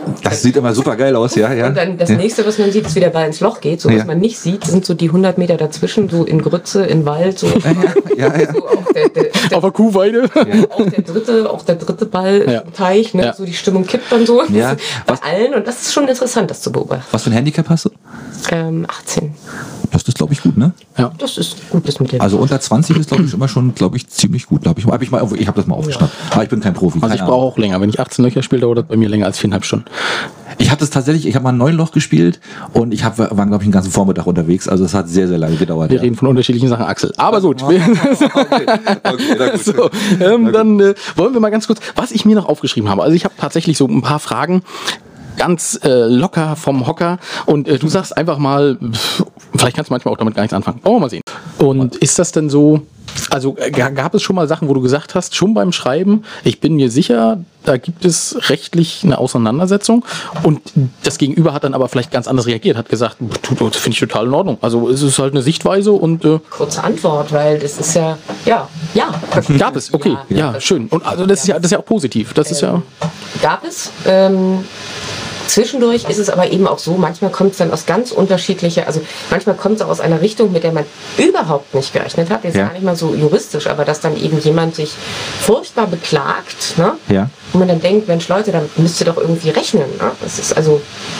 S2: Das sieht immer super geil aus, ja, ja.
S3: Und dann das
S2: ja.
S3: nächste, was man sieht, ist, wie der Ball ins Loch geht. So, was
S2: Ja.
S3: man nicht sieht, sind so die hundert Meter dazwischen, so in Grütze, in Wald, so.
S2: Ja, ja.
S3: So auch der, der, der,
S1: Auf der Kuhweide.
S3: auch der dritte, auch der dritte Ball
S1: Ja.
S3: im Teich, ne?
S1: Ja.
S3: So die Stimmung kippt dann so.
S2: Ja.
S3: Bei
S2: Was-
S3: allen, und das ist schon interessant, das zu beobachten.
S2: Was für ein Handicap hast du?
S3: Ähm, achtzehn.
S2: Das ist, glaube ich, gut, ne?
S1: Ja.
S3: Das ist gutes Mittel.
S2: Also unter zwanzig ist, glaube ich, immer schon, glaube ich, ziemlich gut. Glaub ich hab ich, mal, ich habe das mal aufgeschnappt. Aber ich bin kein Profi.
S1: Also
S2: keine
S1: ich
S2: Ahnung.
S1: brauche auch länger. Wenn ich achtzehn Löcher spiele, dauert das bei mir länger als viereinhalb Stunden.
S2: Ich habe das tatsächlich, ich habe mal ein neun Loch gespielt und ich hab, war, glaube ich, den ganzen Vormittag unterwegs. Also es hat sehr, sehr lange gedauert.
S1: Wir
S2: ja.
S1: reden von unterschiedlichen Sachen, Axel. Aber gut.
S2: Okay, okay, na gut.
S1: So, ähm, dann äh, wollen wir mal ganz kurz, was ich mir noch aufgeschrieben habe. Also ich habe tatsächlich so ein paar Fragen, ganz äh, locker vom Hocker. Und äh, du sagst einfach mal, pff, vielleicht kannst du manchmal auch damit gar nichts anfangen. Wollen wir mal sehen. Und ist das denn so, also äh, gab es schon mal Sachen, wo du gesagt hast, schon beim Schreiben, ich bin mir sicher, da gibt es rechtlich eine Auseinandersetzung und das Gegenüber hat dann aber vielleicht ganz anders reagiert, hat gesagt, das finde ich total in Ordnung. Also es ist halt eine Sichtweise und äh,
S3: Kurze Antwort, weil das ist ja, ja, ja.
S1: gab es, okay, ja,
S3: Ja, das-
S1: schön. Und also das ist ja, das ist ja auch positiv. Das ist ja.
S3: Gab es. Ähm, zwischendurch ist es aber eben auch so, manchmal kommt es dann aus ganz unterschiedlicher, also manchmal kommt es auch aus einer Richtung, mit der man überhaupt nicht gerechnet hat, jetzt
S2: Ja.
S3: gar nicht mal so juristisch, aber dass dann eben jemand sich furchtbar beklagt, ne?
S2: Ja.
S3: Und man dann denkt, Mensch Leute, damit müsst ihr doch irgendwie rechnen. Ne? Das ist also,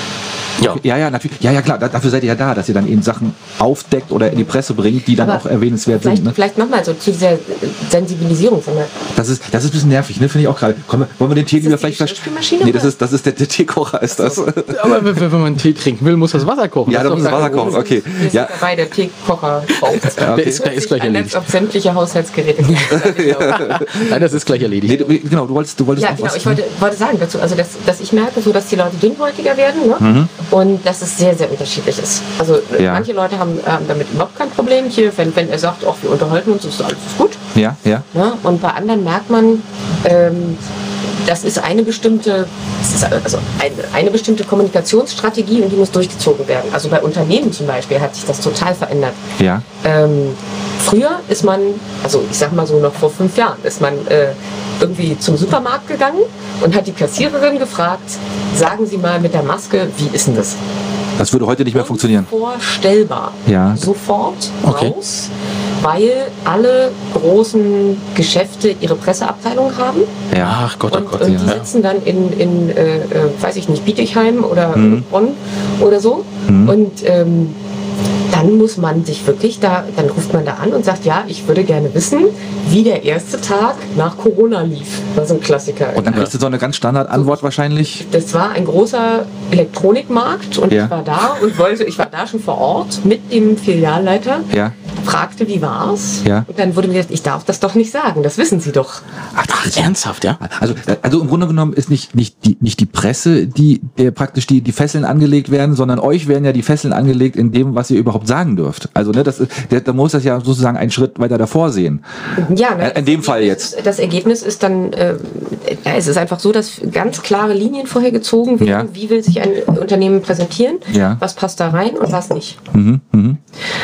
S1: Ja.
S2: Ja, ja, natürlich. Ja, ja, klar. Da, dafür seid ihr ja da, dass ihr dann eben Sachen aufdeckt oder in die Presse bringt, die dann
S3: Aber
S2: auch erwähnenswert
S3: vielleicht,
S2: sind. Ne?
S3: vielleicht nochmal so zu dieser Sensibilisierung. Sondern
S2: Das ist, das ist ein bisschen nervig, ne? Finde ich auch gerade. Komm, wollen wir den Tee
S3: Ist
S2: lieber
S3: das die
S2: vielleicht versch-
S3: Geschirrspülmaschine,
S2: Nee, das
S3: oder?
S2: ist, das ist der, der Teekocher ist das.
S1: Aber wenn, wenn man einen Tee trinken will, muss das Wasser kochen.
S2: Ja, da
S1: ist
S2: muss
S1: doch
S2: das Wasser
S1: gar-
S2: kochen. Okay.
S3: wir sind
S2: Ja.
S3: dabei, der Teekocher braucht.
S2: Ja, okay.
S1: Der ist, der ist gleich
S3: An,
S1: erledigt.
S3: als ob sämtliche Haushaltsgeräte gleichzeitig laufen.
S1: Nein, das ist gleich
S2: Nee,
S1: erledigt.
S2: du, genau, du wolltest, du wolltest
S3: Ja,
S2: noch
S3: genau.
S2: was.
S3: Ich wollte, wollte sagen dazu, also dass, dass ich merke, so, dass die Leute dünnhäutiger werden, ne? Und dass es sehr, sehr unterschiedlich ist. Also äh,
S2: Ja.
S3: manche Leute haben ähm, damit überhaupt kein Problem. Hier, wenn, wenn er sagt, auch wir unterhalten uns, ist alles gut.
S2: Ja, ja.
S3: Ne? Und bei anderen merkt man, ähm, das ist eine bestimmte, das ist also eine, eine bestimmte Kommunikationsstrategie und die muss durchgezogen werden. Also bei Unternehmen zum Beispiel hat sich das total verändert.
S2: Ja.
S3: Ähm, früher ist man, also ich sag mal so noch vor fünf Jahren, ist man äh, irgendwie zum Supermarkt gegangen und hat die Kassiererin gefragt, sagen Sie mal mit der Maske, wie ist denn das?
S2: Das würde heute nicht mehr funktionieren.
S3: Unvorstellbar.
S2: Ja.
S3: Sofort
S1: Okay.
S3: raus, weil alle großen Geschäfte ihre Presseabteilung haben.
S2: Ja.
S1: Ach Gott, oh
S3: Und,
S1: Gott.
S3: und die
S1: Ja.
S3: sitzen dann in, in äh, äh, weiß ich nicht, Bietigheim oder
S2: Mhm.
S3: Bonn oder so.
S2: Mhm.
S3: Und ähm, dann muss man sich wirklich da, dann ruft man da an und sagt, ja, ich würde gerne wissen, wie der erste Tag nach Corona lief. Das ist ein Klassiker.
S2: Und dann kriegst du so eine ganz Standardantwort wahrscheinlich.
S3: Das war ein großer Elektronikmarkt und
S2: Ja.
S3: ich war da und wollte, ich war da schon vor Ort mit dem Filialleiter,
S2: Ja.
S3: fragte, wie war's?
S2: Ja.
S3: Und dann wurde mir gesagt, ich darf das doch nicht sagen, das wissen Sie doch.
S2: Ach, das
S1: Ach,
S2: ist
S1: ernsthaft, ja?
S2: Also, also im Grunde genommen ist nicht, nicht, die, nicht die Presse, die der praktisch die, die Fesseln angelegt werden, sondern euch werden ja die Fesseln angelegt in dem, was ihr überhaupt sagen dürft. Also ne, das ist, der, da muss das ja sozusagen einen Schritt weiter davor sehen.
S3: Ja, ne,
S2: Äh, in dem Fall jetzt.
S3: Das Ergebnis ist dann, äh, ja, es ist einfach so, dass ganz klare Linien vorher gezogen werden,
S2: Ja.
S3: wie will sich ein Unternehmen präsentieren,
S2: Ja.
S3: was passt da rein und was nicht.
S2: Mhm, mhm.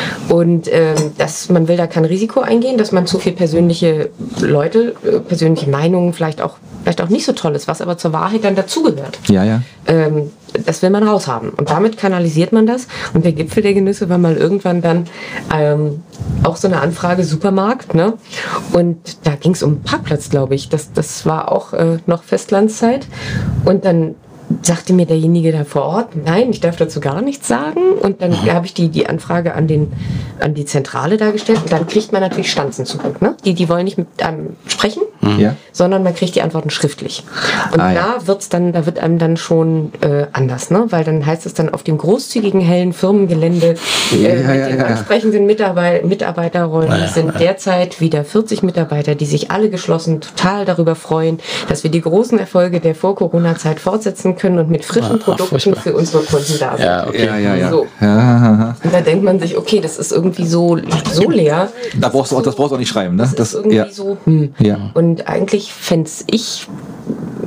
S3: Und ähm, dass man will da kein Risiko eingehen, dass man zu viel persönliche Leute, äh, persönliche Meinungen vielleicht auch, vielleicht auch nicht so toll ist, was aber zur Wahrheit dann dazugehört.
S2: Ja, ja.
S3: Ähm, das will man raushaben. Und damit kanalisiert man das. Und der Gipfel der Genüsse war mal irgendwann dann ähm, auch so eine Anfrage Supermarkt. Ne? Und da ging es um einen Parkplatz, glaube ich. Das, das war auch äh, noch Festlandszeit. Und dann sagte mir derjenige da vor Ort, nein, ich darf dazu gar nichts sagen. Und dann habe ich die, die Anfrage an, den, an die Zentrale dargestellt. Und dann kriegt man natürlich Stanzen zurück. Ne? Die, die wollen nicht mit einem sprechen,
S2: Ja.
S3: sondern man kriegt die Antworten schriftlich. Und
S2: Ah, ja.
S3: da wird's dann, da wird einem dann schon äh, anders, ne? Weil dann heißt es dann auf dem großzügigen, hellen Firmengelände äh,
S2: Ja,
S3: mit
S2: ja,
S3: den
S2: ja.
S3: ansprechenden Mitarbeit Mitarbeiterräumen
S1: Ja,
S3: sind
S1: ja.
S3: derzeit wieder vierzig Mitarbeiter, die sich alle geschlossen total darüber freuen, dass wir die großen Erfolge der Vor-Corona-Zeit fortsetzen können und mit frischen
S1: Ah,
S3: Produkten
S1: furchtbar.
S3: für unsere Kunden da sind.
S1: Ja, okay.
S2: Ja, ja, ja.
S3: So.
S2: Ja, ja, ja.
S3: Und da denkt man sich, okay, das ist irgendwie so, so leer.
S2: Da brauchst du auch, das brauchst du auch nicht schreiben, ne?
S3: Das, ist irgendwie
S2: ja.
S3: so, hm.
S2: Ja.
S3: Und eigentlich fände ich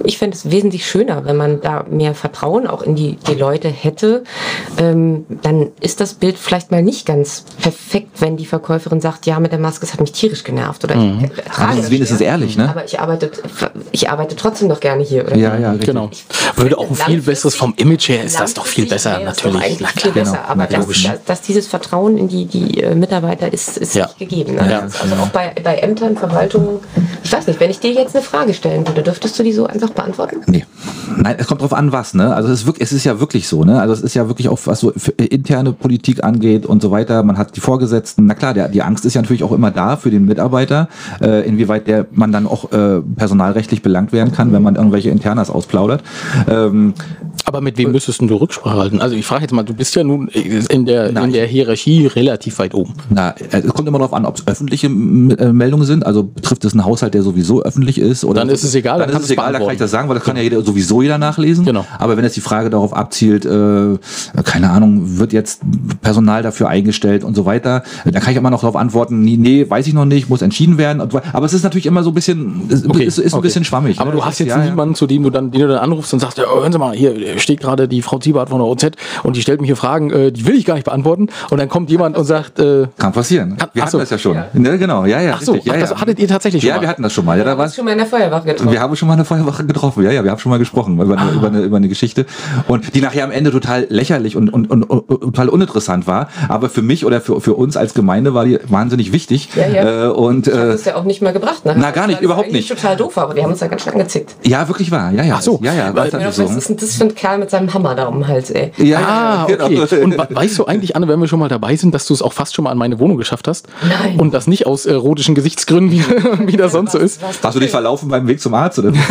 S3: ich fände es wesentlich schöner, wenn man da mehr Vertrauen auch in die, die Leute hätte. Ähm, dann ist das Bild vielleicht mal nicht ganz perfekt, wenn die Verkäuferin sagt, ja, mit der Maske, das hat mich tierisch genervt. Oder
S2: mhm.
S3: ich trage
S2: das ist wenigstens ehrlich, ne?
S3: Aber ich arbeite, ich arbeite trotzdem noch gerne hier. Oder?
S2: Ja, ja,
S1: genau.
S3: Ich,
S1: Würde auch ein viel besseres vom Image her ist das doch viel besser, natürlich.
S3: Na klar,
S2: genau.
S3: besser. Aber dass, dass, dass dieses Vertrauen in die, die äh, Mitarbeiter ist, ist
S1: ja.
S3: nicht gegeben. Ne?
S1: Ja.
S3: Also auch bei, bei Ämtern, Verwaltungen. Ich weiß nicht, wenn ich dir jetzt eine Frage stellen würde, dürftest du die so einfach beantworten?
S2: Nee. Nein, es kommt drauf an, was, ne? Also es ist wirklich, es ist ja wirklich so, ne? Also es ist ja wirklich auch, was so interne Politik angeht und so weiter. Man hat die Vorgesetzten, na klar, der, die Angst ist ja natürlich auch immer da für den Mitarbeiter, äh, inwieweit der man dann auch äh, personalrechtlich belangt werden kann, wenn man irgendwelche Internas ausplaudert. Ähm,
S1: Aber mit wem müsstest du Rücksprache halten? Also ich frage jetzt mal, du bist ja nun in der,
S2: Nein.
S1: in der Hierarchie relativ weit oben.
S2: Na, es kommt immer darauf an, ob es öffentliche äh, Meldungen sind, also betrifft es einen Haushalt, der sowieso öffentlich ist. Oder
S1: Dann ist es egal,
S2: Dann,
S1: dann
S2: ist es
S1: kannst du es
S2: egal, da kann ich das sagen, weil das kann ja
S1: Genau.
S2: jeder, sowieso jeder nachlesen.
S1: Genau.
S2: Aber wenn jetzt die Frage darauf abzielt, äh, keine Ahnung, wird jetzt Personal dafür eingestellt und so weiter, dann kann ich immer noch darauf antworten, nee, nee, weiß ich noch nicht, muss entschieden werden. Aber es ist natürlich immer so ein bisschen, es
S1: Okay,
S2: ist, ist ein
S1: okay.
S2: bisschen schwammig.
S1: Aber
S2: ne?
S1: du hast jetzt
S2: ja,
S1: niemanden, zu dem du dann, den du dann anrufst und sagst, ja, hören Sie mal, hier steht gerade die Frau Ziebart von der O Z und die stellt mir hier Fragen, äh, die will ich gar nicht beantworten. Und dann kommt jemand und sagt, äh,
S2: Kann passieren.
S1: Kann-
S2: wir
S1: ach
S2: hatten
S1: so.
S2: das ja schon. Ja. Ne, genau, ja, ja.
S1: ach so,
S2: richtig, ja,
S1: ach, das
S2: ja.
S1: hattet ihr tatsächlich schon
S2: Ja,
S1: mal.
S2: wir hatten das schon mal. Ja, da
S3: Du
S2: war
S3: hast schon mal in der Feuerwache getroffen.
S2: Wir haben schon mal eine Feuerwache getroffen, ja, ja, wir haben schon mal gesprochen über eine,
S1: Ah.
S2: über eine, über eine Geschichte und die nachher am Ende total lächerlich und, und, und, und total uninteressant war, aber für mich oder für, für uns als Gemeinde war die wahnsinnig wichtig.
S3: Ja, ja.
S2: Äh, und
S3: Ich habe
S2: äh,
S3: das ja auch nicht mal gebracht. Ne?
S2: Na, gar nicht,
S3: Weil es
S2: überhaupt
S3: eigentlich
S2: nicht.
S3: total doof war, aber wir haben uns da ganz schön angezickt.
S2: ja, wirklich wahr, ja, ja.
S1: Ach so,
S2: ja, ja,
S1: weil-
S2: war
S3: Ja,
S2: tatsächlich so.
S3: was ist denn das für ein Kerl mit seinem Hammer da um den Hals, ey?
S2: Ja,
S1: Ah,
S2: ja,
S1: okay.
S2: genau.
S1: Und we- weißt du eigentlich, Anne, wenn wir schon mal dabei sind, dass du es auch fast schon mal an meine Wohnung geschafft hast?
S3: Nein.
S1: Und das nicht aus erotischen Gesichtsgründen, wie, wie das sonst so ist?
S2: Hast du dich verlaufen beim Weg zum Arzt oder?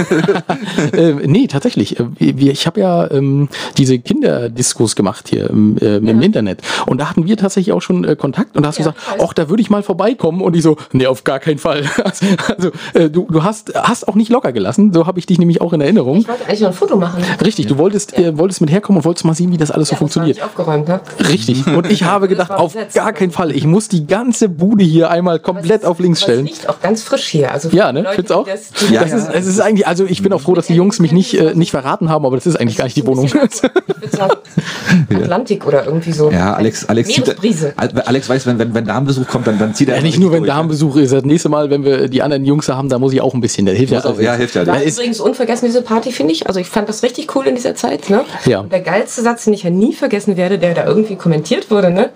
S1: Äh, nee, tatsächlich. Äh, wir, ich habe ja ähm, diese Kinderdiskos gemacht hier im, äh, im
S3: Ja.
S1: Internet. Und da hatten wir tatsächlich auch schon äh, Kontakt. Und da hast du
S3: Ja,
S1: gesagt,
S3: weiß.
S1: ach, da würde ich mal vorbeikommen. Und ich so, nee, auf gar keinen Fall. Also, äh, du, du hast, hast auch nicht locker gelassen. So habe ich dich nämlich auch in Erinnerung.
S3: Ich wollte eigentlich noch ein Foto machen.
S1: Richtig, du wolltest, äh, wolltest mit herkommen und wolltest mal sehen, wie das alles so
S3: Ja,
S1: funktioniert.
S3: Das war nicht aufgeräumt, ne?
S1: Richtig. Und ich habe gedacht,
S3: war
S1: auf
S3: besetzt.
S1: gar keinen Fall. Ich muss die ganze Bude hier einmal komplett auf links stellen.
S3: Das riecht auch ganz frisch hier. Also
S1: Ja, ne?
S3: Leute,
S1: Findest du auch?
S3: die das- die
S2: Ja,
S1: Das ist, es ist eigentlich, also ich bin auch froh, dass die Jungs mich nicht, äh, nicht verraten haben, aber das ist eigentlich gar nicht die Wohnung.
S3: Ich würde sagen, Atlantik oder irgendwie so.
S2: Ja, Alex, Alex, zieht,
S3: Meeresbrise.
S2: Alex weiß, wenn, wenn, wenn Damenbesuch kommt, dann, dann zieht er.
S1: Ja, nicht nur, wenn Damenbesuch ist. Das nächste Mal, wenn wir die anderen Jungs da haben, da muss ich auch ein bisschen. Der hilft ja.
S2: Ja, ja, hilft ja.
S3: War
S1: ist-
S3: übrigens unvergessen, diese Party, finde ich. Also ich fand das richtig cool in dieser Zeit. Ne?
S1: Ja.
S3: Und der geilste Satz, den ich ja nie vergessen werde, der da irgendwie kommentiert wurde, ne?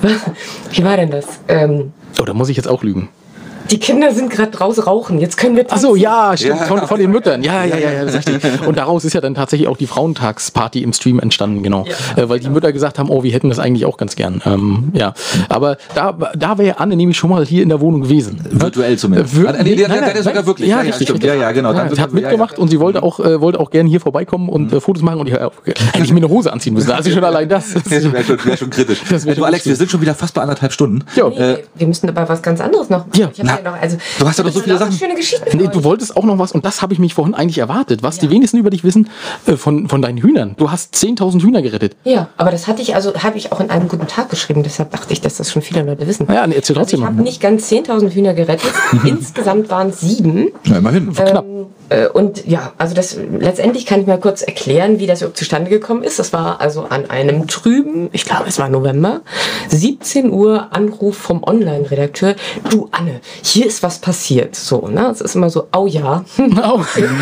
S3: Wie war denn das? Ähm,
S1: Oh, da muss ich jetzt auch lügen.
S3: die Kinder sind gerade draußen rauchen, jetzt können wir
S1: Ach
S3: tanzen.
S1: so, ja, stimmt,
S2: Ja.
S1: Von, von den Müttern. Ja, ja, ja, ja, das ist richtig. Und daraus ist ja dann tatsächlich auch die Frauentagsparty im Stream entstanden, genau.
S3: Ja,
S1: äh, weil die Mütter gesagt haben, oh, wir hätten das eigentlich auch ganz gern. Ähm, ja, aber da, da wäre Anne nämlich schon mal hier in der Wohnung gewesen.
S2: Virtuell zumindest.
S1: Äh, wir-
S2: Ah, nee,
S1: nee,
S2: der-
S1: nein,
S2: der- der
S1: nein,
S2: ist sogar
S1: nein.
S2: wirklich.
S1: Ja,
S2: Ja, ja,
S1: richtig,
S2: stimmt.
S1: richtig.
S2: Ja, ja, genau.
S1: Ja,
S2: Dann-
S1: sie hat
S2: ja, ja.
S1: mitgemacht und sie wollte auch, äh, wollte auch gerne hier vorbeikommen und äh, Fotos machen und ich äh, hätte ich mir eine Hose anziehen müssen. Also schon allein das.
S2: Das wäre schon, wär schon kritisch.
S1: Das wär
S2: du,
S1: schon
S2: Alex,
S1: schlimm.
S2: wir sind schon wieder fast bei anderthalb Stunden.
S1: Ja.
S3: Nee,
S2: Äh,
S3: wir müssen aber was ganz anderes noch.
S1: Ja,
S3: ich hab
S2: na,
S3: ja noch, also,
S2: du hast ja doch so
S3: ich
S2: viele
S3: hab
S2: Sachen.
S3: schöne Geschichten. für
S1: Nee,
S3: euch.
S1: du wolltest auch noch was und das habe ich mich vorhin eigentlich erwartet, was die
S3: Ja.
S1: wenigsten über dich wissen, äh, von, von deinen Hühnern. Du hast zehntausend Hühner gerettet.
S3: Ja, aber das hatte ich, also habe ich auch in einem guten Tag geschrieben, deshalb dachte ich, dass das schon viele Leute wissen.
S1: Naja, nee, erzähl
S3: Also
S1: trotzdem
S3: ich habe
S1: mal.
S3: nicht ganz zehntausend Hühner gerettet, insgesamt waren es sieben.
S2: Na, immerhin.
S1: Knapp.
S3: Ähm, äh, und ja, also das letztendlich kann ich mal kurz erklären, wie das überhaupt zustande gekommen ist. Das war also an einem trüben, ich glaube es war November, siebzehn Uhr Anruf vom Online-Redakteur. Du Anne, hier ist was passiert. So, ne? Es ist immer so, oh ja,
S1: Au.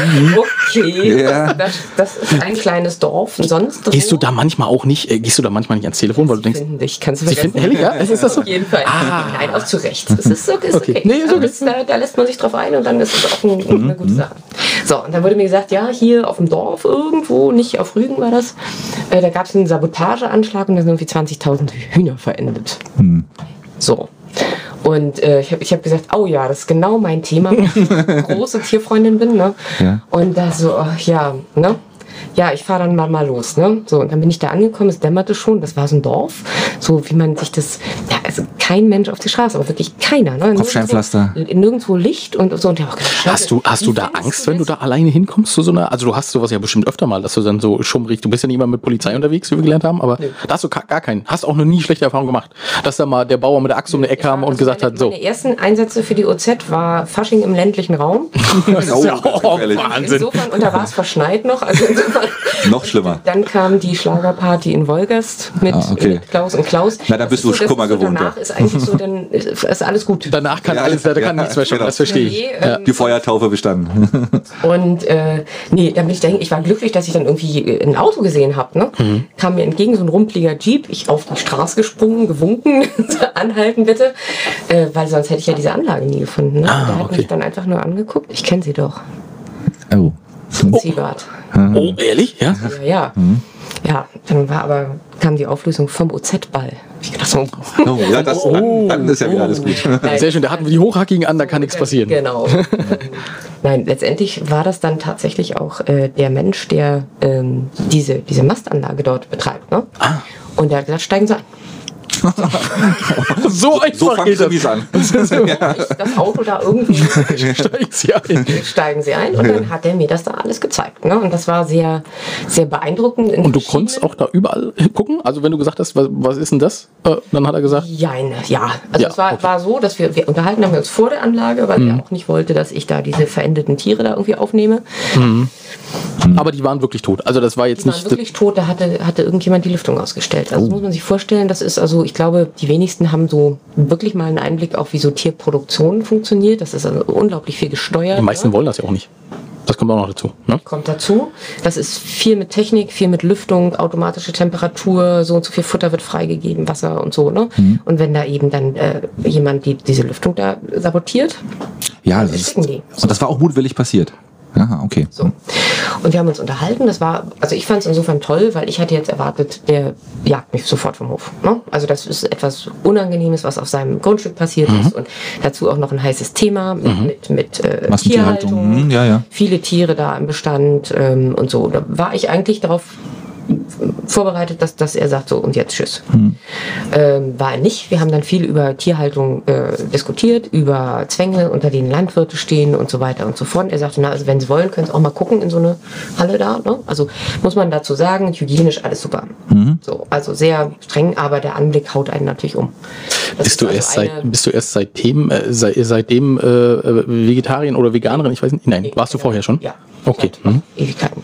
S3: okay,
S2: Ja.
S3: das, das ist ein kleines Dorf. Und sonst
S1: Gehst du
S3: wo?
S1: da manchmal auch nicht, äh, gehst du da manchmal nicht ans Telefon, weil du
S3: Sie
S1: denkst,
S3: finden dich, kannst du
S1: sie
S3: vergessen.
S1: finden, ehrlich, ja? Es ist das so?
S3: Auf jeden Fall.
S1: Ah.
S3: Nein, auch zu Recht. Es ist, so, ist
S1: Okay.
S3: okay.
S1: Nee, ist
S3: Also
S1: okay.
S3: das, da, da lässt man sich drauf ein und dann ist es auch ein, eine gute Sache. So, und dann wurde mir gesagt, ja, hier auf dem Dorf irgendwo, nicht auf Rügen war das, äh, da gab es einen Sabotageanschlag und da sind irgendwie zwanzigtausend Hühner verendet. So. Und äh, ich habe ich hab gesagt, oh ja, das ist genau mein Thema, weil ich eine große Tierfreundin bin. Ne?
S2: Ja.
S3: Und da so, ach, ja, ne? ja, ich fahre dann mal, mal los. Ne? So, und dann bin ich da angekommen, es dämmerte schon, das war so ein Dorf, so wie man sich das, ja, also kein Mensch auf die Straße, aber wirklich keiner. Ne?
S2: Kopfsteinpflaster.
S3: Nirgendwo, nirgendwo Licht und so. Und ich hab auch gedacht,
S1: Hast du, hast du da Angst, wenn du da alleine hinkommst zu so einer, also du hast sowas ja bestimmt öfter mal, dass du dann so schummrig, du bist ja nicht immer mit Polizei unterwegs, wie wir gelernt haben, aber da hast du gar keinen, hast auch noch nie schlechte Erfahrungen gemacht, dass da mal der Bauer mit der Axt um die Ecke kam und gesagt
S3: meine,
S1: hat, so.
S3: Meine ersten Einsätze für die O Z war Fasching im ländlichen Raum.
S1: Das ist ja auch
S2: gefährlich.
S1: Wahnsinn.
S3: Insofern, und da war es verschneit noch. Also insofern,
S2: Noch schlimmer.
S3: Dann kam die Schlagerparty in Wolgast mit,
S2: Ah, okay.
S3: mit Klaus und Klaus.
S2: Na, da bist
S3: Das ist
S2: du
S3: so,
S2: Kummer
S3: das ist so,
S2: gewohnt,
S3: Danach
S2: ja.
S3: ist eigentlich so, dann ist, ist alles gut.
S1: Danach kann
S2: Ja,
S1: alles, da kann
S2: ja,
S1: nichts mehr schauen,
S2: genau.
S1: das verstehe ich.
S3: Nee,
S1: Ja.
S3: ähm,
S2: Die Feuertaufe bestanden.
S3: Und äh, nee, dann bin ich dahin. Ich war glücklich, dass ich dann irgendwie ein Auto gesehen habe. Ne?
S1: Mhm.
S3: Kam mir entgegen so ein rumpeliger Jeep. Ich auf die Straße gesprungen, gewunken, anhalten bitte, äh, weil sonst hätte ich ja diese Anlage nie gefunden. Ne?
S1: Ah,
S3: Der hat
S1: okay.
S3: mich dann einfach nur angeguckt. Ich kenne sie doch.
S2: Oh.
S3: Ziebart.
S1: Oh, ehrlich? Ja?
S3: Ja, ja.
S1: Mhm.
S3: Ja, dann war aber kam die Auflösung vom O Z-Ball. Ich gedacht so,
S2: Oh, ja, das, dann, dann ist ja wieder alles gut.
S3: Nein.
S1: Sehr schön, da hatten wir die Hochhackigen an, da kann nichts passieren.
S3: Genau. Ähm, Nein, letztendlich war das dann tatsächlich auch äh, der Mensch, der ähm, diese, diese Mastanlage dort betreibt. Ne?
S1: Ah.
S3: Und der hat gesagt, steigen Sie ein.
S1: So einfach
S2: So fangen
S1: geht
S2: sie
S1: das.
S2: mies an.
S3: Ich das Auto da irgendwie,
S1: Steigen Sie ein.
S3: steigen Sie ein. Und dann hat er mir das da alles gezeigt. Ne? Und das war sehr, sehr beeindruckend. in
S1: Und du
S3: verschiedenen-
S1: konntest auch da überall gucken? Also wenn du gesagt hast, was, was ist denn das? Äh, dann hat er gesagt,
S3: Jein, ja. Also
S1: Ja,
S3: es war,
S1: okay.
S3: war so, dass wir, wir unterhalten haben wir uns vor der Anlage, weil er auch nicht wollte, dass ich da diese verendeten Tiere da irgendwie aufnehme.
S1: aber die waren wirklich tot. Also das war jetzt
S3: Die waren
S1: nicht...
S3: wirklich tot, da hatte, hatte irgendjemand die Lüftung ausgestellt. Also das muss man sich vorstellen, das ist also, ich glaube, die wenigsten haben so wirklich mal einen Einblick auf, wie so Tierproduktion funktioniert. Das ist also unglaublich viel gesteuert.
S1: Die meisten
S3: ne?
S1: wollen das ja auch nicht. Das kommt auch noch dazu. Ne?
S3: Kommt dazu. Das ist viel mit Technik, viel mit Lüftung, automatische Temperatur, so und so viel Futter wird freigegeben, Wasser und so. Ne? Und wenn da eben dann äh, jemand die, diese Lüftung da sabotiert,
S2: Ja,
S3: dann
S2: das ist,
S3: ersticken die.
S2: und das war auch mutwillig passiert. Aha, okay.
S3: So. Und wir haben uns unterhalten. Das war, also ich fand es insofern toll, weil ich hatte jetzt erwartet, der jagt mich sofort vom Hof. Ne? Also das ist etwas Unangenehmes, was auf seinem Grundstück passiert ist. Und dazu auch noch ein heißes Thema mit, mit, mit äh,
S2: Massentierhaltung.
S3: Tierhaltung.
S2: Mhm, ja, ja.
S3: Viele Tiere da im Bestand ähm, und so. Da war ich eigentlich darauf vorbereitet, dass, dass er sagt, so und jetzt tschüss. Ähm, war er nicht. Wir haben dann viel über Tierhaltung äh, diskutiert, über Zwänge, unter denen Landwirte stehen und so weiter und so fort. Er sagte, na, also wenn Sie wollen, können Sie auch mal gucken in so eine Halle da. Ne? Also muss man dazu sagen, hygienisch alles super. So, also sehr streng, aber der Anblick haut einen natürlich um. Das
S1: Bist du,
S3: ist
S1: erst
S3: also
S1: seit,
S3: eine-
S1: bist du erst seitdem, äh, sei, seitdem äh, äh, Vegetarierin oder Veganerin? Ich weiß nicht. Nein, warst du vorher schon?
S3: Ja.
S1: Okay.
S3: Seit
S1: Mhm.
S3: Ewigkeiten.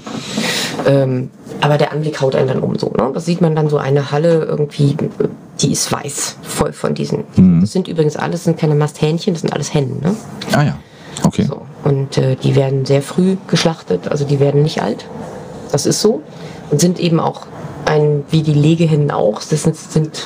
S3: Ähm, aber der Anblick haut einen dann um so. Ne? Das sieht man dann so eine Halle irgendwie, die ist weiß, voll von diesen. Das sind übrigens alles, sind keine Masthähnchen, das sind alles Hennen. Ne?
S2: Ah ja, okay.
S3: So. Und äh, die werden sehr früh geschlachtet, also die werden nicht alt. Das ist so. Und sind eben auch ein, wie die Legehennen auch, das sind, sind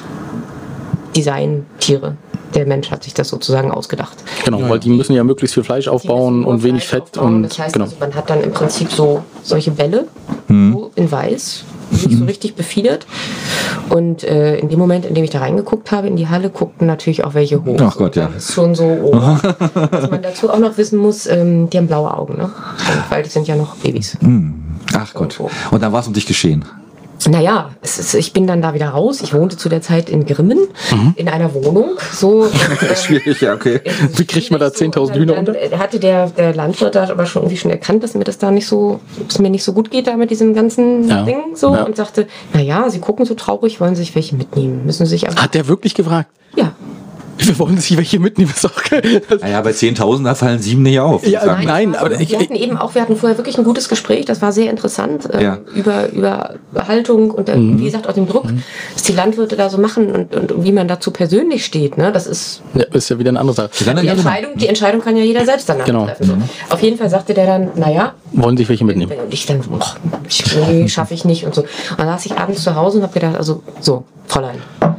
S3: Designtiere. Der Mensch hat sich das sozusagen ausgedacht.
S1: Genau, weil die müssen ja möglichst viel Fleisch
S3: Die
S1: aufbauen
S3: müssen nur
S1: und wenig
S3: Fleisch
S1: Fett
S3: aufbauen.
S1: und
S3: das heißt,
S1: genau.
S3: also, man hat dann im Prinzip so solche Bälle so in weiß, nicht so richtig befiedert. Und äh, in dem Moment, in dem ich da reingeguckt habe in die Halle, guckten natürlich auch welche hoch.
S2: Ach Gott, ja.
S3: Das ist schon so, oh. Was man dazu auch noch wissen muss, ähm, die haben blaue Augen, ne? Weil die sind ja noch Babys.
S2: Ach Gott. Und dann war es um dich geschehen.
S3: Naja, es ist, ich bin dann da wieder raus. Ich wohnte zu der Zeit in Grimmen in einer Wohnung. So, und, äh,
S2: Schwierig, ja, okay.
S1: Wie kriegt man da zehntausend Hühner
S3: dann,
S1: unter?
S3: dann hatte der, der Landwirt da aber schon irgendwie schon erkannt, dass mir das da nicht so, dass mir nicht so gut geht da mit diesem ganzen
S1: Ja.
S3: Ding so
S1: Ja.
S3: und sagte, naja, Sie gucken so traurig, wollen Sie sich welche mitnehmen? Müssen Sie sich einfach,
S1: Hat der wirklich gefragt?
S3: ja.
S1: Wir wollen sich welche mitnehmen. Das ist auch geil. Das-
S2: Naja, bei zehntausend, da fallen sieben nicht auf.
S1: Ja,
S2: Sagen.
S1: nein,
S3: es war
S1: aber
S3: so,
S1: ich-
S3: wir hatten eben auch, wir hatten vorher wirklich ein gutes Gespräch, das war sehr interessant, ähm,
S2: Ja.
S3: über, über Haltung und äh,
S1: Mhm.
S3: wie gesagt auch den Druck, was die Landwirte da so machen und, und wie man dazu persönlich steht, ne? Das ist
S1: Ja, ist ja wieder eine andere Sache.
S2: Dann-
S3: die Entscheidung, die Entscheidung kann ja jeder selbst danach
S1: Genau.
S3: treffen. So. Auf jeden Fall sagte der dann, naja,
S1: Wollen sich welche mitnehmen?
S3: und ich dann, boah, ich, nee, schaffe ich nicht und so. Und dann saß ich abends zu Hause und habe gedacht, also so, Fräulein,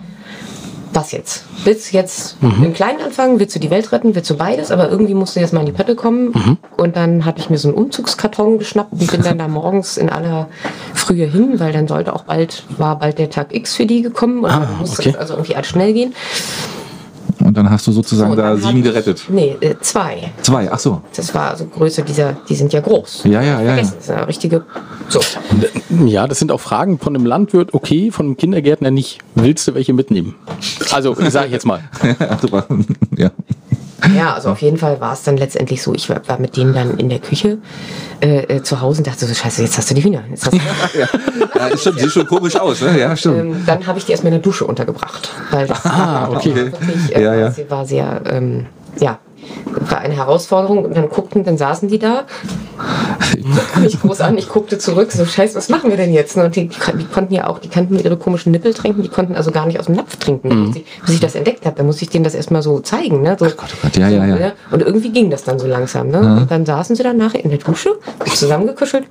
S3: was jetzt? Willst du jetzt im Kleinen anfangen? Willst du die Welt retten? Willst du beides? Aber irgendwie musst du jetzt mal in die Pötte kommen. Und dann hatte ich mir so einen Umzugskarton geschnappt und bin dann da morgens in aller Frühe hin, weil dann sollte auch bald, war bald der Tag X für die gekommen und
S1: Ah,
S3: dann musste
S1: okay.
S3: es also irgendwie alles schnell gehen.
S2: Und dann hast du sozusagen
S3: So,
S2: da
S3: dann
S2: sieben
S3: hatte ich-
S2: gerettet.
S3: Nee, äh, zwei.
S2: Zwei, ach so.
S3: Das war also Größe dieser, die sind ja groß.
S2: Ja, ja, ja, ja.
S3: Vergessen, das ist eine richtige. So.
S1: Ja, das sind auch Fragen von einem Landwirt, okay, von einem Kindergärtner nicht. Willst du welche mitnehmen? Also, sage ich jetzt mal.
S2: Super. Ja.
S3: Ja, also auf jeden Fall war es dann letztendlich so, ich war, war mit denen dann in der Küche äh, äh, zu Hause und dachte so, scheiße, jetzt hast du die Hühner. Jetzt hast du
S2: Ja, ja ist schon, sieht schon komisch aus, ne? Ja, stimmt.
S3: ähm, dann habe ich die erstmal in der Dusche untergebracht. Weil das
S1: Ah, okay.
S3: war wirklich, äh,
S2: Ja, ja.
S3: sie war sehr, ähm, ja, war eine Herausforderung und dann guckten, dann saßen die da. Ich guckte mich groß an, ich guckte zurück, so scheiße, was machen wir denn jetzt? Und die, die konnten ja auch, die kannten ihre komischen Nippel trinken, die konnten also gar nicht aus dem Napf trinken.
S1: Mhm.
S3: Bis, ich, bis ich das entdeckt habe, da musste ich denen das erstmal so zeigen. Ne? So,
S2: Gott, oh Gott, ja, ja, ja.
S3: Und irgendwie ging das dann so langsam. Ne? Und dann saßen sie dann nachher in der Dusche, zusammengekuschelt.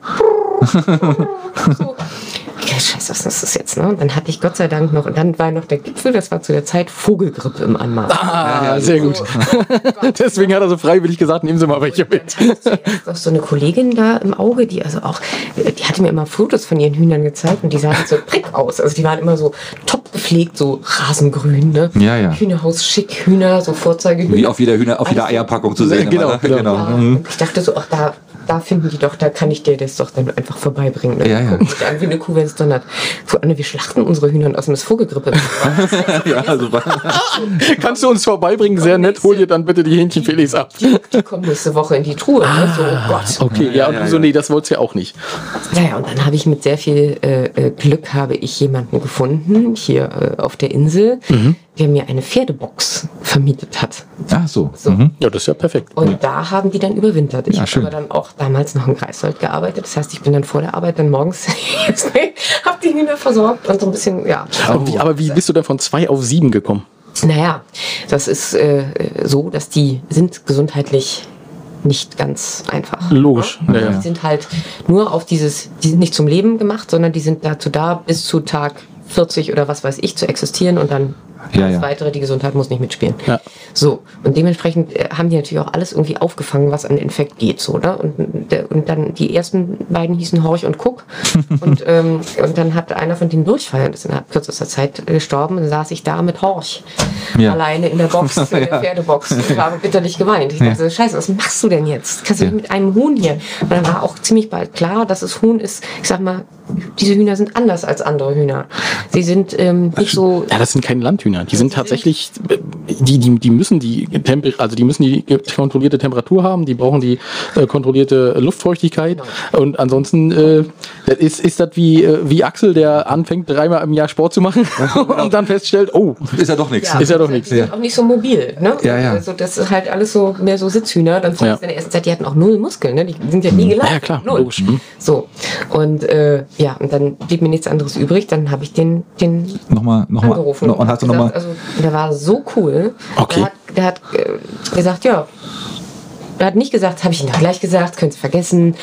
S3: So. Ja, scheiße, was ist das jetzt? Ne? Und dann hatte ich Gott sei Dank noch, und dann war noch der Gipfel, das war zu der Zeit Vogelgrippe im Anmarsch.
S1: Ah, sehr gut. Deswegen hat er so freiwillig gesagt, nehmen Sie mal welche mit.
S3: Dann hatte ich zuerst noch so eine Kollegin da im Auge, die also auch, die hatte mir immer Fotos von ihren Hühnern gezeigt und die sahen so prick aus. Also die waren immer so top gepflegt, so rasengrün, ne?
S2: Ja, ja.
S3: Hühnerhaus schick, Hühner, so Vorzeigehühner.
S2: Wie auf jeder Hühner, auf jeder Eierpackung zu sehen.
S1: Genau,
S2: immer, ne?
S1: genau.
S2: genau.
S3: Ja,
S2: Mhm.
S3: und ich dachte so, ach, da, da finden die doch, da kann ich dir das doch dann einfach vorbeibringen. Ne?
S2: Ja, ja.
S3: Gucken sich an wie eine Kuh, wenn es donnert. So, Anne, wir schlachten unsere Hühner und außerdem ist Vogelgrippe.
S2: Ja, super.
S1: Kannst du uns vorbeibringen? Sehr nett. Hol dir dann bitte die Hähnchenfilets ab.
S3: Die kommen nächste Woche in die Truhe. Ne? So, oh Gott.
S1: Okay, ja, und du so, nee, das wolltest du ja auch nicht.
S3: Naja, und dann habe ich mit sehr viel äh, äh, Glück habe ich jemanden gefunden, hier äh, auf der Insel, der mir eine Pferdebox vermietet hat.
S2: Ach so.
S3: So.
S2: Mhm.
S1: Ja, das ist ja perfekt.
S3: Und da haben die dann überwintert. Ich
S2: Ja,
S3: habe
S2: schön.
S3: aber dann auch damals noch in Greifswald gearbeitet. Das heißt, ich bin dann vor der Arbeit dann morgens, habe die Hühner versorgt und so ein bisschen, ja.
S1: Aber wie, aber wie bist du denn von zwei auf sieben gekommen?
S3: Naja, das ist äh, so, dass die sind gesundheitlich nicht ganz einfach.
S1: Logisch. Ja, ja.
S3: Die sind halt nur auf dieses, die sind nicht zum Leben gemacht, sondern die sind dazu da, bis zu Tag vierzig oder was weiß ich zu existieren und dann
S2: Ja,
S3: alles
S2: ja.
S3: weitere, die Gesundheit muss nicht mitspielen.
S1: Ja.
S3: So, und dementsprechend äh, haben die natürlich auch alles irgendwie aufgefangen, was an Infekt geht. So, ne? und, der, und dann die ersten beiden hießen Horch und Kuck. und, ähm, und dann hat einer von denen Durchfall und ist innerhalb kürzester Zeit äh, gestorben. Und dann saß ich da mit Horch
S2: Ja.
S3: alleine in der Box, in der Pferdebox. Ich habe bitterlich geweint. Ich dachte, scheiße, was machst du denn jetzt? Kannst du nicht mit einem Huhn hier? Und dann war auch ziemlich bald klar, dass es Huhn ist. Ich sag mal, diese Hühner sind anders als andere Hühner. Sie sind ähm, nicht so...
S1: Ja, das sind keine Landhühner. Die sind tatsächlich, die, die, die müssen die Temper, also die müssen die kontrollierte Temperatur haben, die brauchen die äh, kontrollierte Luftfeuchtigkeit. Und ansonsten äh, das ist, ist das wie, äh, wie Axel, der anfängt dreimal im Jahr Sport zu machen und dann feststellt, oh,
S2: Ist ja doch nichts.
S1: ist ja doch nichts.
S3: Die sind auch nicht so mobil. Ne?
S2: Ja, ja.
S3: Also das ist halt alles so mehr so Sitzhühner. Dann fand
S1: Ja.
S3: ich in der ersten Zeit, die hatten auch null Muskeln. Ne? Die sind ja nie gelaufen.
S1: Ja, ja, klar,
S3: Null.
S1: logisch. Mhm.
S3: So. Und äh, ja, und dann blieb mir nichts anderes übrig. Dann habe ich den, den
S2: Nochmal, nochmal.
S3: angerufen.
S2: Und hast du
S3: gesagt,
S2: nochmal.
S3: Also der war so cool.
S1: Okay.
S3: Der hat, der hat äh, gesagt, ja. Er hat nicht gesagt, habe ich Ihnen doch gleich gesagt, können Sie vergessen.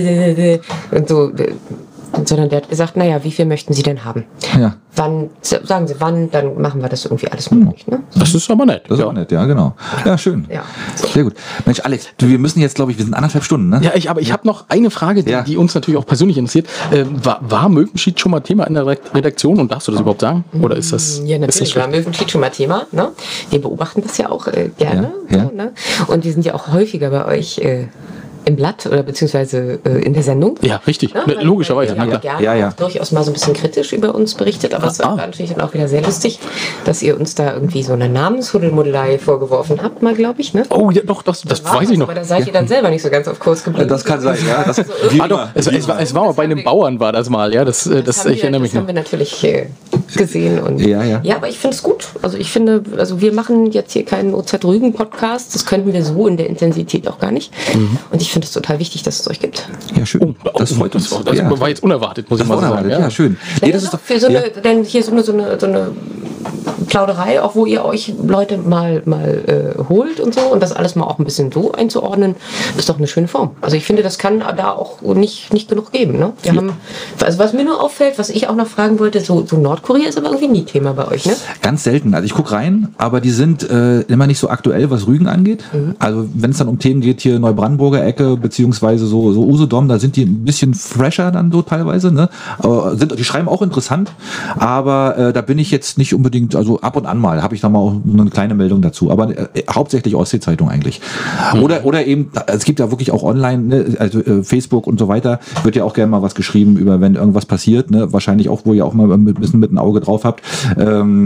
S3: Und so. äh, Sondern der hat gesagt, naja, wie viel möchten Sie denn haben?
S2: Ja.
S3: Wann, sagen Sie wann, dann machen wir das irgendwie alles möglich. Ne?
S1: Das ist aber nett.
S2: Das ist
S1: ja.
S2: auch nett, ja, genau. Ja, schön.
S3: Ja.
S2: Sehr gut. Mensch, Alex, du, wir müssen jetzt, glaube ich, wir sind anderthalb Stunden, ne?
S1: Ja, ich, aber ich habe noch eine Frage, die,
S2: Ja.
S1: die uns natürlich auch persönlich interessiert. Ähm, war, war Möwenschied schon mal Thema in der Redaktion und darfst du das überhaupt sagen? Oder ist das?
S3: Ja,
S1: ist
S3: natürlich
S1: das
S3: war Möwenschied schon mal Thema. Ne? Wir beobachten das ja auch äh, gerne.
S2: Ja, ja.
S3: So, ne? Und die sind ja auch häufiger bei euch äh, im Blatt oder beziehungsweise äh, in der Sendung.
S1: Ja, richtig.
S3: Ne?
S1: Ne,
S3: Weil-
S1: logischerweise.
S3: weil
S1: Na
S3: ihr
S1: klar.
S3: auch gerne
S2: Ja, ja.
S3: auch durchaus mal so ein bisschen kritisch über uns berichtet, aber es
S1: Ah.
S3: war natürlich dann auch wieder sehr lustig, dass ihr uns da irgendwie so eine Namenshudelmudelei vorgeworfen habt, mal glaube ich. Ne?
S1: Oh ja, doch, das, das
S3: War
S1: weiß ich noch.
S3: Aber da seid ihr dann selber nicht so ganz auf Kurs geblieben.
S2: Das kann sein, ja. Das,
S3: Also
S2: wie
S1: Ah, doch,
S2: immer.
S1: es, es, war, es war mal bei einem Bauern war das mal, ja, das, äh, das,
S3: haben
S1: ich
S3: wir,
S1: erinnere mich
S3: das
S1: noch.
S3: haben wir natürlich äh, gesehen. Und
S2: Ja, ja.
S3: ja, aber ich finde es gut. Also ich finde, also wir machen jetzt hier keinen O Z-Rügen-Podcast. Das könnten wir so in der Intensität auch gar nicht.
S1: Mhm.
S3: Und ich finde es total wichtig, dass es euch gibt.
S2: Ja, schön. Das freut uns.
S1: Das, war- das
S2: ja.
S1: war jetzt unerwartet, muss
S2: Das
S1: ich
S2: war
S1: mal sagen.
S2: unerwartet. Ja, schön. Nee, das ist doch,
S3: für so
S2: ja.
S3: eine, denn hier so eine, so eine, so eine Plauderei, auch wo ihr euch Leute mal, mal äh, holt und so und das alles mal auch ein bisschen so einzuordnen, ist doch eine schöne Form. Also ich finde, das kann da auch nicht, nicht genug geben. Ne? Wir haben, also was mir nur auffällt, was ich auch noch fragen wollte, so, so Nordkorea ist aber irgendwie nie Thema bei euch, ne?
S2: Ganz selten. Also ich gucke rein, aber die sind äh, immer nicht so aktuell, was Rügen angeht.
S3: Mhm.
S2: Also wenn es dann um Themen geht, hier Neubrandenburger Ecke, beziehungsweise so, so Usedom, da sind die ein bisschen fresher dann so teilweise. Ne? Aber sind, die schreiben auch interessant, aber äh, da bin ich jetzt nicht unbedingt, also ab und an mal habe ich da mal auch eine kleine Meldung dazu, aber äh, hauptsächlich Ostsee-Zeitung eigentlich. Mhm. Oder oder eben, es gibt ja wirklich auch online, ne, also äh, Facebook und so weiter, wird ja auch gerne mal was geschrieben über, wenn irgendwas passiert, ne, wahrscheinlich auch, wo ihr auch mal ein bisschen mit ein Auge drauf habt. Ähm,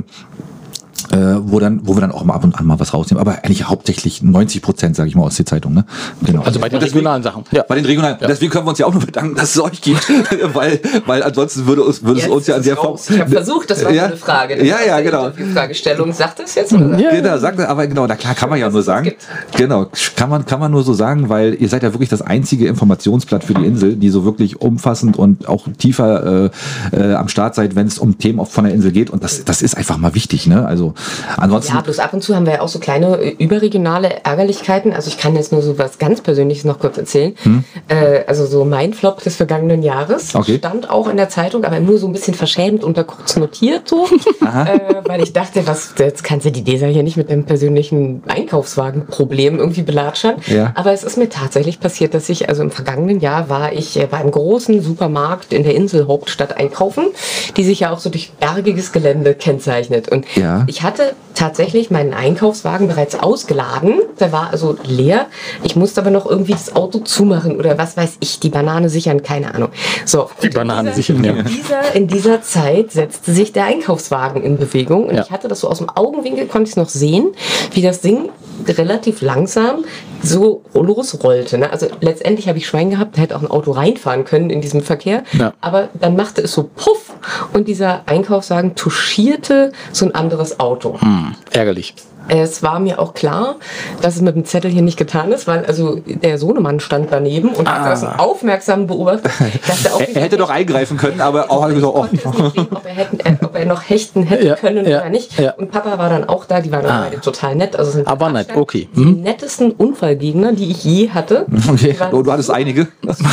S2: Äh, wo dann, wo wir dann auch mal ab und an mal was rausnehmen, aber eigentlich hauptsächlich neunzig Prozent, sage ich mal, aus der Zeitung, ne? Genau.
S1: Also bei den
S2: deswegen,
S1: regionalen Sachen.
S2: Ja. Bei den regionalen.
S1: Ja.
S2: Deswegen können wir uns ja auch nur bedanken, dass es euch gibt, weil, weil ansonsten würde es, würde es uns ja an der Form.
S3: Ich habe versucht, das war
S2: ja,
S3: so eine Frage. Das
S2: ja, ja, genau.
S3: Fragestellung. Sagt das jetzt oder?
S2: Ja, genau, sagt er, aber genau, da klar kann man ja nur sagen. Genau, kann man, kann man nur so sagen, weil ihr seid ja wirklich das einzige Informationsblatt für die Insel, die so wirklich umfassend und auch tiefer äh, äh, am Start seid, wenn es um Themen von der Insel geht. Und das, das ist einfach mal wichtig, ne? Also ansonsten.
S3: Ja, bloß ab und zu haben wir ja auch so kleine äh, überregionale Ärgerlichkeiten. Also ich kann jetzt nur so was ganz Persönliches noch kurz erzählen. Hm. Äh, also so mein Flop des vergangenen Jahres
S2: okay.
S3: stand auch in der Zeitung, aber nur so ein bisschen verschämt unter kurz notiert so, äh, weil ich dachte, was jetzt kannst du die Leser hier nicht mit einem persönlichen Einkaufswagenproblem irgendwie belatschern.
S2: Ja.
S3: Aber es ist mir tatsächlich passiert, dass ich, also im vergangenen Jahr war ich äh, bei einem großen Supermarkt in der Inselhauptstadt einkaufen, die sich ja auch so durch bergiges Gelände kennzeichnet. Und
S2: ja.
S3: ich hatte tatsächlich meinen Einkaufswagen bereits ausgeladen. Der war also leer. Ich musste aber noch irgendwie das Auto zumachen oder was weiß ich, die Banane sichern, keine Ahnung. So,
S1: die Banane sichern, ja.
S3: In dieser, in dieser Zeit setzte sich der Einkaufswagen in Bewegung und
S1: ja.
S3: ich hatte das so aus dem Augenwinkel, konnte ich es noch sehen, wie das Ding relativ langsam so losrollte. Ne? Also letztendlich habe ich Schwein gehabt, da hätte auch ein Auto reinfahren können in diesem Verkehr,
S1: ja.
S3: aber dann machte es so puff und dieser Einkaufswagen touchierte so ein anderes Auto.
S1: Hm, ärgerlich.
S3: Es war mir auch klar, dass es mit dem Zettel hier nicht getan ist, weil also der Sohnemann stand daneben und hat
S1: ah.
S3: das aufmerksam beobachtet. Dachte auch,
S2: er, er hätte doch eingreifen können, aber auch gesagt, oh.
S3: ob, er hätten, äh, ob er noch hechten hätte
S1: ja,
S3: können
S1: ja,
S3: oder nicht.
S1: Ja.
S3: Und Papa war dann auch da, die waren ah. beide total nett. Also sind
S1: aber nett, okay.
S3: Die mhm. nettesten Unfallgegner, die ich je hatte.
S2: Okay, oh, du hattest einige.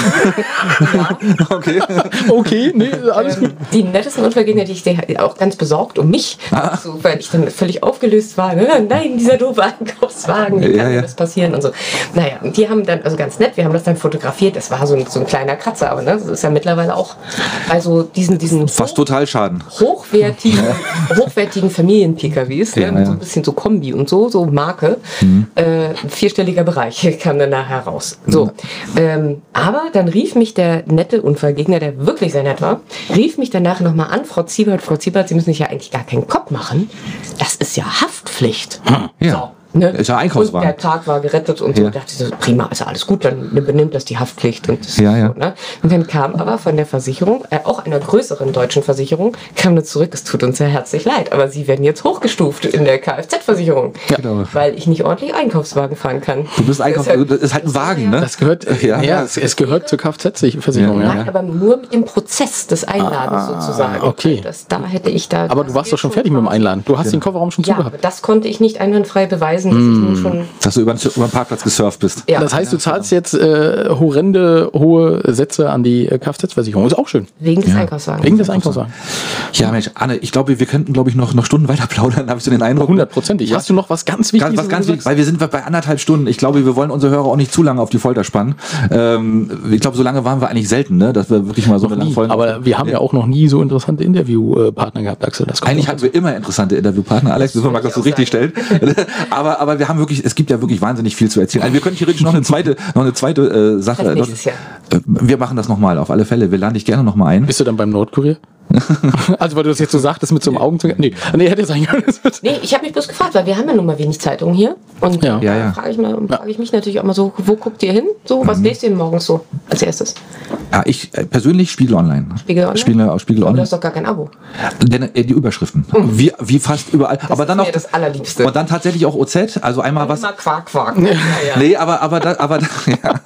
S3: Ja.
S2: Okay.
S1: Okay, nee, alles gut.
S3: Die nettesten Unfallgegner, die ich auch ganz besorgt um mich, ah. so, weil ich dann völlig aufgelöst war. Nein, dieser doofe Einkaufswagen, wie kann
S2: ja,
S3: mir
S2: ja.
S3: das passieren und so. Naja, und die haben dann, also ganz nett, wir haben das dann fotografiert, das war so ein, so ein kleiner Kratzer, aber ne, das ist ja mittlerweile auch bei so diesen, diesen
S2: fast
S3: hoch,
S2: total Schaden.
S3: Hochwertigen, hochwertigen Familien-P K Ws,
S2: ja,
S3: ne,
S2: ja.
S3: so ein bisschen so Kombi und so, so Marke, mhm. äh, vierstelliger Bereich kam dann nachher raus. So, mhm. ähm, aber dann rief mich der nette Unfallgegner, der wirklich sehr nett war, rief mich danach nochmal an, Frau Ziebert, Frau Ziebert, Sie müssen sich ja eigentlich gar keinen Kopf machen, das ist ja Haftpflicht.
S2: Ja.
S3: So. Ne?
S2: Ist ja Einkaufswagen.
S3: Und der Tag war gerettet und so.
S2: Ja.
S3: Ich dachte so, prima, ist alles gut, dann benimmt das die Haftpflicht. Und, das
S2: ja, ja.
S3: So, ne? Und dann kam aber von der Versicherung, äh, auch einer größeren deutschen Versicherung, kam nur zurück, es tut uns sehr herzlich leid, aber Sie werden jetzt hochgestuft in der Kfz-Versicherung,
S2: ja. genau.
S3: weil ich nicht ordentlich Einkaufswagen fahren kann.
S2: Du bist Einkauf,
S3: Deshalb,
S2: das ist halt ein Wagen, ne?
S1: Das gehört, ja, ja es, es gehört zur Kfz-Versicherung.
S3: Ja,
S1: Ja,
S3: ja. Aber nur mit dem Prozess des Einladens
S1: ah,
S3: sozusagen.
S1: Okay.
S3: Das, da hätte ich da.
S1: Aber du warst doch schon fertig mit dem Einladen. Du hast ja. den Kofferraum schon
S3: ja,
S1: zugehabt.
S3: aber das konnte ich nicht einwandfrei beweisen, dass mm. ich nun schon.
S2: Dass du über, über den Parkplatz gesurft bist.
S1: Ja. Das heißt, du zahlst jetzt äh, horrende hohe Sätze an die äh, Kfz-Versicherung. Ist auch schön.
S3: Wegen des
S2: ja.
S3: Einkaufswagens.
S1: Wegen des Einkaufswagens.
S2: Ja, Mensch, Anne, ich glaube, wir könnten, glaube ich, noch, noch Stunden weiter plaudern, habe ich so den Eindruck.
S1: Hundertprozentig. Hast du noch was ganz Wichtiges?
S2: Was ganz wichtig, weil wir sind bei anderthalb Stunden. Ich glaube, wir wollen unsere Hörer auch nicht zu lange auf die Folter spannen. Ähm, ich glaube, so lange waren wir eigentlich selten, ne? Dass wir wirklich mal so
S1: noch
S2: eine lange
S1: nie.
S2: Folge.
S1: Aber wir haben ja. ja auch noch nie so interessante Interviewpartner gehabt, Axel. Das
S2: eigentlich hatten wir immer interessante Interviewpartner. Alex, müssen wir mal das so richtig stellen. aber, aber wir haben wirklich, es gibt ja wirklich wahnsinnig viel zu erzählen. Also wir können theoretisch noch eine zweite, noch eine zweite äh, Sache. Noch, äh, wir machen das nochmal, auf alle Fälle. Wir laden dich gerne nochmal ein.
S1: Bist du dann beim Nordkurier? Also weil du das jetzt so sagtest mit so einem Augenzwinkern. Nee, nee, hätte sein können.
S3: Nee, ich habe mich bloß gefragt, weil wir haben ja nun mal wenig Zeitungen hier. Und
S1: ja.
S3: da
S2: ja, ja.
S3: frage ich, frag ich mich natürlich auch mal so, wo guckt ihr hin? So, was mhm. lest ihr denn morgens so als erstes?
S2: Ja, ich äh, persönlich Spiegel Online.
S3: Spiegel Online?
S2: Spiegel, Spiegel
S3: Aber
S2: Online.
S3: du hast doch gar kein Abo.
S2: Denn, äh, die Überschriften. Mhm. Wie, wie fast überall.
S3: Das
S2: aber
S3: ist
S2: dann
S3: mir
S2: auch
S3: das Allerliebste.
S2: Und dann tatsächlich auch O Z. Also einmal was.
S3: Immer Quark, Quark. Ja, ja.
S2: Nee, aber, aber, da, aber, ja.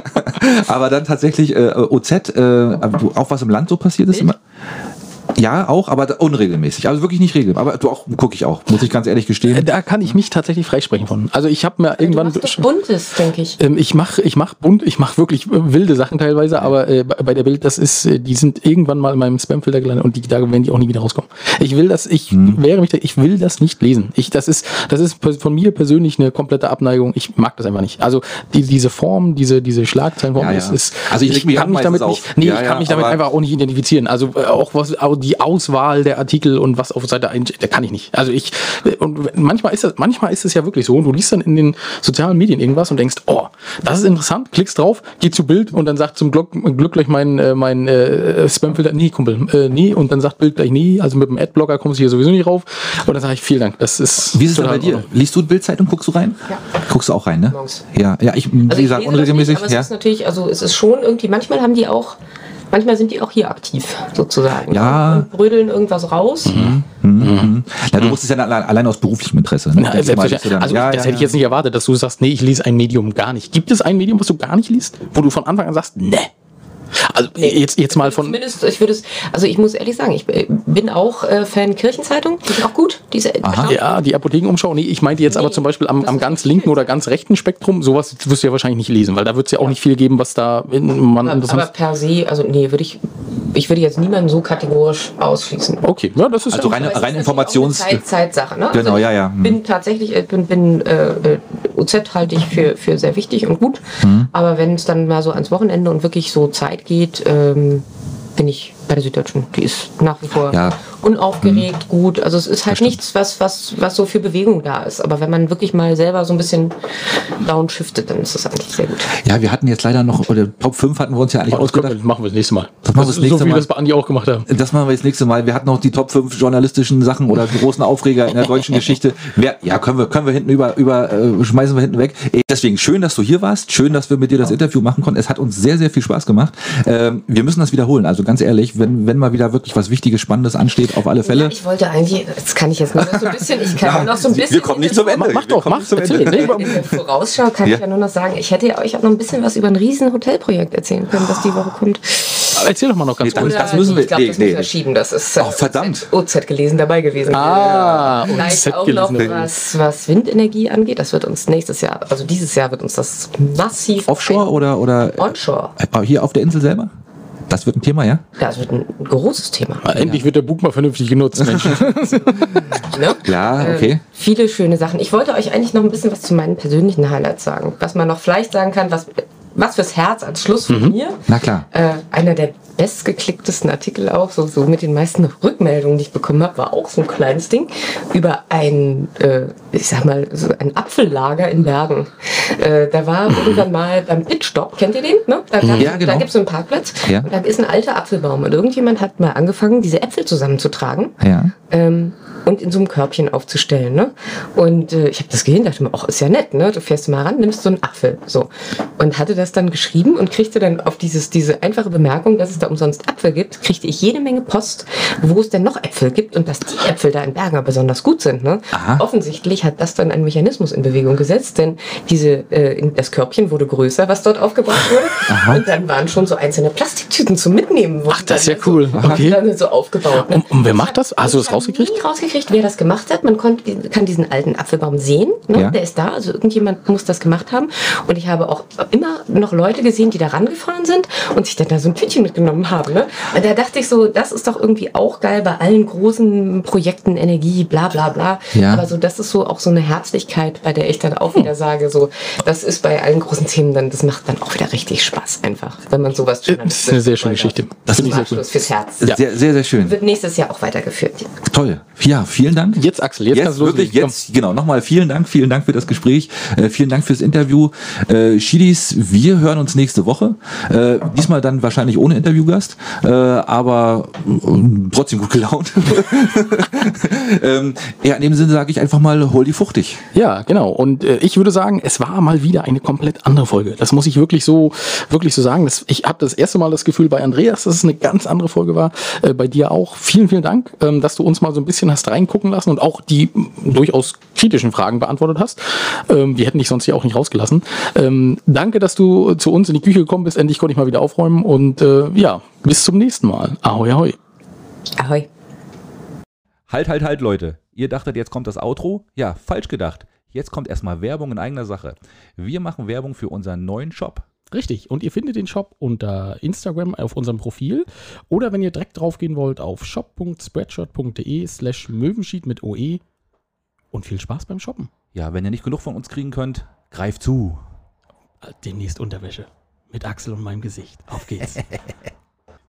S2: aber dann tatsächlich äh, O Z, äh, auch was im Land so passiert ist. Immer. Ja, auch, aber unregelmäßig. Also wirklich nicht regelmäßig. Aber du auch, gucke ich auch, muss ich ganz ehrlich gestehen.
S1: Da kann ich mich tatsächlich freisprechen von. Also ich habe mir irgendwann...
S3: Du machst doch Buntes, denke ich.
S1: Ähm, ich mache ich mach bunt, ich mache wirklich wilde Sachen teilweise, aber äh, bei der Bild, das ist, die sind irgendwann mal in meinem Spamfilter gelandet und die, da werden die auch nie wieder rauskommen. Ich will das, ich hm. wehre mich, da, ich will das nicht lesen. Ich, das ist, das ist von mir persönlich eine komplette Abneigung. Ich mag das einfach nicht. Also die, diese Form, diese, diese Schlagzeilenform,
S2: ja, ja.
S1: ist, ist
S2: also ich,
S1: ich kann mich damit
S2: auf.
S1: nicht, nee,
S2: ja,
S1: ich kann
S2: ja,
S1: mich damit einfach auch nicht identifizieren. Also äh, auch was, auch die Auswahl der Artikel und was auf Seite eins, da kann ich nicht. Also ich, und manchmal ist das, manchmal ist es ja wirklich so, und du liest dann in den sozialen Medien irgendwas und denkst, oh, das ist interessant, klickst drauf, geh zu Bild und dann sagt zum Glück, Glück gleich mein, äh, mein äh, Spamfilter, nee, Kumpel, äh, nee, und dann sagt Bild gleich, nee, also mit dem Adblocker kommst du hier sowieso nicht rauf. Und dann sage ich, vielen Dank, das ist.
S2: Wie ist es denn bei dir? Liest du Bildzeitung, guckst du rein?
S3: Ja.
S2: Guckst du auch rein, ne?
S3: Morgens.
S2: Ja, ja, ich,
S3: Also
S2: wie gesagt,
S3: ich lese
S2: unregelmäßig.
S3: das nicht, aber
S2: Ja.
S3: es ist natürlich, also es ist schon irgendwie, manchmal haben die auch, manchmal sind die auch hier aktiv, sozusagen.
S2: Ja.
S3: Und brödeln irgendwas raus.
S2: Mhm. Mhm. Na, du wusstest ja allein, allein aus beruflichem Interesse. Ne?
S1: Ja,
S2: Denkst du mal, dass
S1: selbstverständlich.
S2: du dann-
S1: Also
S2: ja,
S1: das
S2: ja,
S1: hätte ich
S2: ja.
S1: jetzt nicht erwartet, dass du sagst, nee, ich lese ein Medium gar nicht. Gibt es ein Medium, was du gar nicht liest? Wo du von Anfang an sagst, nee. Also jetzt, jetzt mal von...
S3: Zumindest, ich würde es, also ich muss ehrlich sagen, ich bin auch äh, Fan Kirchenzeitung, die ist auch gut. Diese
S2: Aha.
S1: Ja, die Apothekenumschau. Nee, ich meinte jetzt
S3: Nee,
S1: aber zum Beispiel am,
S3: das
S1: am
S3: ist
S1: ganz
S3: nicht
S1: linken
S3: viel.
S1: oder ganz rechten Spektrum. Sowas wirst du ja wahrscheinlich nicht lesen, weil da wird es ja auch nicht viel geben, was da in, man
S3: aber,
S1: interessant
S3: aber per se, also nee, würde ich, ich würde jetzt niemanden so kategorisch ausschließen.
S1: Okay, ja, das ist
S2: Also
S1: ja
S2: reine,
S3: Aber es ist
S2: reine
S3: natürlich
S2: Informations...
S3: auch eine Zeit, Zeitsache, ne?
S2: Genau,
S3: also ich
S2: ja, ja. Hm.
S3: bin tatsächlich, ich bin, bin äh, äh, O Z halte ich für, für sehr wichtig und gut.
S2: Hm.
S3: Aber wenn es dann mal so ans Wochenende und wirklich so Zeit geht, ähm, bin ich bei der Süddeutschen. Die ist nach wie vor
S2: Ja.
S3: unaufgeregt, gut. Also es ist halt
S2: stimmt.
S3: nichts, was, was, was so für Bewegung da ist. Aber wenn man wirklich mal selber so ein bisschen downshiftet, dann ist das eigentlich sehr gut.
S2: Ja, wir hatten jetzt leider noch, oder Top fünf hatten wir uns ja eigentlich
S1: Oh, das können
S2: ausgedacht.
S1: wir, machen wir das nächste Mal.
S2: Das machen wir das nächste
S1: so wie
S2: Mal.
S1: wir das bei Andi auch gemacht haben.
S2: Das machen wir das nächste Mal. Wir hatten noch die Top fünf journalistischen Sachen oder großen Aufreger in der deutschen Geschichte. Wer, ja, können wir, können wir hinten über, über, äh, schmeißen wir hinten weg. Äh, Deswegen schön, dass du hier warst. Schön, dass wir mit dir das Interview machen konnten. Es hat uns sehr, sehr viel Spaß gemacht. Ähm, wir müssen das wiederholen. Also ganz ehrlich, wenn, wenn mal wieder wirklich was Wichtiges, Spannendes ansteht, auf alle Fälle.
S3: Ja, ich wollte eigentlich, das kann ich jetzt nur noch so ein bisschen, ich kann
S2: Ja,
S3: noch so ein bisschen.
S2: wir kommen nicht zum Ende.
S1: Mach, mach
S2: Wir
S1: doch,
S2: kommen
S1: mach,
S2: nicht zum
S1: erzähl.
S2: Ende.
S1: Nee,
S3: In der Vorausschau kann
S2: Ja.
S3: ich ja nur noch sagen, ich hätte euch auch noch ein bisschen was über ein riesen Hotelprojekt erzählen können, das die Woche kommt.
S1: Erzähl doch mal noch ganz
S2: Nee,
S1: kurz.
S2: das müssen wir-
S3: Ich glaube,
S2: nee,
S3: das
S2: nee.
S3: müssen wir schieben. Das ist äh,
S2: Oh, verdammt.
S3: O Z gelesen dabei gewesen.
S1: Ah,
S3: Vielleicht
S1: O Z
S3: auch noch
S1: gelesen.
S3: was, was Windenergie angeht. Das wird uns nächstes Jahr, also dieses Jahr wird uns das massiv
S2: Offshore oder, oder
S3: Onshore.
S2: äh, hier auf der Insel selber? Das wird ein Thema, ja?
S3: Das wird ein großes Thema.
S1: Endlich wird der Bug mal vernünftig genutzt, Mensch.
S3: Ne?
S2: Ja, okay.
S3: Äh, viele schöne Sachen. Ich wollte euch eigentlich noch ein bisschen was zu meinen persönlichen Highlights sagen. Was man noch vielleicht sagen kann, was, was fürs Herz als Schluss von mir.
S2: Na klar.
S3: Äh, einer der bestgeklicktesten Artikel auch, so, so mit den meisten Rückmeldungen, die ich bekommen habe, war auch so ein kleines Ding über ein, äh, ich sag mal, so ein Apfellager in Bergen. Äh, da war irgendwann mal beim Pitstop, kennt ihr den? Ne? Da, da,
S2: Ja, genau.
S3: da gibt es so einen Parkplatz
S2: Ja.
S3: und da ist ein alter Apfelbaum und irgendjemand hat mal angefangen, diese Äpfel zusammenzutragen.
S2: Ja.
S3: Ähm, und in so einem Körbchen aufzustellen. Ne? Und äh, ich habe das gesehen, dachte mir, ach, ist ja nett, ne? Du fährst mal ran, nimmst so einen Apfel. So. Und hatte das dann geschrieben und kriegte dann auf dieses, diese einfache Bemerkung, dass es da umsonst Äpfel gibt, kriegte ich jede Menge Post, wo es denn noch Äpfel gibt und dass die Äpfel da in Bergen besonders gut sind. Ne?
S2: Aha.
S3: Offensichtlich hat das dann einen Mechanismus in Bewegung gesetzt, denn diese, äh, in, das Körbchen wurde größer, was dort aufgebaut wurde. Und dann waren schon so einzelne Plastiktüten zum Mitnehmen.
S1: Ach, das ist ja
S3: Dann
S1: cool.
S3: So,
S1: Okay.
S3: dann so aufgebaut. Ne?
S1: Und, und wer macht das? Hast du das
S3: Ich habe
S1: rausgekriegt?
S3: nie rausgekriegt, wer das gemacht hat. Man konnte, kann diesen alten Apfelbaum sehen. Ne?
S2: Ja.
S3: Der ist da, also irgendjemand muss das gemacht haben. Und ich habe auch immer noch Leute gesehen, die da rangefahren sind und sich dann da so ein Tütchen mitgenommen haben. Ne? Und da dachte ich so, das ist doch irgendwie auch geil bei allen großen Projekten, Energie, bla bla bla.
S2: Ja.
S3: Aber so, das ist so auch so eine Herzlichkeit, bei der ich dann auch wieder sage, so, das ist bei allen großen Themen dann, das macht dann auch wieder richtig Spaß einfach, wenn man sowas
S1: Das ist eine sehr schöne Geschichte.
S3: Das
S1: Finde
S3: ist
S1: ich
S3: ein
S1: sehr cool.
S3: Abschluss fürs Herz.
S1: Ja.
S2: Sehr, sehr, sehr schön.
S3: Wird nächstes Jahr auch weitergeführt.
S2: Toll. Ja, vielen Dank.
S1: Jetzt, Axel, jetzt, kannst
S2: Jetzt
S1: du
S2: wirklich,
S1: loslegen.
S2: jetzt, genau, nochmal vielen Dank, vielen Dank für das Gespräch, äh, vielen Dank fürs Interview. Äh, Schiedis, wir hören uns nächste Woche, äh, diesmal dann wahrscheinlich ohne Interviewgast, äh, aber äh, trotzdem gut gelaunt. ähm, ja, in dem Sinne sage ich einfach mal, hol die fuchtig.
S1: Ja, genau. Und äh, ich würde sagen, es war mal wieder eine komplett andere Folge. Das muss ich wirklich so, wirklich so sagen. Das, ich habe das erste Mal das Gefühl bei Andreas, dass es eine ganz andere Folge war. Äh, bei dir auch. Vielen, vielen Dank, ähm, dass du uns mal so ein bisschen hast reingucken lassen und auch die m, durchaus kritischen Fragen beantwortet hast. Ähm, wir hätten dich sonst hier auch nicht rausgelassen. Ähm, danke, dass du zu uns in die Küche gekommen bist. Endlich konnte ich mal wieder aufräumen. Und äh, ja, bis zum nächsten Mal. Ahoi, ahoi.
S3: Ahoi.
S4: Halt, halt, halt, Leute. Ihr dachtet, jetzt kommt das Outro? Ja, falsch gedacht. Jetzt kommt erstmal Werbung in eigener Sache. Wir machen Werbung für unseren neuen Shop.
S1: Richtig. Und ihr findet den Shop unter Instagram auf unserem Profil oder wenn ihr direkt draufgehen wollt auf shop.spreadshirt.de slash Möwenschied mit O E und viel Spaß beim Shoppen.
S4: Ja, wenn ihr nicht genug von uns kriegen könnt, greift zu.
S1: Demnächst Unterwäsche mit Axel und meinem Gesicht. Auf geht's.